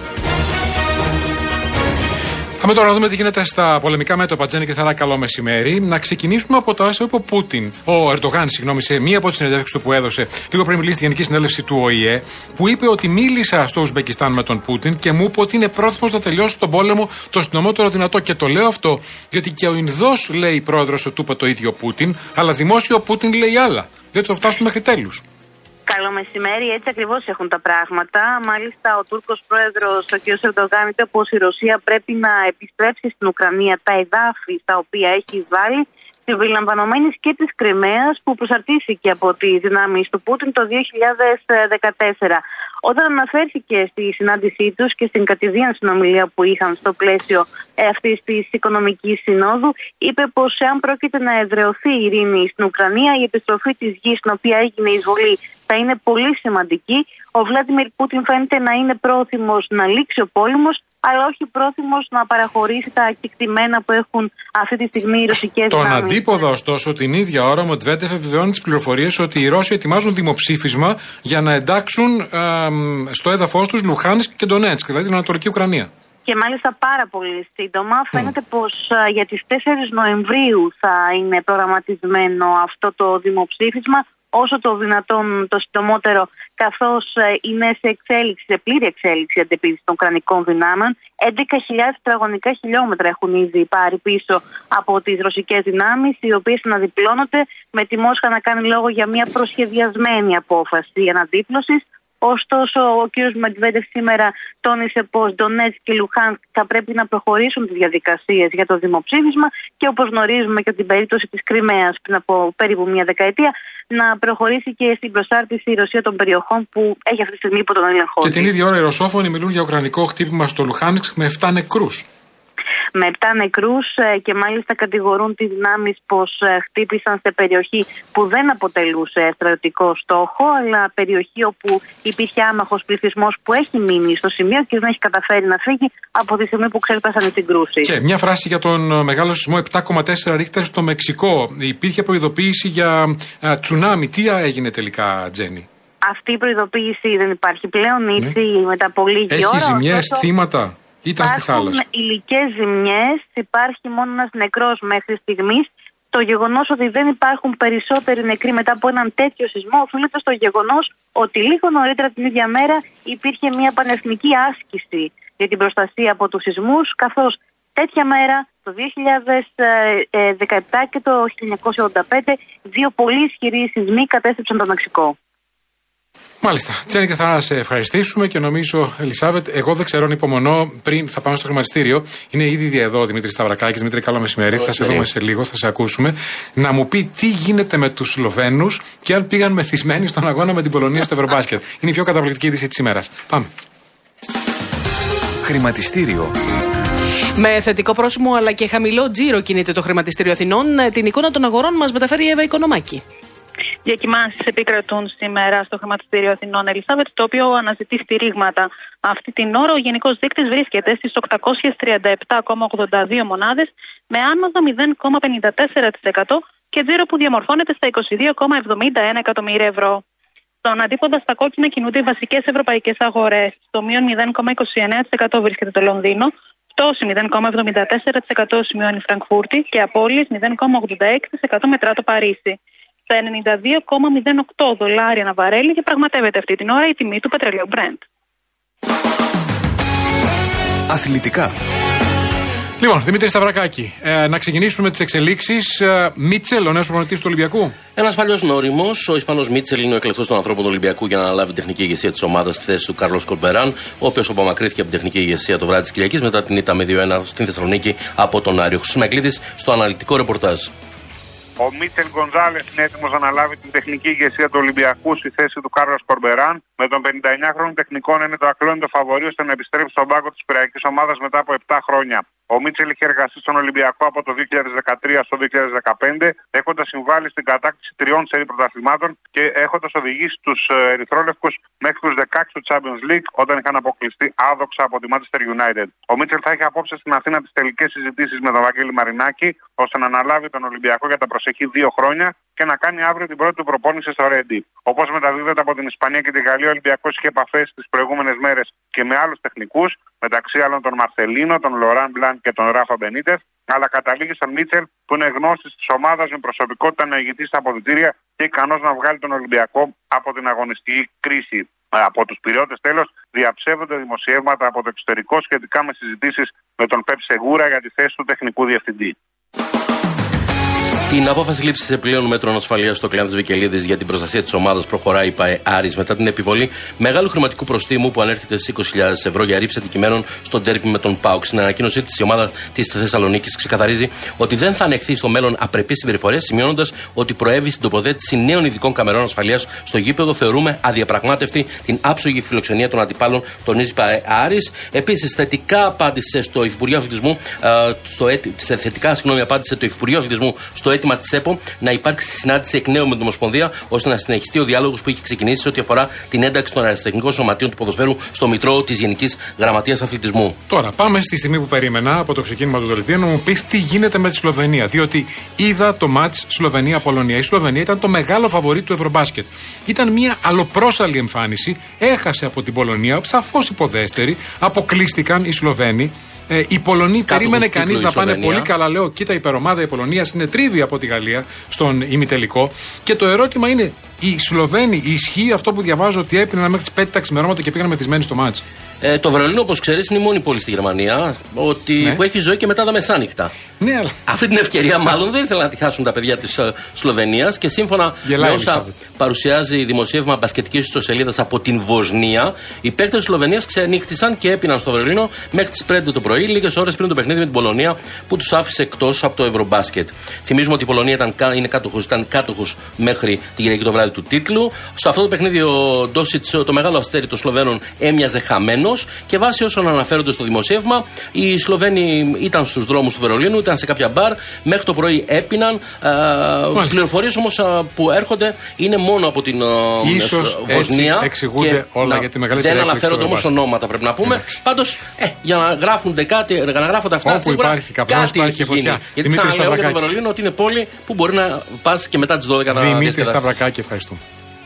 Πάμε τώρα να δούμε τι γίνεται στα πολεμικά μέτωπα. Τζέννη και Θαρά, καλό μεσημέρι. Να ξεκινήσουμε από το όσα είπε ο Πούτιν. Ο Ερντογάν, συγγνώμη, σε μία από τις συνεντεύξεις του που έδωσε λίγο πριν μιλήσει στη Γενική Συνέλευση του Ο Η Ε, που είπε ότι μίλησα στο Ουσμπεκιστάν με τον Πούτιν και μου είπε ότι είναι πρόθυμος να τελειώσει τον πόλεμο το συντομότερο δυνατό. Και το λέω αυτό γιατί και ο Ινδός λέει πρόεδρος ότι του είπε το ίδιο Πούτιν, αλλά δημόσιο ο Πούτιν λέει άλλα. Διότι θα φτάσουν μέχρι τέλους. Καλό μεσημέρι, έτσι ακριβώς έχουν τα πράγματα. Μάλιστα, ο Τούρκος πρόεδρος, ο κ. Ερντογάν, είπε πως η Ρωσία πρέπει να επιστρέψει στην Ουκρανία τα εδάφη στα οποία έχει εισβάλει, συμπεριλαμβανομένης και της Κριμαίας, που προσαρτήθηκε από τις δυνάμεις του Πούτιν το δύο χιλιάδες δεκατέσσερα. Όταν αναφέρθηκε στη συνάντησή τους και στην κατηδίαν συνομιλία που είχαν στο πλαίσιο αυτής της οικονομικής συνόδου, είπε πως εάν πρόκειται να εδραιωθεί η ειρήνη στην Ουκρανία, η επιστροφή της γης στην οποία έγινε η εισβολή θα είναι πολύ σημαντική. Ο Βλάντιμιρ Πούτιν φαίνεται να είναι πρόθυμος να λήξει ο πόλεμος, αλλά όχι πρόθυμος να παραχωρήσει τα κεκτημένα που έχουν αυτή τη στιγμή οι ρωσικές δυνάμεις. Στον αντίποδα, ωστόσο, την ίδια ώρα, ο Μετβέντεφ επιβεβαιώνει τις πληροφορίες ότι οι Ρώσοι ετοιμάζουν δημοψήφισμα για να εντάξουν ε, στο έδαφος τους Λουχάνσκ και Ντονέτσκ, δηλαδή την Ανατολική Ουκρανία. Και μάλιστα πάρα πολύ σύντομα. Φαίνεται mm. πως α, για τις τέσσερις Νοεμβρίου θα είναι προγραμματισμένο αυτό το δημοψήφισμα, όσο το δυνατόν το συντομότερο, καθώς ε, είναι σε εξέλιξη, σε πλήρη εξέλιξη η αντεπίθεση των ουκρανικών δυνάμεων. έντεκα χιλιάδες τετραγωνικά χιλιόμετρα έχουν ήδη πάρει πίσω από τις ρωσικές δυνάμεις, οι οποίες αναδιπλώνονται, με τη Μόσχα να κάνει λόγο για μια προσχεδιασμένη απόφαση αναδίπλωσης. Ωστόσο, ο κ. Μετβέντεφ σήμερα τόνισε πως Ντονέτσκ και Λουχάνσκ θα πρέπει να προχωρήσουν τις διαδικασίες για το δημοψήφισμα και, όπως γνωρίζουμε και την περίπτωση της Κριμαίας πριν από περίπου μια δεκαετία, να προχωρήσει και στην προσάρτηση η Ρωσία των περιοχών που έχει αυτή τη στιγμή υπό τον έλεγχο. Και την ίδια ώρα οι ρωσόφωνοι μιλούν για ουκρανικό χτύπημα στο Λουχάνσκ με επτά νεκρούς. με επτά νεκρούς και μάλιστα κατηγορούν τις δυνάμεις πως χτύπησαν σε περιοχή που δεν αποτελούσε στρατιωτικό στόχο, αλλά περιοχή όπου υπήρχε άμαχος πληθυσμός που έχει μείνει στο σημείο και δεν έχει καταφέρει να φύγει από τη στιγμή που ξέσπασαν οι συγκρούσεις. Και μια φράση για τον μεγάλο σεισμό επτά κόμμα τέσσερα ρίχτερ στο Μεξικό. Υπήρχε προειδοποίηση για α, τσουνάμι. Τι έγινε τελικά, Τζένι? Αυτή η προειδοποίηση δεν υπάρχει πλέον, ήρθε ναι. μετά από λίγη έχει ώρα. Έχει ζημιές, θύματα, ήταν στη θάλασσα? Υπάρχουν υλικές ζημιές, υπάρχει μόνο ένας νεκρός μέχρι στιγμής. Το γεγονός ότι δεν υπάρχουν περισσότεροι νεκροί μετά από έναν τέτοιο σεισμό οφείλεται στο γεγονός ότι λίγο νωρίτερα την ίδια μέρα υπήρχε μια πανεθνική άσκηση για την προστασία από τους σεισμούς, καθώς τέτοια μέρα το δύο χιλιάδες δεκαεπτά και το χίλια εννιακόσια ογδόντα πέντε δύο πολύ ισχυροί σεισμοί κατέστρεψαν το Μεξικό. Μάλιστα. Τζένι, και θα σε ευχαριστήσουμε και νομίζω, Ελισάβετ, εγώ δεν ξέρω αν υπομονώ πριν θα πάμε στο χρηματιστήριο. Είναι ήδη εδώ ο Δημήτρης Σταυρακάκης. Δημήτρη, καλό μεσημέρι. Θα σε δούμε σε λίγο, θα σε ακούσουμε. Να μου πει τι γίνεται με τους Σλοβαίνους και αν πήγαν μεθυσμένοι στον αγώνα με την Πολωνία στο Ευρωμπάσκετ. Είναι η πιο καταπληκτική είδηση της ημέρας. Πάμε. Χρηματιστήριο. Με θετικό πρόσημο αλλά και χαμηλό τζίρο κινείται το Χρηματιστήριο Αθηνών. Την εικόνα των αγορών μας μεταφέρει η Εύα Οικονομάκη. Διακυμάνσεις επικρατούν σήμερα στο Χρηματιστήριο Αθηνών, Ελισάβετ, το οποίο αναζητεί στηρίγματα. Αυτή την ώρα ο γενικός δείκτης βρίσκεται στις οκτακόσιες τριάντα επτά κόμμα ογδόντα δύο μονάδες με άνοδο μηδέν κόμμα πενήντα τέσσερα τοις εκατό και τζίρο που διαμορφώνεται στα είκοσι δύο κόμμα εβδομήντα ένα εκατομμύρια ευρώ. Στον αντίποδα στα κόκκινα κινούνται οι βασικές ευρωπαϊκές αγορές. Στο μείον μηδέν κόμμα είκοσι εννέα τοις εκατό βρίσκεται το Λονδίνο, πτώση μηδέν κόμμα εβδομήντα τέσσερα τοις εκατό σημειώνει η Φραγκφούρτη και απώλειες μηδέν κόμμα ογδόντα έξι τοις εκατό μετρά το Παρίσι. Στα ενενήντα δύο κόμμα μηδέν οκτώ δολάρια ανά βαρέλι και πραγματεύεται αυτή την ώρα η τιμή του πετρελαίου Brent. Αθλητικά. Λοιπόν, Δημήτρη Σταυρακάκη, ε, να ξεκινήσουμε με τις εξελίξεις. Ε, Μίτσελ, ο νέος προπονητής του Ολυμπιακού. Ένας παλιός γνώριμος, ο Ισπανός Μίτσελ, είναι ο εκλεκτός των ανθρώπων του Ολυμπιακού για να αναλάβει την τεχνική ηγεσία της ομάδας στη θέση του Κάρλος Κορμπεράν, ο οποίος απομακρύνθηκε από την τεχνική ηγεσία το βράδυ της Κυριακής μετά την ήττα με δύο ένα στην Θεσσαλονίκη από τον Άριο. Χρυσομαγκλίδης στο αναλυτικό ρεπορτάζ. Ο Μίτσελ Γκονζάλες είναι έτοιμος να αναλάβει την τεχνική ηγεσία του Ολυμπιακού στη θέση του Κάρλος Κορμπεράν. Με τον πενηνταεννιάχρονο τεχνικό να είναι το ακλόνητο φαβορί ώστε να επιστρέψει στον πάγκο της Πειραϊκής ομάδας μετά από επτά χρόνια. Ο Μίτσελ είχε εργαστεί στον Ολυμπιακό από το δύο χιλιάδες δεκατρία στο δύο χιλιάδες δεκαπέντε, έχοντας συμβάλει στην κατάκτηση τριών σερί πρωταθλημάτων και έχοντας οδηγήσει τους ερυθρόλευκους μέχρι τους δεκαέξι του Champions League όταν είχαν αποκλειστεί άδοξα από τη Manchester United. Ο Μίτσελ θα έχει απόψε στην Αθήνα τις τελικές συζητήσεις με τον Βαγγέλη Μαρινάκη ώστε να αναλάβει τον Ολυμπιακό για τα προσεχή δύο χρόνια και να κάνει αύριο την πρώτη του προπόνηση στο Ρέντι. Όπως μεταδίδεται από την Ισπανία και τη Γαλλία, ο Ολυμπιακός είχε επαφές τις προηγούμενες μέρες και με άλλους τεχνικούς, μεταξύ άλλων τον Μαρσελίνο, τον Λοράν Μπλαν και τον Ράφα Μπενίτες, αλλά καταλήγει στον Μίτσελ που είναι γνώστης της ομάδας με προσωπικότητα να ηγηθεί στα αποδυτήρια και ικανός να βγάλει τον Ολυμπιακό από την αγωνιστική κρίση. Από τους πυριώτες τέλος διαψεύδονται δημοσιεύματα από το εξωτερικό σχετικά με συζητήσεις με τον Πεπ Σεγούρα για τη θέση του τεχνικού διευθυντή. Την απόφαση λήψη επιπλέον μέτρων ασφαλείας στο Κλεάνθης Βικελίδης για την προστασία της ομάδας προχωράει η ΠΑΕ Άρης μετά την επιβολή μεγάλου χρηματικού προστίμου που ανέρχεται στις είκοσι χιλιάδες ευρώ για ρήψη αντικειμένων στον ντέρμπι με τον ΠΑΟΚ. Στην ανακοίνωσή της η ομάδα της Θεσσαλονίκης ξεκαθαρίζει ότι δεν θα ανεχθεί στο μέλλον απρεπείς συμπεριφορές, σημειώνοντας ότι προέβη στην τοποθέτηση νέων ειδικών καμερών ασφαλείας στο γήπεδο. Θεωρούμε αδιαπραγμάτευτη την άψογη φιλοξενία των αντιπάλων, τονίζει η ΠΑΕ Άρης. Επίσης, θετικά απάντησε στο Υφυπουργείο Αθλητισμού, στο έτι... θετικά συγγνώμη, απάντησε το Υφυπουργείο Αθλητισμού στο αίτημα της ΕΠΟ να υπάρξει συνάντηση εκ νέου με την Ομοσπονδία ώστε να συνεχιστεί ο διάλογος που είχε ξεκινήσει σε ό,τι αφορά την ένταξη των αεραστεχνικών σωματείων του ποδοσφαίρου στο Μητρό της Γενικής Γραμματείας Αθλητισμού. Τώρα, πάμε στη στιγμή που περίμενα από το ξεκίνημα του δελτίου να μου πει τι γίνεται με τη Σλοβενία. Διότι είδα το μάτς Σλοβενία-Πολωνία. Η Σλοβενία ήταν το μεγάλο φαβορί του Ευρωμπάσκετ. Ήταν μια αλλοπρόσαλη εμφάνιση. Έχασε από την Πολωνία, σαφώς υποδέστερη. Αποκλείστηκαν οι Σλοβαίνοι. Ε, οι Πολωνοί περίμενε κανείς να πάνε πολύ καλά. Λέω, κοίτα, η υπερομάδα η Πολωνία είναι τρίβη από τη Γαλλία στον ημιτελικό. Και το ερώτημα είναι, οι Σλοβαίνοι, ισχύει αυτό που διαβάζω ότι έπιναν μέχρι τις πέντε τα ξημερώματα και πήγαν μεθυσμένοι στο μάτς? Ε, το Βερολίνο, όπως ξέρεις, είναι η μόνη πόλη στη Γερμανία ότι, ναι. που έχει ζωή και μετά τα μεσάνυχτα. Ναι, αλλά... Αυτή την ευκαιρία μάλλον δεν ήθελαν να τη χάσουν τα παιδιά της uh, Σλοβενίας και σύμφωνα Γελάει, με όσα παρουσιάζει δημοσίευμα μπασκετικής ιστοσελίδας από την Βοσνία, οι παίκτες της Σλοβενίας ξενύχτησαν και έπιναν στο Βερολίνο μέχρι τις πέντε το πρωί, λίγες ώρες πριν το παιχνίδι με την Πολωνία που τους άφησε εκτός από το Ευρωμπάσκετ. Θυμίζουμε ότι η Πολωνία ήταν, είναι κάτοχος, ήταν κάτοχος μέχρι την Κυριακή το βράδυ του τίτλου. Σε αυτό το παιχνίδι ο Ντόσιτς, το μεγάλο αστέρι των Σλοβαίνων, έμοιαζε χαμένος και βάσει όσων αναφέρονται στο δημοσίευμα, οι Σλοβαίνοι ήταν στους δρόμους του Βερολίνου, ήταν σε κάποια μπαρ, μέχρι το πρωί έπιναν. Πληροφορίες όμως που έρχονται είναι μόνο από την Ίσως Βοσνία. Έτσι εξηγούνται όλα να, για τη μεγαλύτερη δεν αναφέρονται όμως ονόματα, πρέπει να πούμε. Πάντως, ε, για να γράφονται κάτι, για να γράφονται αυτά, όπου σίγουρα υπάρχει καπνός, υπάρχει φωτιά. Γιατί ξαναλέω για το Βερολίνο ότι είναι πόλη που μπορεί να πας και μετά τις δώδεκα να διασκεδάσεις. Δημήτρη Σταυρακάκη, ευχαριστούμε.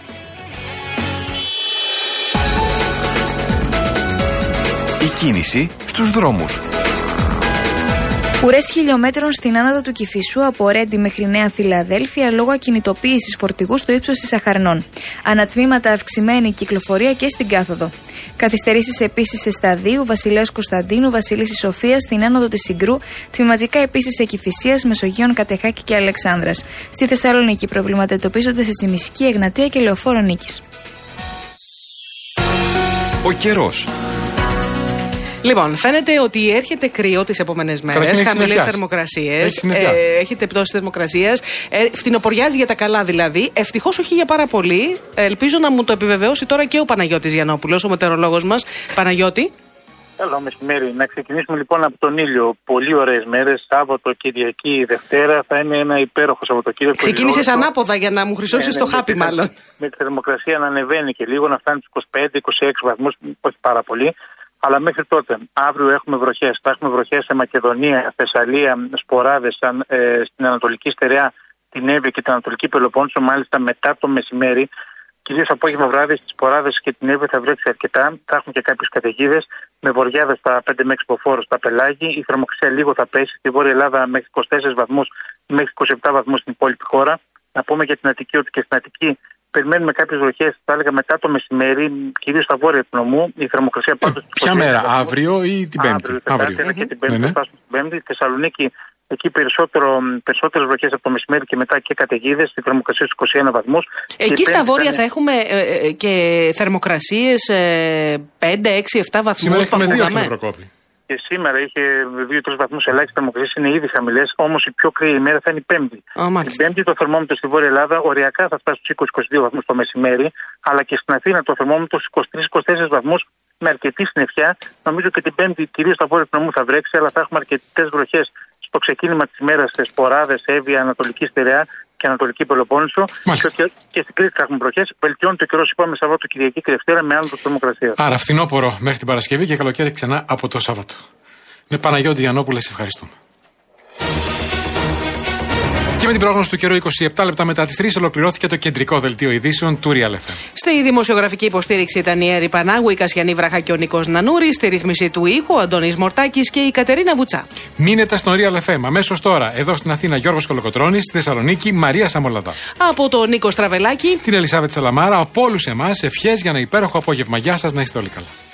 Η κίνηση στους δρόμους. Ουρές χιλιόμετρων στην άνοδο του Κηφισού από Ρέντι μέχρι Νέα Φιλαδέλφια λόγω ακινητοποίησης φορτηγού στο ύψος της Αχαρνών. Ανατμήματα αυξημένη κυκλοφορία και στην κάθοδο. Καθυστερήσεις επίσης σε Σταδίου, Βασιλέως Κωνσταντίνου, Βασιλίσσης Σοφίας στην άνοδο της Συγκρού, τμηματικά επίσης σε Κηφισίας, Μεσογείων, Κατεχάκη και Αλεξάνδρας. Στη Θεσσαλονίκη προβλήματα εντοπίζονται σε Τσιμισκή, Εγνατία και Λεωφόρο Νίκης. Ο καιρός. Λοιπόν, φαίνεται ότι έρχεται κρύο τις επόμενες μέρες, χαμηλές θερμοκρασίες, ε, έχετε πτώση θερμοκρασίας, ε, φθινοποριάζει για τα καλά δηλαδή, ευτυχώς όχι για πάρα πολύ. Ελπίζω να μου το επιβεβαιώσει τώρα και ο Παναγιώτης Γιαννόπουλος, ο μετεωρολόγος μας. Παναγιώτη. Καλό μεσημέρι. Να ξεκινήσουμε λοιπόν από τον ήλιο. Πολύ ωραίες μέρες. Σάββατο, Κυριακή, Δευτέρα θα είναι ένα υπέροχο Σαββατοκύριακο. Ξεκίνησες ανάποδα για να μου χρυσώσεις ναι, ναι, το χάπι, με, μάλλον. Με τη θερμοκρασία να ανεβαίνει και λίγο, να φτάνει στους είκοσι πέντε είκοσι έξι βαθμούς, όχι πάρα πολύ. Αλλά μέχρι τότε, αύριο έχουμε βροχές. Θα έχουμε βροχές σε Μακεδονία, Θεσσαλία, σποράδες ε, στην Ανατολική Στερεά, την Εύβοια και την Ανατολική Πελοπόννησο. Μάλιστα μετά το μεσημέρι, κυρίως απόγευμα βράδυ στις σποράδες και την Εύβοια θα βρέξει αρκετά. Θα έχουμε και κάποιες καταιγίδες με βοριάδες στα πέντε με έξι μποφόρ στα πελάγη. Η θερμοκρασία λίγο θα πέσει στη Βόρεια Ελλάδα μέχρι είκοσι τέσσερις βαθμούς μέχρι είκοσι επτά βαθμούς στην υπόλοιπη χώρα. Να πούμε για την Αττική ότι και στην Αττική περιμένουμε κάποιες βροχές, θα έλεγα μετά το μεσημέρι, κυρίως στα βόρεια του νομού. Η θερμοκρασία πάντως. Ποια μέρα, αύριο ή την Πέμπτη? Αύριο, αύριο. αύριο. Και την Πέμπτη, ναι, ναι. Θα φτάσουμε στην Πέμπτη. Θεσσαλονίκη, εκεί περισσότερες βροχές από το μεσημέρι και μετά και καταιγίδες. Η θερμοκρασία στους είκοσι ένα βαθμούς. Εκεί στα βόρεια θα έχουμε ε, ε, και θερμοκρασίες ε, πέντε, έξι, επτά βαθμούς. Σήμερα έχουμε δύο στην Ευρωκόπη. Και σήμερα είχε δύο τρεις βαθμούς ελάχιστη θερμοκρασία, είναι ήδη χαμηλές. Όμως η πιο κρύα ημέρα θα είναι η Πέμπτη. Oh, την Πέμπτη το θερμόμετρο στη Βόρεια Ελλάδα οριακά θα φτάσει στους είκοσι με είκοσι δύο βαθμούς το μεσημέρι, αλλά και στην Αθήνα το θερμόμετρο στους είκοσι τρεις με είκοσι τέσσερις βαθμούς με αρκετή συννεφιά. Νομίζω και την Πέμπτη κυρίως στα βόρεια του νομού θα βρέξει, αλλά θα έχουμε αρκετές βροχές στο ξεκίνημα της ημέρας σε σποράδες, Εύβοια, Ανατολική Στερεά και Ανατολική Πελοπόννησο. Και, και στην Κρήτη θα έχουμε βροχές. Βελτιώνει το καιρό, είπαμε, Σαββάτο, Κυριακή και Δευτέρα με άνοδο θερμοκρασία. Άρα φθινόπωρο μέχρι την Παρασκευή και καλοκαίρι ξανά από το Σάββατο. Με Παναγιώτη Γιαννόπουλε, σε ευχαριστούμε. Και με την πρόγνωση του καιρού, είκοσι επτά λεπτά μετά τις τρεις ολοκληρώθηκε το κεντρικό δελτίο ειδήσεων του Real εφ εμ. Στη δημοσιογραφική υποστήριξη ήταν η Έρη Πανάγου, η Κασιανή Βράχα και ο Νίκος Νανούρης. Στη ρύθμιση του ήχου, ο Αντώνης Μορτάκης και η Κατερίνα Βουτσά. Μείνετε στο Real εφ εμ. Αμέσως τώρα, εδώ στην Αθήνα, Γιώργος Κολοκοτρώνης, στη Θεσσαλονίκη, Μαρία Σαμολαδά. Από τον Νίκο Στραβελάκη, την Ελισάβετ Σαλαμάρα, από όλους εμάς, ευχές για ένα υπέροχο απόγευμα. Γεια σας, να είστε όλοι καλά.